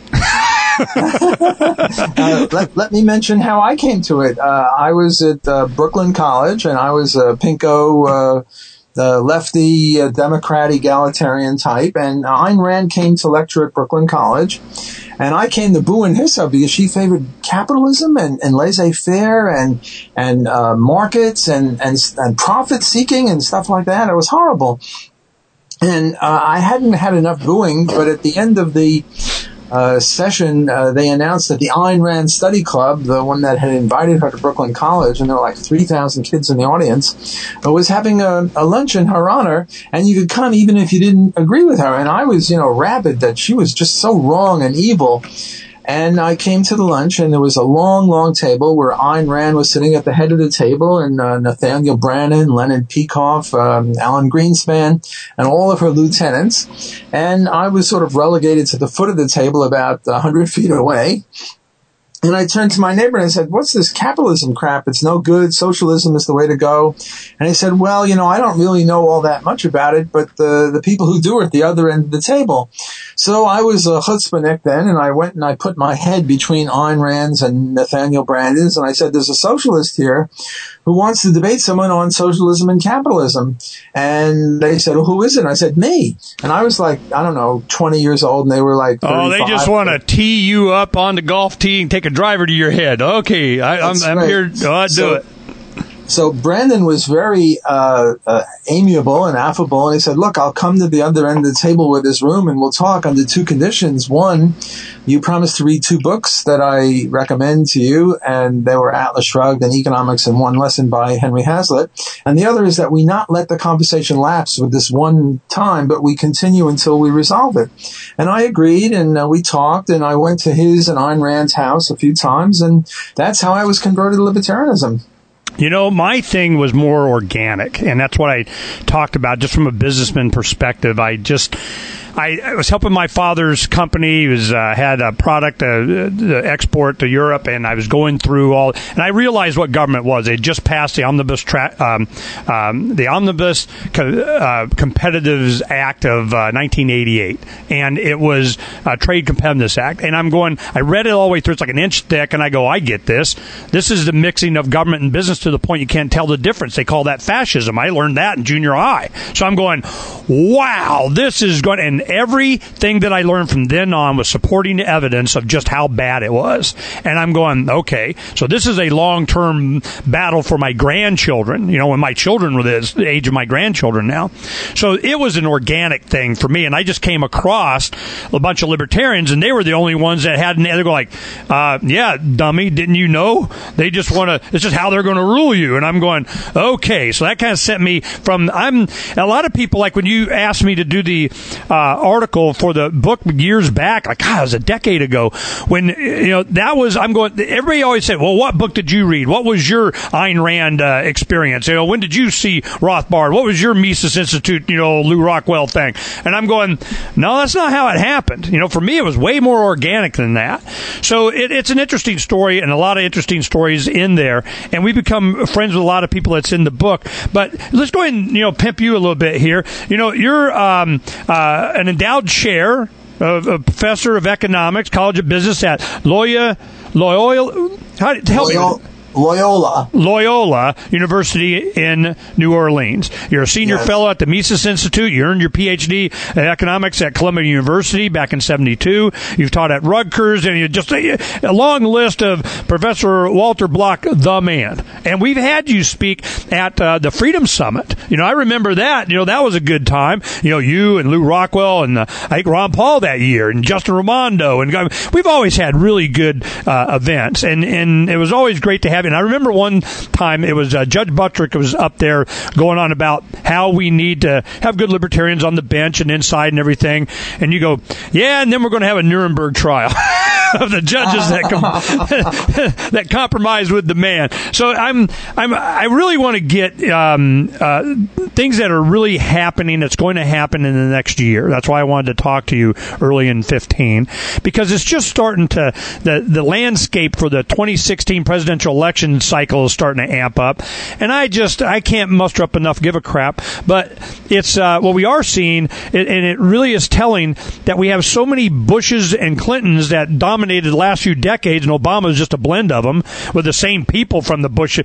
Speaker 16: Let me mention how I came to it. I was at Brooklyn College, and I was a pinko, lefty, Democrat, egalitarian type, and Ayn Rand came to lecture at Brooklyn College. And I came to boo and hiss her because she favored capitalism and laissez-faire and markets and profit seeking and stuff like that. It was horrible. And I hadn't had enough booing, but at the end of the session, they announced that the Ayn Rand Study Club, the one that had invited her to Brooklyn College, and there were like 3,000 kids in the audience, was having a lunch in her honor, and you could come even if you didn't agree with her. And I was, rabid that she was just so wrong and evil. And I came to the lunch, and there was a long, long table where Ayn Rand was sitting at the head of the table, and Nathaniel Brannan, Leonard Peikoff, Alan Greenspan, and all of her lieutenants. And I was sort of relegated to the foot of the table about 100 feet away. And I turned to my neighbor and I said, what's this capitalism crap? It's no good. Socialism is the way to go. And he said, well, I don't really know all that much about it, but the people who do are at the other end of the table. So I was a chutzpahnik then, and I went and I put my head between Ayn Rand's and Nathaniel Brannan's, and I said, there's a socialist here who wants to debate someone on socialism and capitalism. And they said, well, who is it? And I said, me. And I was like, I don't know, 20 years old, and they were like 35.
Speaker 1: Oh, they just want to tee you up on the golf tee and take a driver to your head. Okay, I'm here. I'll do it.
Speaker 16: So Brandon was very amiable and affable, and he said, look, I'll come to the other end of the table with this room, and we'll talk under two conditions. One, you promise to read 2 books that I recommend to you, and they were Atlas Shrugged and Economics in One Lesson by Henry Hazlitt. And the other is that we not let the conversation lapse with this one time, but we continue until we resolve it. And I agreed, and we talked, and I went to his and Ayn Rand's house a few times, and that's how I was converted to libertarianism.
Speaker 1: My thing was more organic, and that's what I talked about just from a businessman perspective. I was helping my father's company. He had a product to export to Europe, and I was going through and I realized what government was. They just passed the Omnibus Competitiveness Act of 1988, and it was a Trade Competitiveness Act. And I read it all the way through. It's like an inch thick, and I go, I get this. This is the mixing of government and business to the point you can't tell the difference. They call that fascism. I learned that in junior high. So I'm going, wow, this is going. And everything that I learned from then on was supporting evidence of just how bad it was. And I'm going, okay, so this is a long-term battle for my grandchildren, when my children were the age of my grandchildren now. So it was an organic thing for me. And I just came across a bunch of libertarians, and they were the only ones that had, they go like, yeah, dummy, didn't you know? They just want to, it's just how they're going to rule you. And I'm going, okay. So that kind of sent me from, a lot of people, like when you asked me to do the article for the book years back, like, God, it was a decade ago, when, everybody always said, well, what book did you read? What was your Ayn Rand experience? When did you see Rothbard? What was your Mises Institute, Lou Rockwell thing? And I'm going, no, that's not how it happened. For me, it was way more organic than that. So it's an interesting story, and a lot of interesting stories in there. And we become friends with a lot of people that's in the book. But let's go ahead and, pimp you a little bit here. You're an endowed chair of a professor of economics, College of Business at Loyola University in New Orleans. You're a senior fellow at the Mises Institute. You earned your PhD in economics at Columbia University back in 1972. You've taught at Rutgers, and you just a long list of Professor Walter Block, the man. And we've had you speak at the Freedom Summit. I remember that. That was a good time. You and Lou Rockwell and I think Ron Paul that year, and Justin Raimondo, and we've always had really good events, and it was always great to have. And I remember one time it was Judge Buttrick was up there going on about how we need to have good libertarians on the bench and inside and everything. And you go, yeah, and then we're going to have a Nuremberg trial of the judges that compromise with the man. So I really want to get things that are really happening, that's going to happen in the next year. That's why I wanted to talk to you early in 2015, because it's just starting to, the landscape for the 2016 presidential election cycle is starting to amp up, and I can't muster up enough give a crap. But it's what we are seeing, and it really is telling that we have so many Bushes and Clintons that dominated the last few decades, and Obama is just a blend of them with the same people from the Bush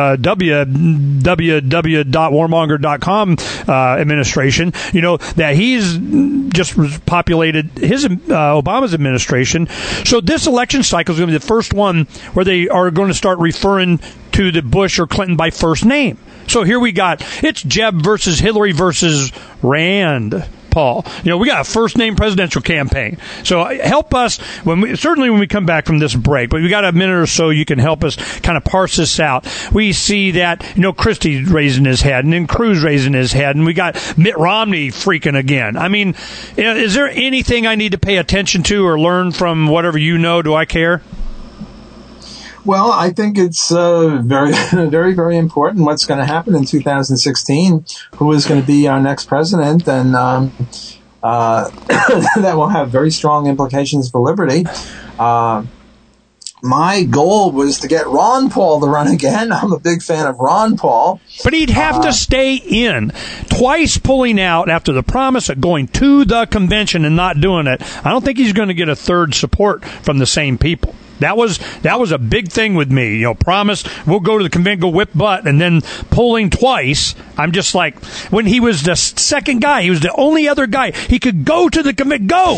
Speaker 1: www.warmonger.com administration. That he's just populated his Obama's administration. So this election cycle is going to be the first one where they are going to start referring to the Bush or Clinton by first name. So here we got, it's Jeb versus Hillary versus Rand Paul. We got a first name presidential campaign. So help us when we come back from this break, but we got a minute or so you can help us kind of parse this out. We see that, Christie raising his head, and then Cruz raising his head, and we got Mitt Romney freaking again. I mean, is there anything I need to pay attention to or learn from whatever Do I care?
Speaker 16: Well, I think it's very, very, very important what's going to happen in 2016, who is going to be our next president, and that will have very strong implications for liberty. My goal was to get Ron Paul to run again. I'm a big fan of Ron Paul.
Speaker 1: But he'd have to stay in. Twice pulling out after the promise of going to the convention and not doing it. I don't think he's going to get a third support from the same people. That was a big thing with me. Promise we'll go to the convention, go whip butt, and then pulling twice. I'm just like, when he was the second guy, he was the only other guy. He could go to the convention, go,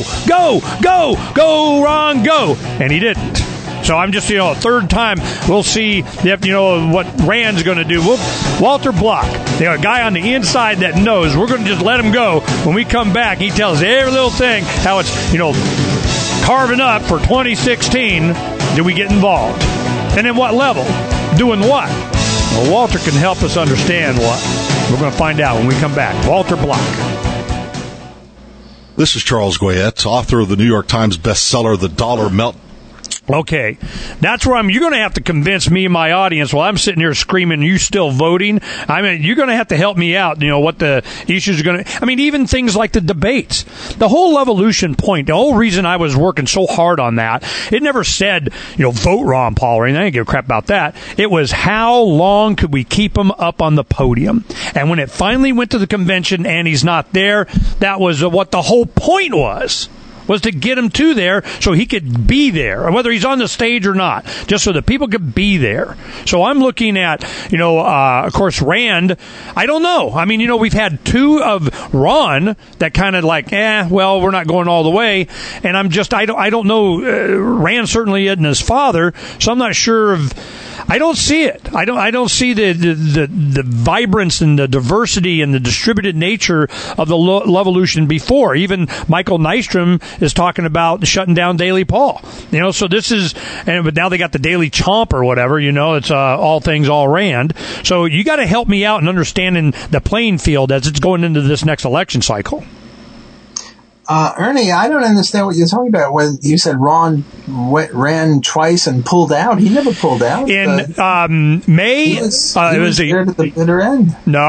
Speaker 1: Ron, go. And he didn't. So I'm just, a third time we'll see if, what Rand's going to do. Walter Block, a guy on the inside that knows, we're going to just let him go. When we come back, he tells every little thing, how it's, carving up for 2016. Do we get involved? And at what level? Doing what? Well, Walter can help us understand what. We're going to find out when we come back. Walter Block.
Speaker 4: This is Charles Goyette, author of the New York Times bestseller, The Dollar Meltdown.
Speaker 1: Okay, that's where you're going to have to convince me and my audience while I'm sitting here screaming, you still voting? I mean, you're going to have to help me out, what the issues are going to, even things like the debates. The whole evolution point, the whole reason I was working so hard on that, it never said, vote Ron Paul or anything. I didn't give a crap about that. It was how long could we keep him up on the podium? And when it finally went to the convention and he's not there, that was what the whole point was to get him to there so he could be there, whether he's on the stage or not, just so that people could be there. So I'm looking at, of course, Rand. I don't know. We've had two of Ron that kind of like, well, we're not going all the way. And I don't know. Rand certainly isn't his father, so I'm not sure I don't see it. I don't see the vibrance and the diversity and the distributed nature of the Levolution before. Even Michael Nystrom is talking about shutting down Daily Paul. So this is, but now they got the Daily Chomp or whatever. It's all things all Rand. So you got to help me out in understanding the playing field as it's going into this next election cycle.
Speaker 16: Ernie, I don't understand what you're talking about when you said Ron ran twice and pulled out. He never pulled out.
Speaker 2: In May,
Speaker 16: he was there at the bitter end.
Speaker 2: No,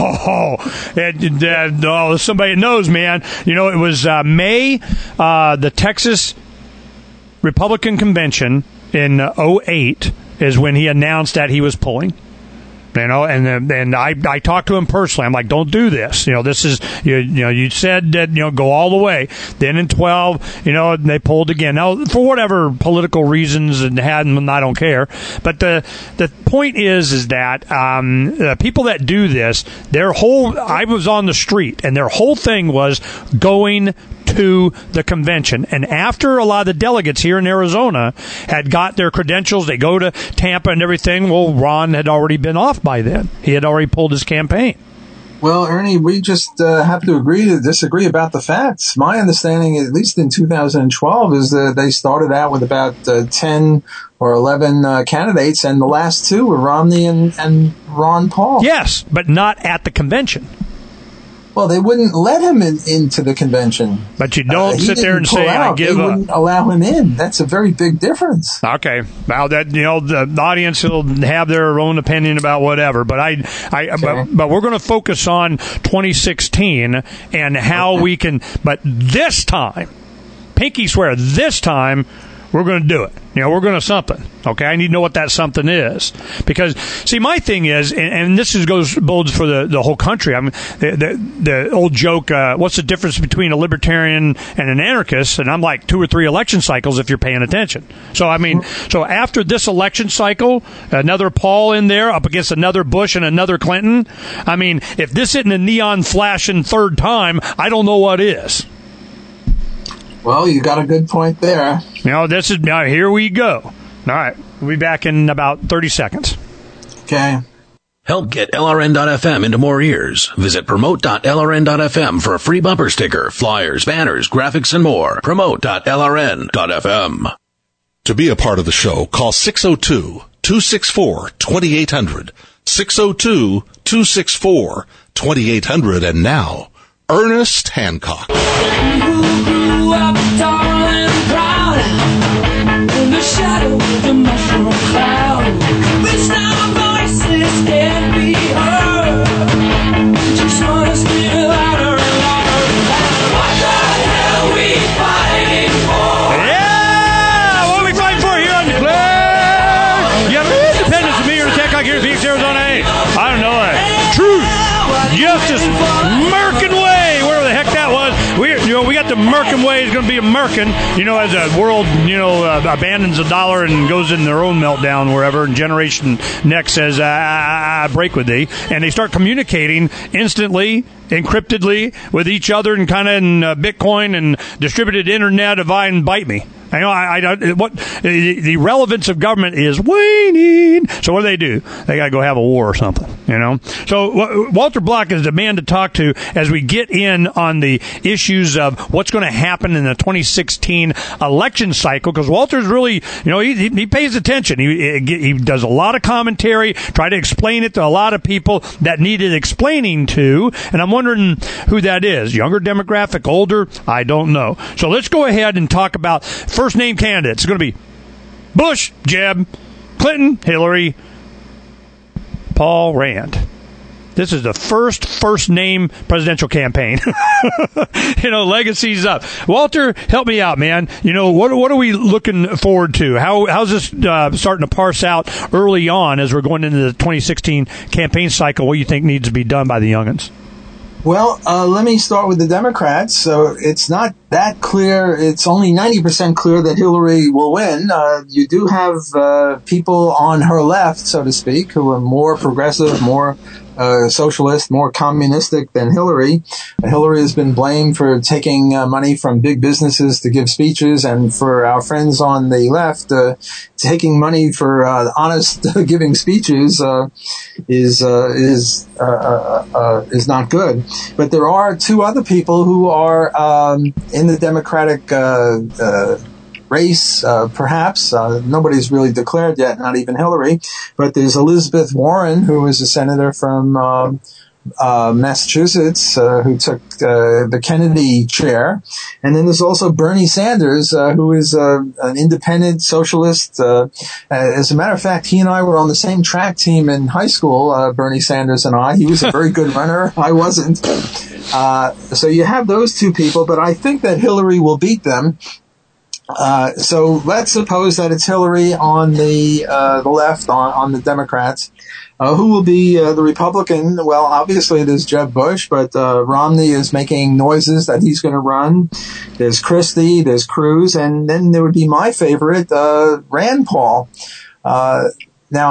Speaker 2: somebody knows, man. You know, it was May, the Texas Republican Convention in 2008 is when he announced that he was pulling. You know, and I talked to him personally. I'm like, don't do this. You know, this is you said that, go all the way. Then in 12, they pulled again. Now, for whatever political reasons and I don't care. But the point is that people that do this, I was on the street and their whole thing was going to the convention. And after a lot of the delegates here in Arizona had got their credentials, they go to Tampa and everything. Well, Ron had already been off by then. He had already pulled his campaign.
Speaker 16: Well, Ernie, we just have to agree to disagree about the facts. My understanding, at least in 2012, is that they started out with about 10 or 11 candidates, and the last two were Romney and Ron Paul.
Speaker 2: Yes, but not at the convention.
Speaker 16: Well, they wouldn't let him into the convention.
Speaker 2: But you don't sit there and say,
Speaker 16: I give up. They wouldn't allow him in. That's a very big difference.
Speaker 2: Okay. Well, that, the audience will have their own opinion about whatever. But but we're going to focus on 2016 and how we can, but this time, pinky swear, this time, we're going to do it. We're going to something. Okay, I need to know what that something is, because see, my thing is, and this bodes for the whole country. I mean, the old joke. What's the difference between a libertarian and an anarchist? And I'm like 2 or 3 election cycles if you're paying attention. So I mean, so after this election cycle, another Paul in there up against another Bush and another Clinton. I mean, if this isn't a neon flashing third time, I don't know what is.
Speaker 16: Well, you got a good point there.
Speaker 2: This is now. Here we go. All right, we'll be back in about 30 seconds.
Speaker 16: Okay.
Speaker 5: Help get LRN.FM into more ears. Visit promote.lrn.fm for a free bumper sticker, flyers, banners, graphics, and more. Promote.lrn.fm.
Speaker 4: To be a part of the show, call 602-264-2800. 602-264-2800. And now, Ernest Hancock.
Speaker 8: Up tall and proud in the shadow of the mushroom cloud. Reach our voices can't be heard. Just wanna scream louder and louder. What the hell we fighting for?
Speaker 2: Yeah, what are we fighting for here on the Claire? You have independence of me or the tech out here in Phoenix, Arizona. Hey, I don't know that. Truth, justice, American way, whatever the heck that was. We got the Merkin way. It's going to be a Merkin, as the world, abandons the dollar and goes in their own meltdown wherever, and Generation Next says, break with thee. And they start communicating instantly, encryptedly with each other and kind of in Bitcoin and distributed internet, divide and bite me. What the relevance of government is waning. So what do? They got to go have a war or something, So Walter Block is the man to talk to as we get in on the issues of what's going to happen in the 2016 election cycle. Because Walter's really, he pays attention. He does a lot of commentary, try to explain it to a lot of people that needed explaining to. And I'm wondering who that is. Younger demographic, older, I don't know. So let's go ahead and talk about first name candidates. It's going to be Bush, Jeb, Clinton, Hillary, Paul Rand. This is the first name presidential campaign. Legacy's up. Walter, help me out, man. What are we looking forward to? How's this starting to parse out early on as we're going into the 2016 campaign cycle? What do you think needs to be done by the youngins?
Speaker 16: Well, let me start with the Democrats. So it's not that clear. It's only 90% clear that Hillary will win. You do have people on her left, so to speak, who are more progressive, more socialist, more communistic than Hillary. Hillary has been blamed for taking money from big businesses to give speeches, and for our friends on the left, taking money for honest giving speeches is not good. But there are 2 other people who are in the Democratic race, perhaps. Nobody's really declared yet, not even Hillary. But there's Elizabeth Warren, who is a senator from Massachusetts, who took the Kennedy chair. And then there's also Bernie Sanders, who is an independent socialist. As a matter of fact, he and I were on the same track team in high school, Bernie Sanders and I. He was a very good runner. I wasn't. So you have those two people, but I think that Hillary will beat them. So let's suppose that it's Hillary on the left, on the Democrats. Who will be the Republican? Well, obviously there's Jeb Bush, but Romney is making noises that he's going to run. There's Christie, there's Cruz, and then there would be my favorite, Rand Paul. Now,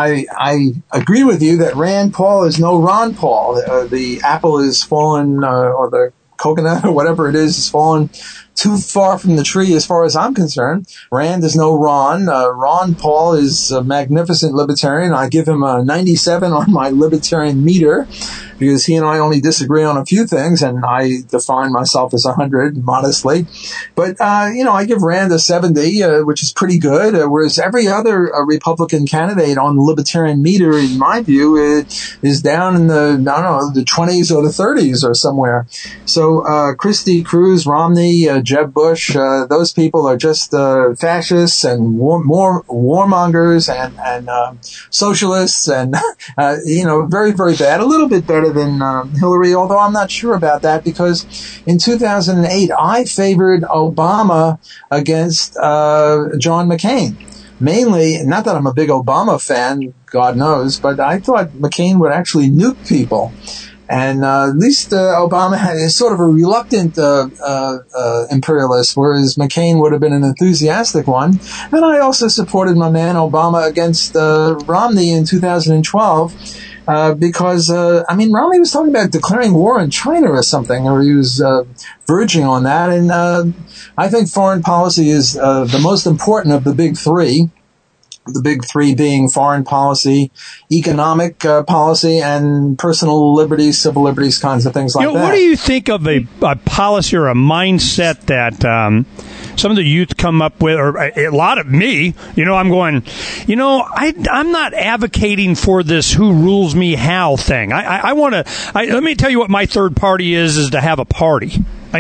Speaker 16: I agree with you that Rand Paul is no Ron Paul. The apple is fallen, or the coconut or whatever it is fallen too far from the tree as far as I'm concerned. Rand is no Ron. Ron Paul is a magnificent libertarian. I give him a 97 on my libertarian meter because he and I only disagree on a few things, and I define myself as 100 modestly. But, I give Rand a 70, which is pretty good, whereas every other Republican candidate on the libertarian meter, in my view, is down in the 20s or the 30s or somewhere. So, Christie, Cruz, Romney, Jeb Bush, those people are just fascists and warmongers and socialists and, very, very bad. A little bit better than Hillary, although I'm not sure about that because in 2008, I favored Obama against John McCain. Mainly, not that I'm a big Obama fan, God knows, but I thought McCain would actually nuke people. And at least Obama is sort of a reluctant imperialist, whereas McCain would have been an enthusiastic one. And I also supported my man Obama against Romney in 2012 because, Romney was talking about declaring war on China or something, or he was verging on that. And I think foreign policy is the most important of the big three. The big three being foreign policy, economic policy, and personal liberties, civil liberties, kinds of things like that.
Speaker 2: What do you think of a policy or a mindset that some of the youth come up with, or a lot of me, I'm going, I'm not advocating for this who rules me how thing. I want to, let me tell you what my third party is to have a party.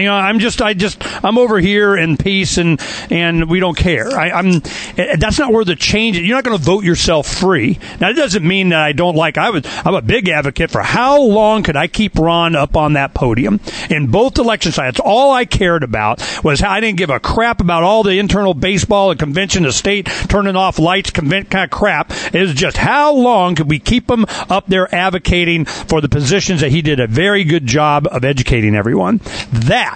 Speaker 2: I'm over here in peace and we don't care. That's not where the change is. You're not going to vote yourself free. Now, it doesn't mean that I don't I'm a big advocate for how long could I keep Ron up on that podium in both elections. That's all I cared about was how I didn't give a crap about all the internal baseball and convention of state turning off lights, kind of crap. It was just how long could we keep him up there advocating for the positions that he did a very good job of educating everyone. That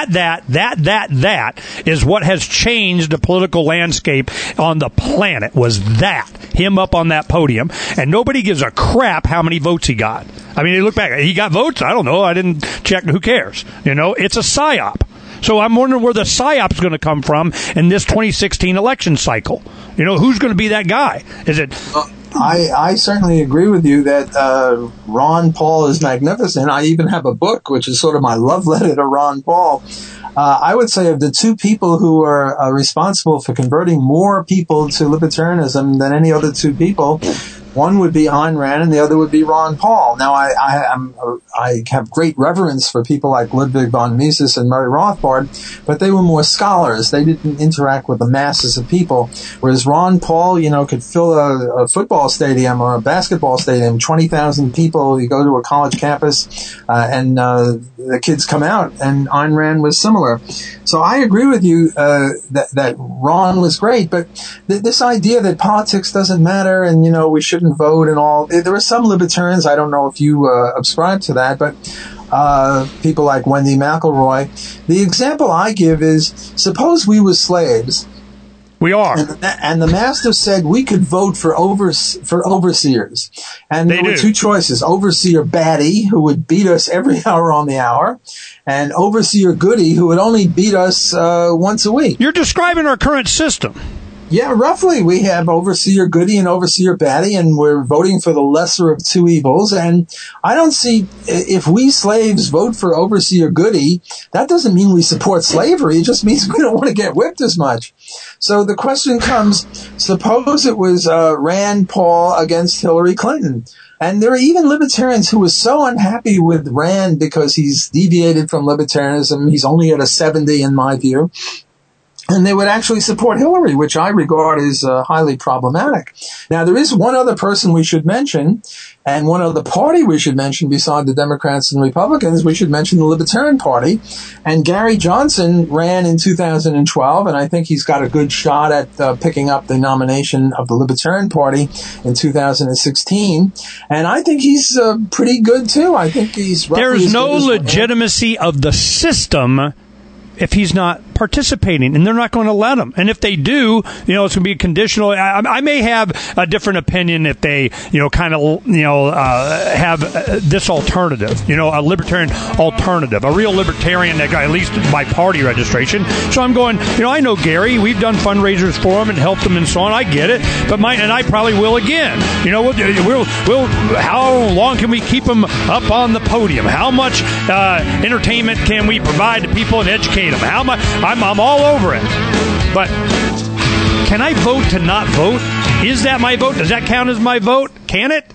Speaker 2: is what has changed the political landscape on the planet, was that. Him up on that podium. And nobody gives a crap how many votes he got. You look back, he got votes? I don't know. I didn't check. Who cares? It's a psyop. So I'm wondering where the psyop's going to come from in this 2016 election cycle. Who's going to be that guy? Is it...
Speaker 16: I certainly agree with you that Ron Paul is magnificent. I even have a book, which is sort of my love letter to Ron Paul. I would say of the two people who are responsible for converting more people to libertarianism than any other two people, one would be Ayn Rand and the other would be Ron Paul. Now, I have great reverence for people like Ludwig von Mises and Murray Rothbard, but they were more scholars. They didn't interact with the masses of people. Whereas Ron Paul, could fill a football stadium or a basketball stadium, 20,000 people. You go to a college campus, and the kids come out. And Ayn Rand was similar. So I agree with you that Ron was great, but this idea that politics doesn't matter and we shouldn't vote and all. There are some libertarians. I don't know if you subscribe to that, but people like Wendy McElroy. The example I give is, suppose we were slaves.
Speaker 2: We are.
Speaker 16: And the master said we could vote for overseers. And there were two choices. Overseer Batty, who would beat us every hour on the hour, and Overseer Goody, who would only beat us once a week.
Speaker 2: You're describing our current system.
Speaker 16: Yeah, roughly. We have Overseer Goody and Overseer Batty, and we're voting for the lesser of two evils. And I don't see, if we slaves vote for Overseer Goody, that doesn't mean we support slavery. It just means we don't want to get whipped as much. So the question comes, suppose it was Rand Paul against Hillary Clinton. And there are even libertarians who are so unhappy with Rand because he's deviated from libertarianism. He's only at a 70 in my view. And they would actually support Hillary, which I regard as highly problematic. Now, there is one other person we should mention, and one other party we should mention besides the Democrats and Republicans. We should mention the Libertarian Party. And Gary Johnson ran in 2012, and I think he's got a good shot at picking up the nomination of the Libertarian Party in 2016. And I think he's pretty good, too. I think he's roughly
Speaker 1: There's
Speaker 16: as
Speaker 1: no
Speaker 16: good as
Speaker 1: legitimacy of the system if he's not participating, and they're not going to let him. And if they do, it's going to be conditional. I may have a different opinion if they, have this alternative, a libertarian alternative, a real libertarian that got at least by party registration. So I'm going, I know Gary. We've done fundraisers for him and helped him and so on. I get it, but I probably will again. We'll how long can we keep him up on the podium? How much entertainment can we provide to people and educate them? How much? I'm all over it. But can I vote to not vote? Is that my vote? Does that count as my vote? Can it?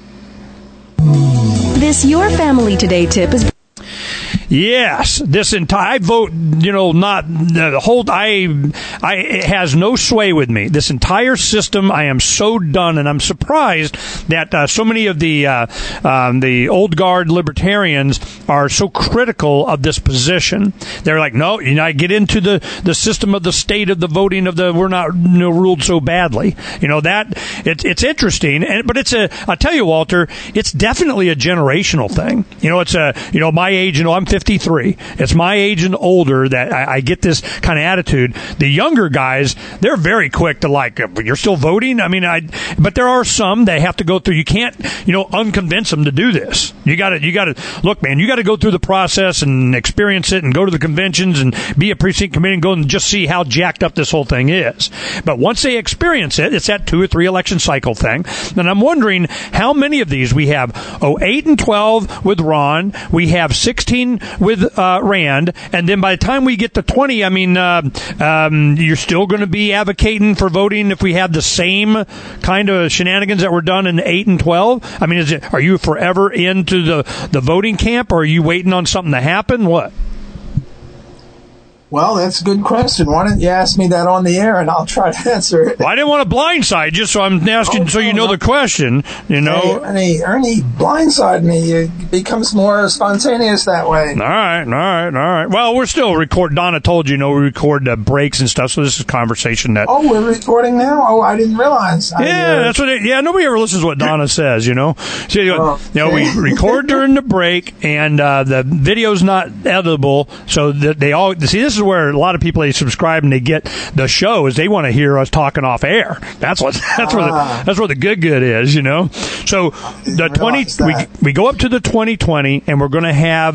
Speaker 6: This Your Family Today tip is...
Speaker 1: Yes, this entire I vote, not the whole. It has no sway with me. This entire system, I am so done, and I'm surprised that so many of the old guard libertarians are so critical of this position. They're like, no, I get into the system of the state of the voting of the we're not ruled so badly. That it's interesting, but I tell you, Walter, it's definitely a generational thing. It's my age. I'm 53. It's my age and older that I get this kind of attitude. The younger guys, they're very quick to you're still voting? But there are some that have to go through. You can't, unconvince them to do this. You got to, look, man, you got to go through the process and experience it and go to the conventions and be a precinct committee and go and just see how jacked up this whole thing is. But once they experience it, it's that 2 or 3 election cycle thing. And I'm wondering how many of these we have. 8 and 12 with Ron. We have 16 with Rand, and then by the time we get to 20, you're still going to be advocating for voting if we have the same kind of shenanigans that were done in 8 and 12? Are you forever into the voting camp, or are you waiting on something to happen? What?
Speaker 16: Well, that's a good question. Why don't you ask me that on the air, and I'll try to answer it.
Speaker 1: Well, I didn't want to blindside you, so I'm asking the question.
Speaker 16: Ernie, blindside me. It becomes more spontaneous that way.
Speaker 1: All right. Well, we're still recording. Donna told you, we record breaks and stuff, so this is a conversation that...
Speaker 16: Oh, we're recording now? Oh, I didn't realize.
Speaker 1: That's what nobody ever listens to what Donna says, So, we record during the break, and the video's not editable, so that they all... See, this is where a lot of people, they subscribe and they get the show, is they want to hear us talking off air. That's where the good is, So the 20 we go up to the 2020, and we're going to have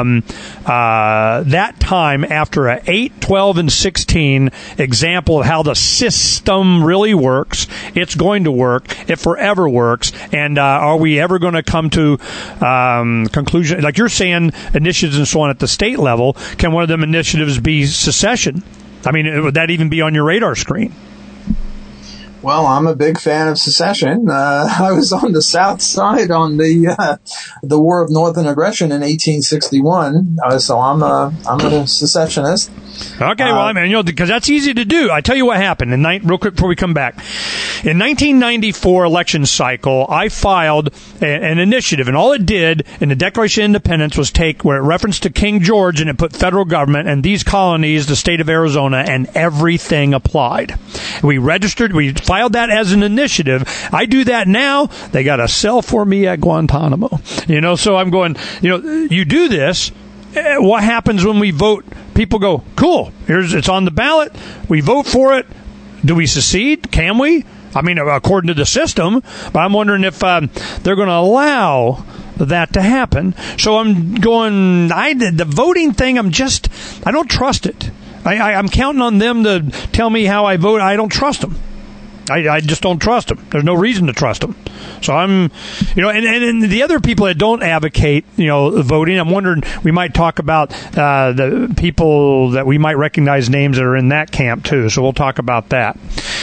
Speaker 1: that time after a 8, 12, and 16 example of how the system really works. It's going to work. It forever works. And are we ever going to come to conclusion? Like you're saying, initiatives and so on at the state level. Can one of them initiatives be secession? Would that even be on your radar screen?
Speaker 16: Well, I'm a big fan of secession. I was on the South Side on the War of Northern Aggression in 1861, so I'm a secessionist.
Speaker 1: Okay, well, because that's easy to do. I tell you what happened. Real quick before we come back. In 1994 election cycle, I filed an initiative, and all it did in the Declaration of Independence was take where it referenced to King George, and it put federal government and these colonies, the state of Arizona, and everything applied. We filed that as an initiative. I do that now. They got a cell for me at Guantanamo. So I'm going, you do this. What happens when we vote? People go, cool, it's on the ballot. We vote for it. Do we secede? Can we? According to the system. But I'm wondering if they're going to allow that to happen. So I'm going, the voting thing, I don't trust it. I'm counting on them to tell me how I vote. I don't trust them. I just don't trust them. There's no reason to trust them. So I'm, and the other people that don't advocate, voting, I'm wondering, we might talk about the people that we might recognize names that are in that camp too. So we'll talk about that.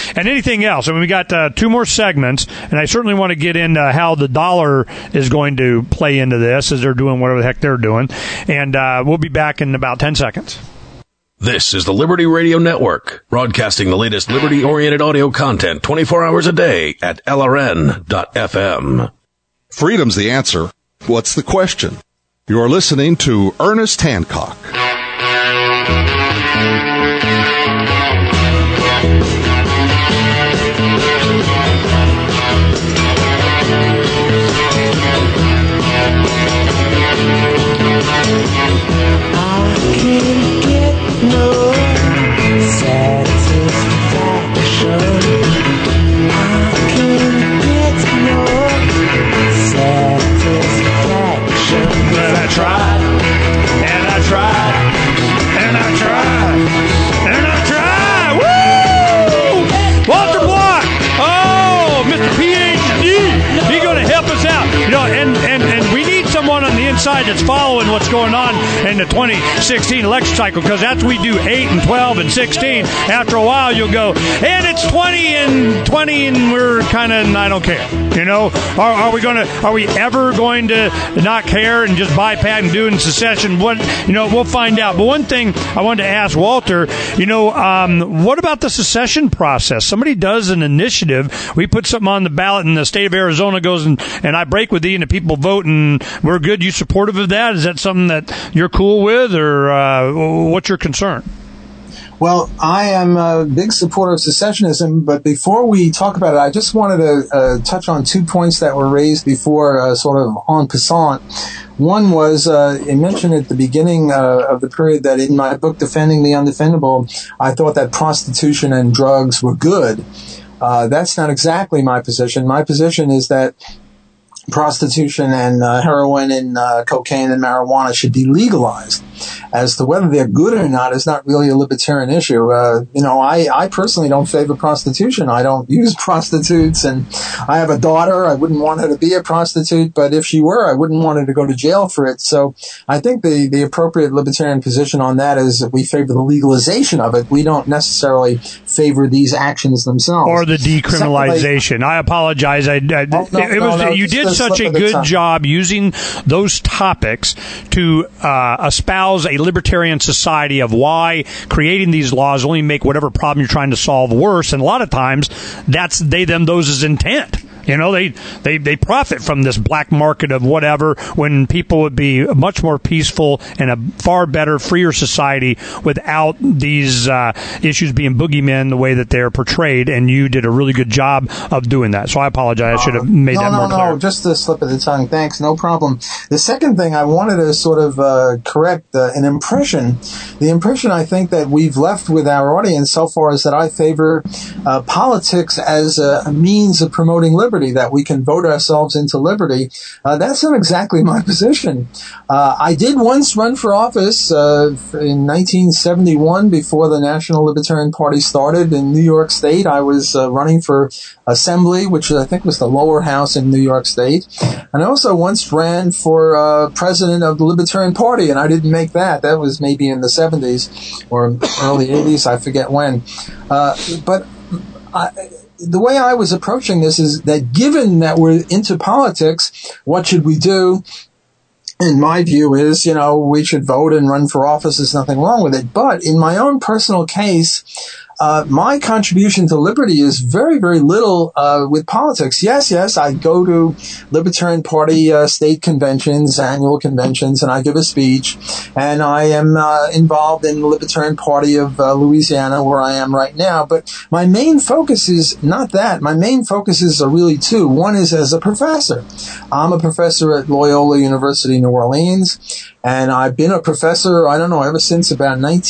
Speaker 2: And anything else? I mean, we got 2 more segments, and I certainly want to get into how the dollar is going to play into this as they're doing whatever the heck they're doing. And we'll be back in about 10 seconds.
Speaker 5: This is the Liberty Radio Network, broadcasting the latest liberty-oriented audio content 24 hours a day at LRN.FM.
Speaker 4: Freedom's the answer. What's the question? You're listening to Ernest Hancock.
Speaker 2: Inside that's following what's going on in the 2016 election cycle, because after we do 8 and 12 and 16, after a while you'll go, and it's 20 and 20 and we're kind of, I don't care. You know, are we ever going to not care and just bypass and do in secession? We'll find out. But one thing I wanted to ask Walter, what about the secession process? Somebody does an initiative, we put something on the ballot, and the state of Arizona goes and I break with you, and the people vote, and we're good. You supportive of that? Is that something that you're cool with, or what's your concern?
Speaker 16: Well, I am a big supporter of secessionism, but before we talk about it, I just wanted to touch on 2 points that were raised before, sort of en passant. One was, you mentioned at the beginning of the period that in my book, Defending the Undefendable, I thought that prostitution and drugs were good. That's not exactly my position. My position is that prostitution and heroin and cocaine and marijuana should be legalized. As to whether they're good or not is not really a libertarian issue. I personally don't favor prostitution. I don't use prostitutes, and I have a daughter. I wouldn't want her to be a prostitute, but if she were, I wouldn't want her to go to jail for it. So I think the appropriate libertarian position on that is that we favor the legalization of it. We don't necessarily favor these actions themselves.
Speaker 2: Or the decriminalization. Secondly, I apologize. You did such a good job using those topics to espouse a libertarian society of why creating these laws only make whatever problem you're trying to solve worse. And a lot of times that's they, them, those' intent. You know, they profit from this black market of whatever, when people would be much more peaceful and a far better, freer society without these issues being boogeymen the way that they're portrayed. And you did a really good job of doing that. So I apologize. I should have made that more clear.
Speaker 16: No, just a slip of the tongue. Thanks. No problem. The second thing I wanted to sort of correct an impression. The impression I think that we've left with our audience so far is that I favor politics as a means of promoting liberty, that we can vote ourselves into liberty. That's not exactly my position. I did once run for office in 1971 before the National Libertarian Party started in New York State. I was running for Assembly, which I think was the lower house in New York State. And I also once ran for president of the Libertarian Party, and I didn't make that. That was maybe in the 70s or early 80s. I forget when. The way I was approaching this is that given that we're into politics, what should we do? And my view is, we should vote and run for office. There's nothing wrong with it. But in my own personal case, my contribution to liberty is very, very little with politics. Yes, I go to Libertarian Party state conventions, annual conventions, and I give a speech. And I am involved in the Libertarian Party of Louisiana, where I am right now. But my main focus is not that. My main focuses are really two. One is as a professor. I'm a professor at Loyola University, New Orleans. And I've been a professor, ever since about late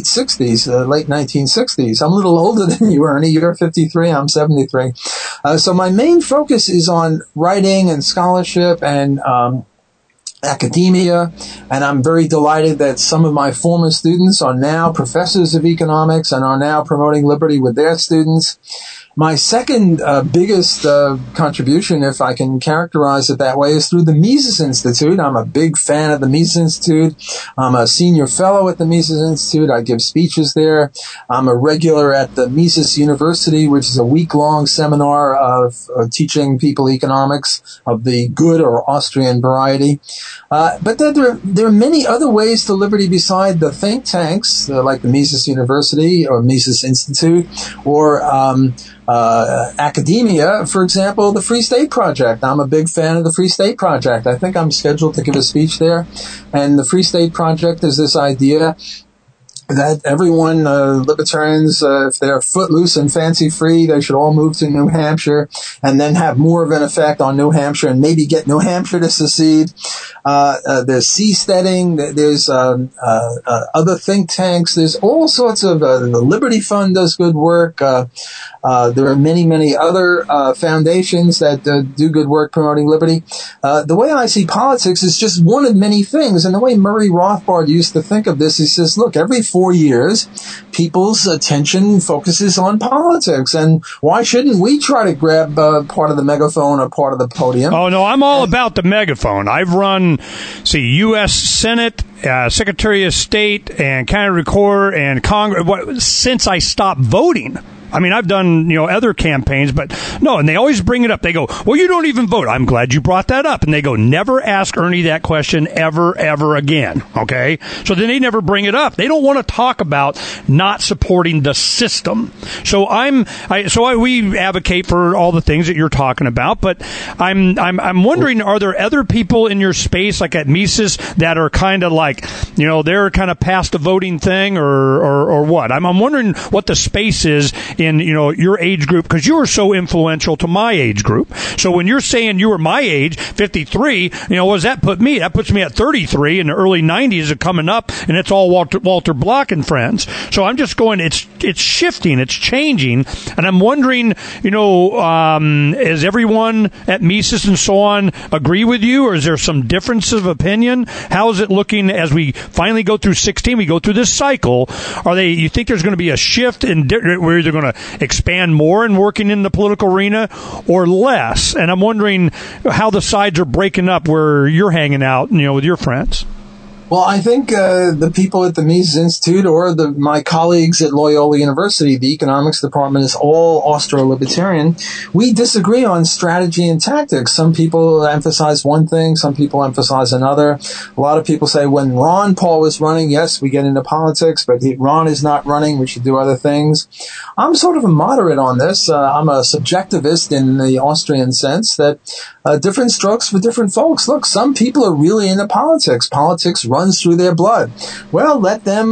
Speaker 16: 1960s. I'm a little older than you, Ernie. You're 53, I'm 73. So my main focus is on writing and scholarship and academia, and I'm very delighted that some of my former students are now professors of economics and are now promoting liberty with their students. My second biggest contribution, if I can characterize it that way, is through the Mises Institute. I'm a big fan of the Mises Institute. I'm a senior fellow at the Mises Institute. I give speeches there. I'm a regular at the Mises University, which is a week-long seminar of teaching people economics of the good or Austrian variety. But there are many other ways to liberty beside the think tanks, like the Mises University or Mises Institute, or academia, for example, the Free State Project. I'm a big fan of the Free State Project. I think I'm scheduled to give a speech there. And the Free State Project is this idea that everyone, libertarians, if they're footloose and fancy-free, they should all move to New Hampshire and then have more of an effect on New Hampshire and maybe get New Hampshire to secede. There's seasteading. There's other think tanks. There's all sorts of the Liberty Fund does good work. There are many, many other foundations that do good work promoting liberty. The way I see politics is just one of many things. And the way Murray Rothbard used to think of this, he says, look, every 4 years, people's attention focuses on politics. And why shouldn't we try to grab part of the megaphone or part of the podium?
Speaker 2: Oh, no, I'm all about the megaphone. I've run, U.S. Senate, Secretary of State, and County Recorder, and Congress since I stopped voting. I mean, I've done, other campaigns, but no, and they always bring it up. They go, well, you don't even vote. I'm glad you brought that up. And they go, never ask Ernie that question ever again. Okay? So then they never bring it up. They don't want to talk about not supporting the system. So we advocate for all the things that you're talking about, but I'm wondering, are there other people in your space, like at Mises, that are kind of like, they're kind of past the voting thing or what? I'm wondering what the space is in your age group, because you were so influential to my age group. So when you're saying you were my age, 53, what does that put me? That puts me at 33 in the early 90s of coming up, and it's all Walter Block and friends. So I'm just going, it's shifting, it's changing, and I'm wondering, is everyone at Mises and so on agree with you, or is there some difference of opinion? How is it looking as we finally go through 16? We go through this cycle. You think there's going to be a shift in where they're going to expand more in working in the political arena or less? And I'm wondering how the sides are breaking up where you're hanging out, with your friends.
Speaker 16: Well, I think the people at the Mises Institute or my colleagues at Loyola University, the economics department is all Austro-libertarian. We disagree on strategy and tactics. Some people emphasize one thing, some people emphasize another. A lot of people say when Ron Paul was running, yes, we get into politics, but Ron is not running, we should do other things. I'm sort of a moderate on this. I'm a subjectivist in the Austrian sense that different strokes for different folks. Look, some people are really into politics. Politics runs through their blood. Well, let them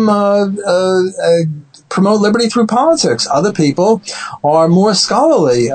Speaker 16: promote liberty through politics. Other people are more scholarly.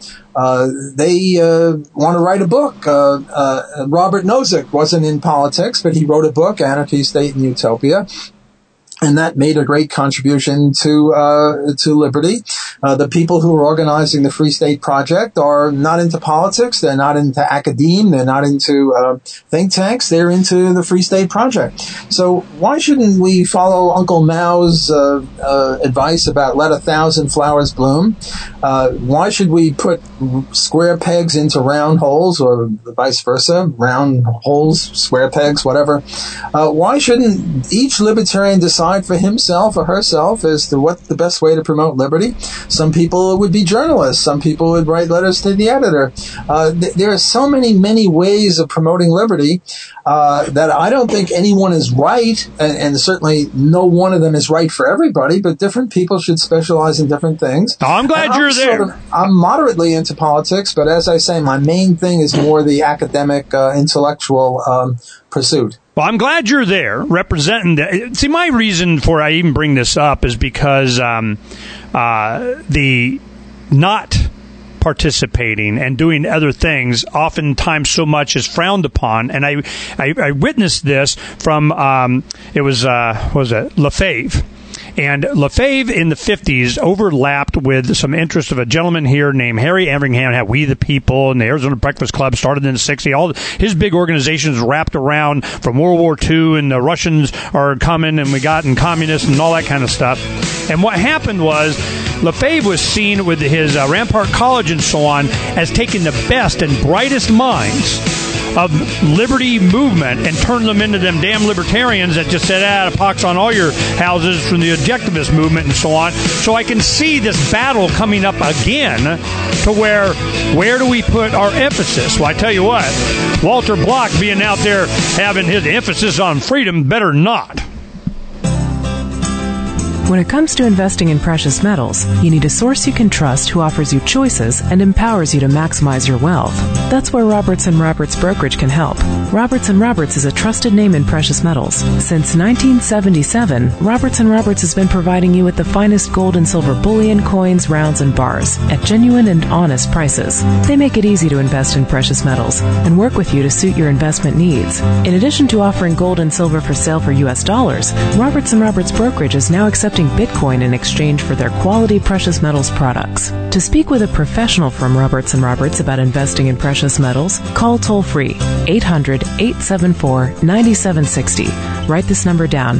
Speaker 16: They want to write a book. Robert Nozick wasn't in politics, but he wrote a book, Anarchy, State, and Utopia. And that made a great contribution to liberty. The people who are organizing the Free State Project are not into politics. They're not into academia. They're not into think tanks. They're into the Free State Project. So why shouldn't we follow Uncle Mao's advice about let 1,000 flowers bloom? Why should we put square pegs into round holes, or vice versa, round holes, square pegs, whatever? Why shouldn't each libertarian decide for himself or herself as to what the best way to promote liberty? Some people would be journalists. Some people would write letters to the editor. There are so many ways of promoting liberty that I don't think anyone is right, and certainly no one of them is right for everybody, but different people should specialize in different things.
Speaker 2: Oh, I'm glad you're there.
Speaker 16: I'm moderately into politics, but as I say, my main thing is more the academic, intellectual pursuit.
Speaker 2: Well, I'm glad you're there representing that. See, my reason for I even bring this up is because the not participating and doing other things oftentimes so much is frowned upon. And I witnessed this from, Lefebvre. And Lefebvre in the 50s overlapped with some interest of a gentleman here named Harry Everingham, had We the People and the Arizona Breakfast Club, started in the 60s. All his big organizations wrapped around from World War II, and the Russians are coming, and we got in communists and all that kind of stuff. And what happened was
Speaker 1: Lefebvre was seen with his Rampart College and so on as taking the best and brightest minds of liberty movement and turn them into them damn libertarians that just said, pox on all your houses from the objectivist movement and so on. So I can see this battle coming up again to where do we put our emphasis? Well, I tell you what, Walter Block being out there having his emphasis on freedom, better not.
Speaker 15: When it comes to investing in precious metals, you need a source you can trust who offers you choices and empowers you to maximize your wealth. That's where Roberts & Roberts Brokerage can help. Roberts & Roberts is a trusted name in precious metals. Since 1977, Roberts & Roberts has been providing you with the finest gold and silver bullion, coins, rounds, and bars at genuine and honest prices. They make it easy to invest in precious metals and work with you to suit your investment needs. In addition to offering gold and silver for sale for U.S. dollars, Roberts & Roberts Brokerage is now accepting Bitcoin in exchange for their quality precious metals products. To speak with a professional from Roberts & Roberts about investing in precious metals, call toll-free 800-874-9760. Write this number down,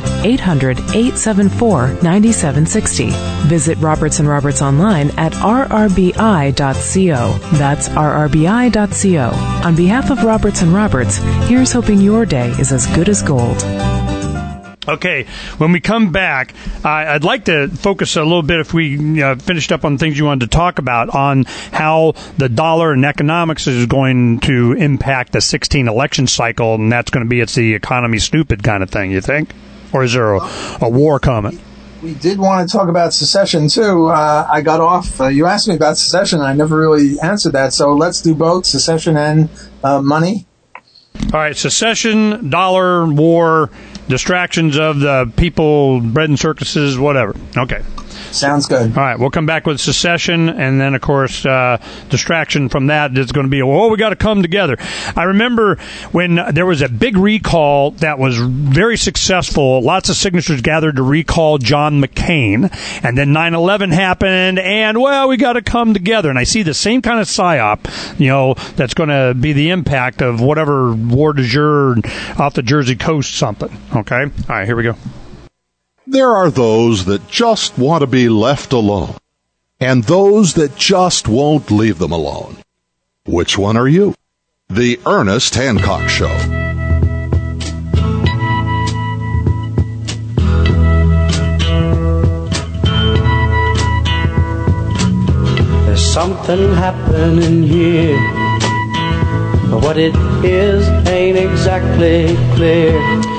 Speaker 15: 800-874-9760. Visit Roberts & Roberts online at rrbi.co. That's rrbi.co. On behalf of Roberts & Roberts, here's hoping your day is as good as gold.
Speaker 1: Okay, when we come back, I'd like to focus a little bit, if we finished up on things you wanted to talk about, on how the dollar and economics is going to impact the 16 election cycle, and that's going to be, it's the economy stupid kind of thing, you think? Or is there a war coming?
Speaker 16: We did want to talk about secession, too. I got off. You asked me about secession. I never really answered that, so let's do both, secession and money.
Speaker 1: All right, secession, dollar, war, distractions of the people, bread and circuses, whatever. Okay.
Speaker 16: Sounds good.
Speaker 1: All right, we'll come back with secession, and then, of course, distraction from that is going to be, we got to come together. I remember when there was a big recall that was very successful, lots of signatures gathered to recall John McCain, and then 9/11 happened, and, we got to come together. And I see the same kind of psyop, that's going to be the impact of whatever war du jour off the Jersey coast something. Okay? All right, here we go.
Speaker 4: There are those that just want to be left alone, and those that just won't leave them alone. Which one are you? The Ernest Hancock Show.
Speaker 8: There's something happening here, but what it is ain't exactly clear.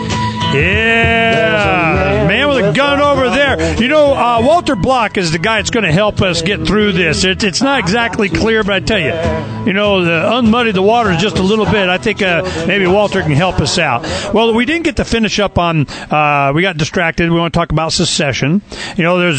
Speaker 1: Yeah, man with a gun over there. Walter Block is the guy that's going to help us get through this. It's not exactly clear, but I tell you, the unmuddy the water just a little bit. I think maybe Walter can help us out. Well, we didn't get to finish up on. We got distracted. We want to talk about secession. There's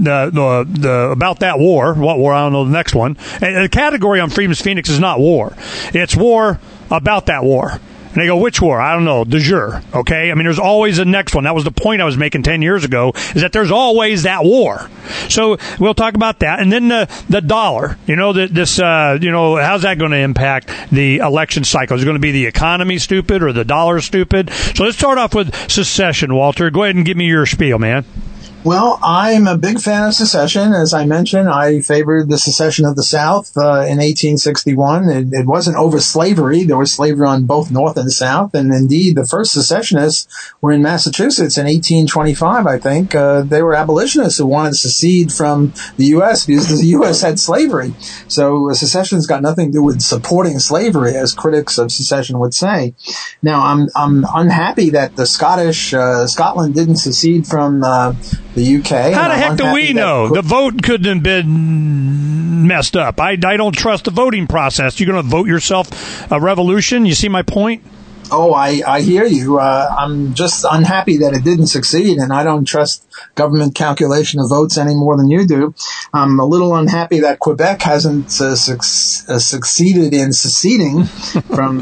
Speaker 1: the about that war. What war? I don't know the next one. And the category on Freedom's Phoenix is not war. It's war about that war. And they go, which war? I don't know. De jure. Okay? I mean, there's always a next one. That was the point I was making 10 years ago, is that there's always that war. So we'll talk about that. And then the dollar. How's that going to impact the election cycle? Is it going to be the economy stupid or the dollar stupid? So let's start off with secession, Walter. Go ahead and give me your spiel, man.
Speaker 16: Well, I'm a big fan of secession. As I mentioned, I favored the secession of the South in 1861. It wasn't over slavery. There was slavery on both North and South. And indeed, the first secessionists were in Massachusetts in 1825, I think. They were abolitionists who wanted to secede from the U.S. because the U.S. had slavery. So secession's got nothing to do with supporting slavery, as critics of secession would say. Now, I'm unhappy that the Scotland didn't secede from the UK.
Speaker 1: How the heck do we know? The vote couldn't have been messed up. I don't trust the voting process. You're going to vote yourself a revolution? You see my point?
Speaker 16: Oh, I hear you. I'm just unhappy that it didn't succeed, and I don't trust government calculation of votes any more than you do. I'm a little unhappy that Quebec hasn't succeeded in seceding from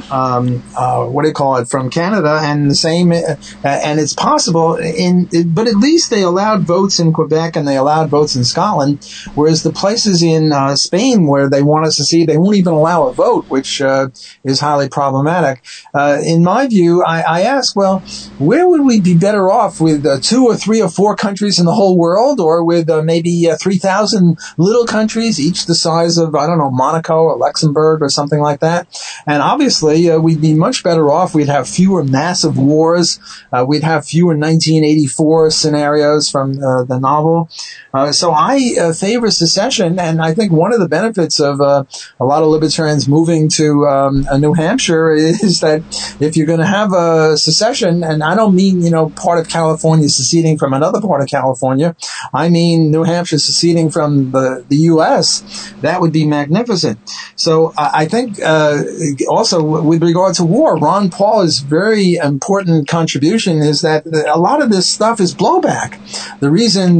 Speaker 16: from Canada, and the same. And it's possible, but at least they allowed votes in Quebec and they allowed votes in Scotland, whereas the places in Spain where they want to secede, they won't even allow a vote, which is highly problematic. In my view, I ask, where would we be better off with 2 or 3 or 4 countries in the whole world, or with maybe 3,000 little countries, each the size of, I don't know, Monaco or Luxembourg or something like that. And obviously, we'd be much better off. We'd have fewer massive wars. We'd have fewer 1984 scenarios from the novel. So I favor secession, and I think one of the benefits of a lot of libertarians moving to New Hampshire is that if you're going to have a secession, and I don't mean, part of California seceding from another part of California, I mean New Hampshire seceding from the U.S., that would be magnificent. So I think also with regard to war, Ron Paul's very important contribution is that a lot of this stuff is blowback. The reason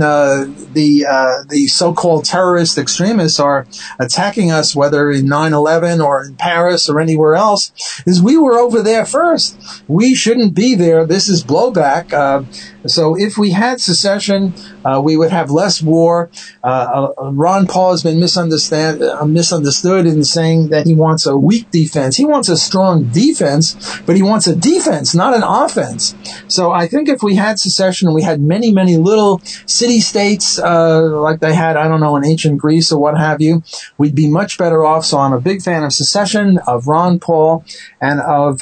Speaker 16: the so-called terrorist extremists are attacking us, whether in 9/11 or in Paris or anywhere else, is we were over there first. We shouldn't be there. This is blowback. So if we had secession, we would have less war. Ron Paul has been misunderstood in saying that he wants a weak defense. He wants a strong defense, but he wants a defense, not an offense. So I think if we had secession and we had many, many little city-states like they had, I don't know, in ancient Greece or what have you, we'd be much better off. So I'm a big fan of secession, of Ron Paul, and of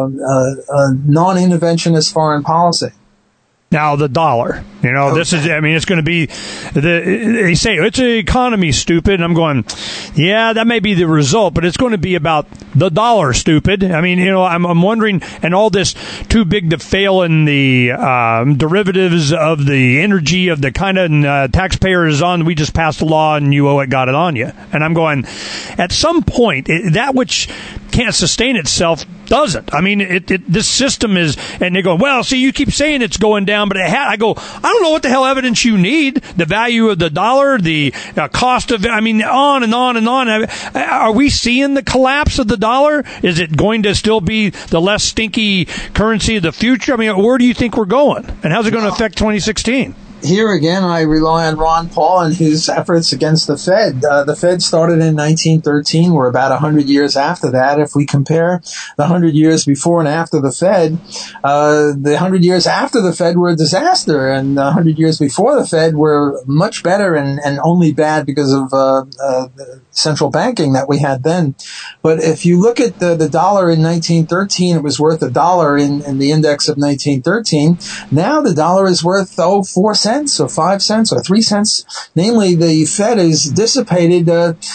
Speaker 16: non-interventionist foreign policy.
Speaker 2: Now, the dollar, this is, it's going to be, they say it's an economy, stupid. And I'm going, yeah, that may be the result, but it's going to be about the dollar, stupid. I'm wondering, and all this too big to fail in the derivatives of the energy of the kind of taxpayer is on, we just passed a law and you owe it, got it on you. And I'm going, at some point, that which can't sustain itself doesn't. This system is, and they go, well, see, you keep saying it's going down, but I go, I don't know what the hell evidence you need. The value of the dollar, the cost of, on and on and on. Are we seeing the collapse of the dollar? Is it going to still be the less stinky currency of the future? Where do you think we're going? And how's it going to affect 2016?
Speaker 16: Here again, I rely on Ron Paul and his efforts against the Fed. The Fed started in 1913. We're about 100 years after that. If we compare the 100 years before and after the Fed, the 100 years after the Fed were a disaster, and the 100 years before the Fed were much better and only bad because of central banking that we had then. But if you look at the dollar in 1913, it was worth $1 in the index of 1913. Now the dollar is worth 4 cents or 5 cents or 3 cents. Namely, the Fed has dissipated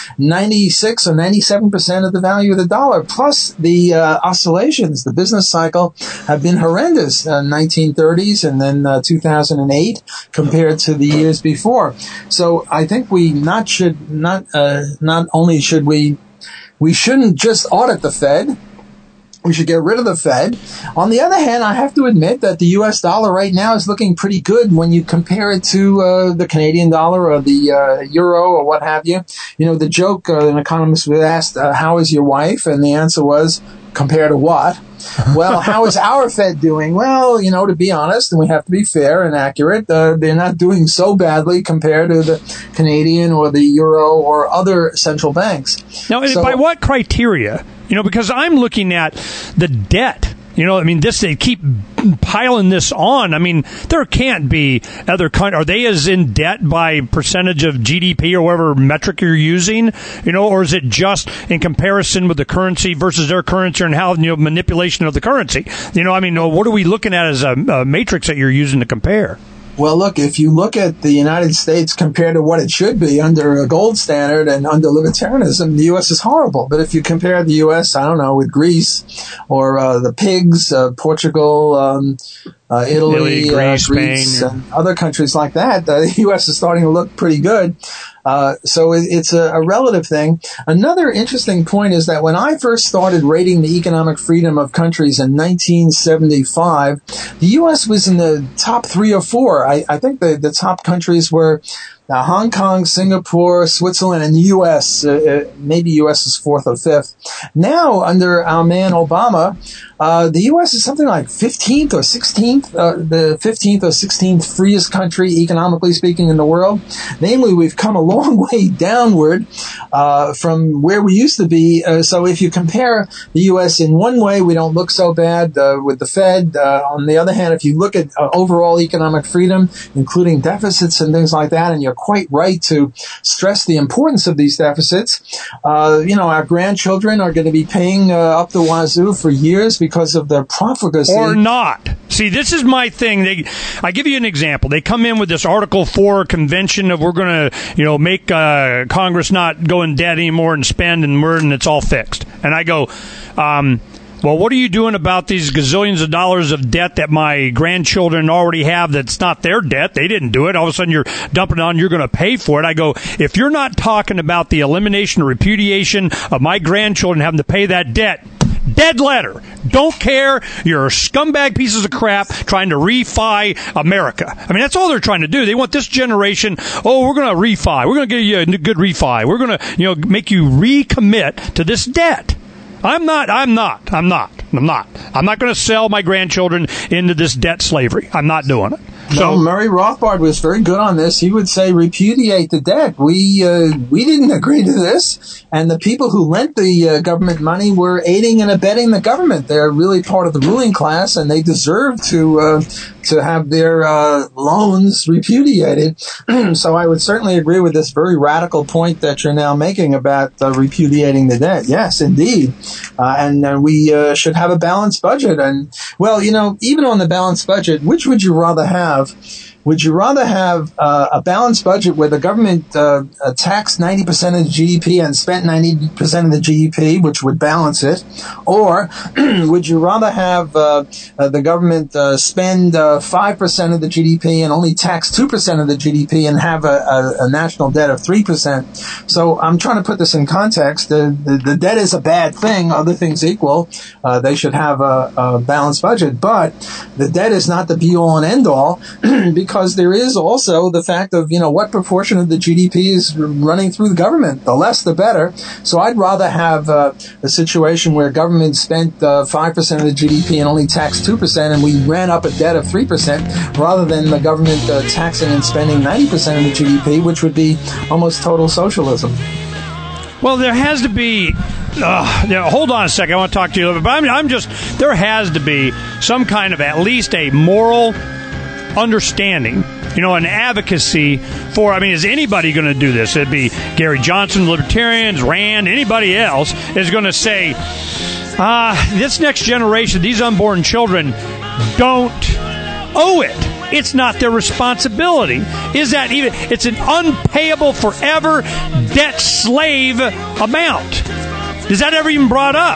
Speaker 16: 96 or 97% of the value of the dollar. Plus the oscillations, the business cycle, have been horrendous. 1930s and then 2008 compared to the years before. So I think we shouldn't just audit the Fed. We should get rid of the Fed. On the other hand, I have to admit that the U.S. dollar right now is looking pretty good when you compare it to the Canadian dollar or the euro or what have you. The joke, an economist was asked, how is your wife? And the answer was, compared to what? Well, how is our Fed doing? Well, to be honest, and we have to be fair and accurate, they're not doing so badly compared to the Canadian or the euro or other central banks.
Speaker 2: Now, by what criteria? Because I'm looking at the debt. They keep piling this on. There can't be other countries. Are they as in debt by percentage of GDP or whatever metric you're using? Or is it just in comparison with the currency versus their currency and how, manipulation of the currency? What are we looking at as a matrix that you're using to compare?
Speaker 16: Well, look, if you look at the United States compared to what it should be under a gold standard and under libertarianism, the U.S. is horrible. But if you compare the U.S., I don't know, with Greece or the pigs, Portugal, Italy, Greece, Spain, and other countries like that, the U.S. is starting to look pretty good. So it's a relative thing. Another interesting point is that when I first started rating the economic freedom of countries in 1975, the U.S. was in the top 3 or 4. I think the top countries were Hong Kong, Singapore, Switzerland, and the U.S. Maybe U.S. is 4th or 5th. Now, under our man Obama, the U.S. is something like 15th or 16th, the 15th or 16th freest country, economically speaking, in the world. Namely, we've come a long way downward from where we used to be. So if you compare the U.S. in one way, we don't look so bad with the Fed. On the other hand, if you look at overall economic freedom, including deficits and things like that, and you're quite right to stress the importance of these deficits, our grandchildren are going to be paying up the wazoo for years because of their profligacy.
Speaker 2: Or not. See, this is my thing. I give you an example. They come in with this Article 4 convention of we're going to, make Congress not go in debt anymore and spend and murder, and it's all fixed. And I go, well, what are you doing about these gazillions of dollars of debt that my grandchildren already have that's not their debt? They didn't do it. All of a sudden you're dumping it on, you're going to pay for it. I go, if you're not talking about the elimination or repudiation of my grandchildren having to pay that debt, dead letter. Don't care. You're scumbag pieces of crap trying to refi America. I mean, that's all they're trying to do. They want this generation, we're going to refi. We're going to give you a good refi. We're going to, make you recommit to this debt. I'm not going to sell my grandchildren into this debt slavery. I'm not doing it.
Speaker 16: So Murray Rothbard was very good on this. He would say, repudiate the debt. We didn't agree to this. And the people who lent the government money were aiding and abetting the government. They're really part of the ruling class, and they deserve to have their loans repudiated. So I would certainly agree with this very radical point that you're now making about repudiating the debt. Yes, indeed. And we should have a balanced budget. And, well, even on the balanced budget, which would you rather have? Would you rather have a balanced budget where the government taxed 90% of the GDP and spent 90% of the GDP, which would balance it? Or would you rather have the government spend 5% of the GDP and only tax 2% of the GDP and have a national debt of 3%? So I'm trying to put this in context. The debt is a bad thing. Other things equal, they should have a balanced budget. But the debt is not the be-all and end-all because there is also the fact of, what proportion of the GDP is running through the government. The less, the better. So I'd rather have a situation where government spent 5% of the GDP and only taxed 2%, and we ran up a debt of 3%, rather than the government taxing and spending 90% of the GDP, which would be almost total socialism.
Speaker 2: Well, there has to be. Hold on a second. I want to talk to you a little bit. But there has to be some kind of at least a moral understanding, an advocacy for, is anybody going to do this? It'd be Gary Johnson, Libertarians, Rand, anybody else is going to say, this next generation, these unborn children, don't owe it. It's not their responsibility. Is that even? It's an unpayable forever debt slave amount. Is that ever even brought up?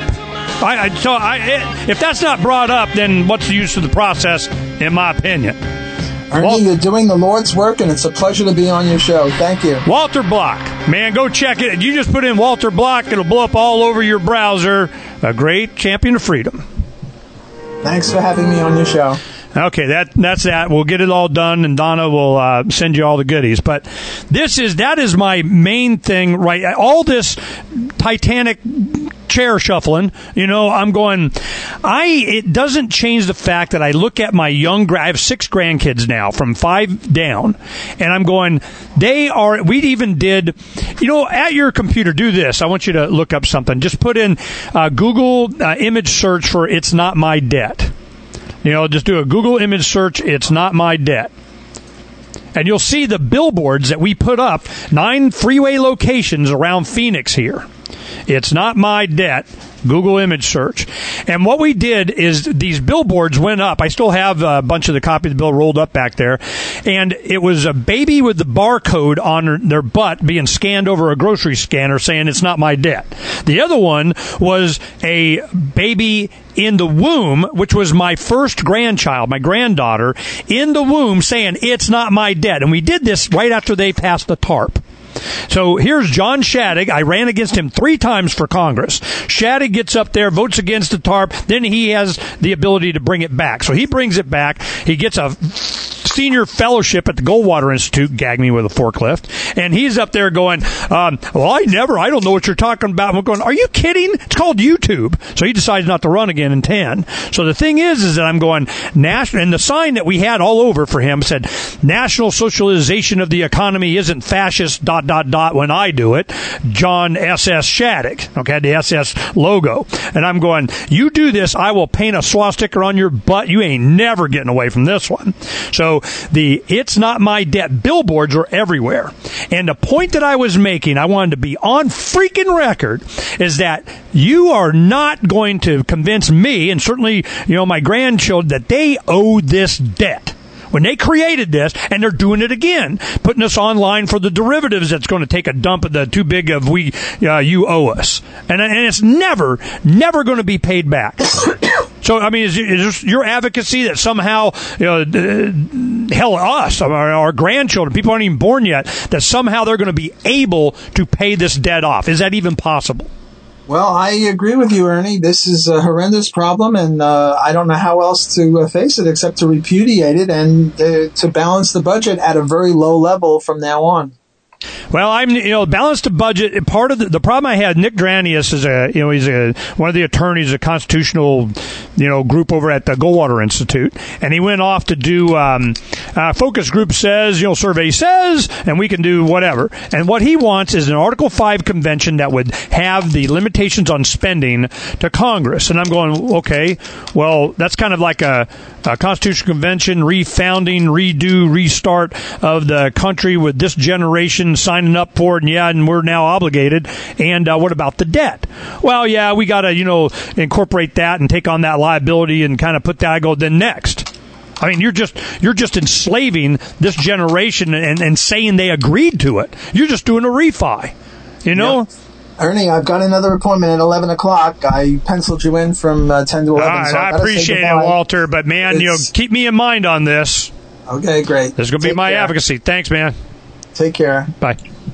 Speaker 2: If that's not brought up, then what's the use of the process, in my opinion?
Speaker 16: Ernie, you're doing the Lord's work, and it's a pleasure to be on your show. Thank you.
Speaker 2: Walter Block. Man, go check it. You just put in Walter Block. It'll blow up all over your browser. A great champion of freedom.
Speaker 16: Thanks for having me on your show.
Speaker 2: Okay, that's that. We'll get it all done, and Donna will send you all the goodies. But that is my main thing, right? All this Titanic chair shuffling, I'm going, it doesn't change the fact that I look at my I have 6 grandkids now, from 5 down, and I'm going, we even did, at your computer, do this. I want you to look up something. Just put in Google image search for It's Not My Debt. Just do a Google image search, It's Not My Debt. And you'll see the billboards that we put up, 9 freeway locations around Phoenix here. It's Not My Debt. Google image search. And what we did is these billboards went up. I still have a bunch of the copy of the bill rolled up back there. And it was a baby with the barcode on their butt being scanned over a grocery scanner saying it's not my debt. The other one was a baby in the womb, which was my first grandchild, my granddaughter, in the womb saying it's not my debt. And we did this right after they passed the TARP. So here's John Shadegg. I ran against him 3 times for Congress. Shadegg gets up there, votes against the TARP, then he has the ability to bring it back. So he brings it back. He gets a
Speaker 1: senior fellowship at the Goldwater Institute, gagged me with a forklift, and he's up there going, well, I don't know what you're talking about. I'm going, are you kidding? It's called YouTube. So he decides not to run again in 10. So the thing is that I'm going, national, and the sign that we had all over for him said, National Socialization of the Economy isn't fascist, ... when I do it. John S.S. Shattuck, okay, the SS logo. And I'm going, you do this, I will paint a swastika on your butt. You ain't never getting away from this one. So the It's Not My Debt billboards were everywhere. And the point that I was making, I wanted to be on freaking record, is that you are not going to convince me, and certainly, my grandchildren, that they owe this debt. When they created this, and they're doing it again, putting us online for the derivatives that's going to take a dump at the too big of you owe us. And it's never going to be paid back. So, I mean, is your advocacy that somehow, hell, us, our grandchildren, people aren't even born yet, that somehow they're going to be able to pay this debt off? Is that even possible?
Speaker 16: Well, I agree with you, Ernie. This is a horrendous problem, and I don't know how else to face it except to repudiate it and to balance the budget at a very low level from now on.
Speaker 1: Well, balance the budget. Part of the problem I had, Nick Dranius is he's one of the attorneys, a constitutional, group over at the Goldwater Institute, and he went off to do focus group says, survey says, and we can do whatever. And what he wants is an Article 5 convention that would have the limitations on spending to Congress. And I'm going, okay, well, that's kind of like a constitutional convention, refounding, redo, restart of the country with this generation signing up for it, and we're now obligated. And what about the debt? Well, yeah, we got to, incorporate that and take on that liability and kind of put that. I go, then next. I mean, you're just enslaving this generation and saying they agreed to it. You're just doing a refi, Yep.
Speaker 16: Ernie, I've got another appointment at 11 o'clock. I penciled you in from 10 to 11. So
Speaker 1: I appreciate it, Walter, but, man, keep me in mind on this.
Speaker 16: Okay, great.
Speaker 1: This is going to be my advocacy. Thanks, man.
Speaker 16: Take care.
Speaker 1: Bye.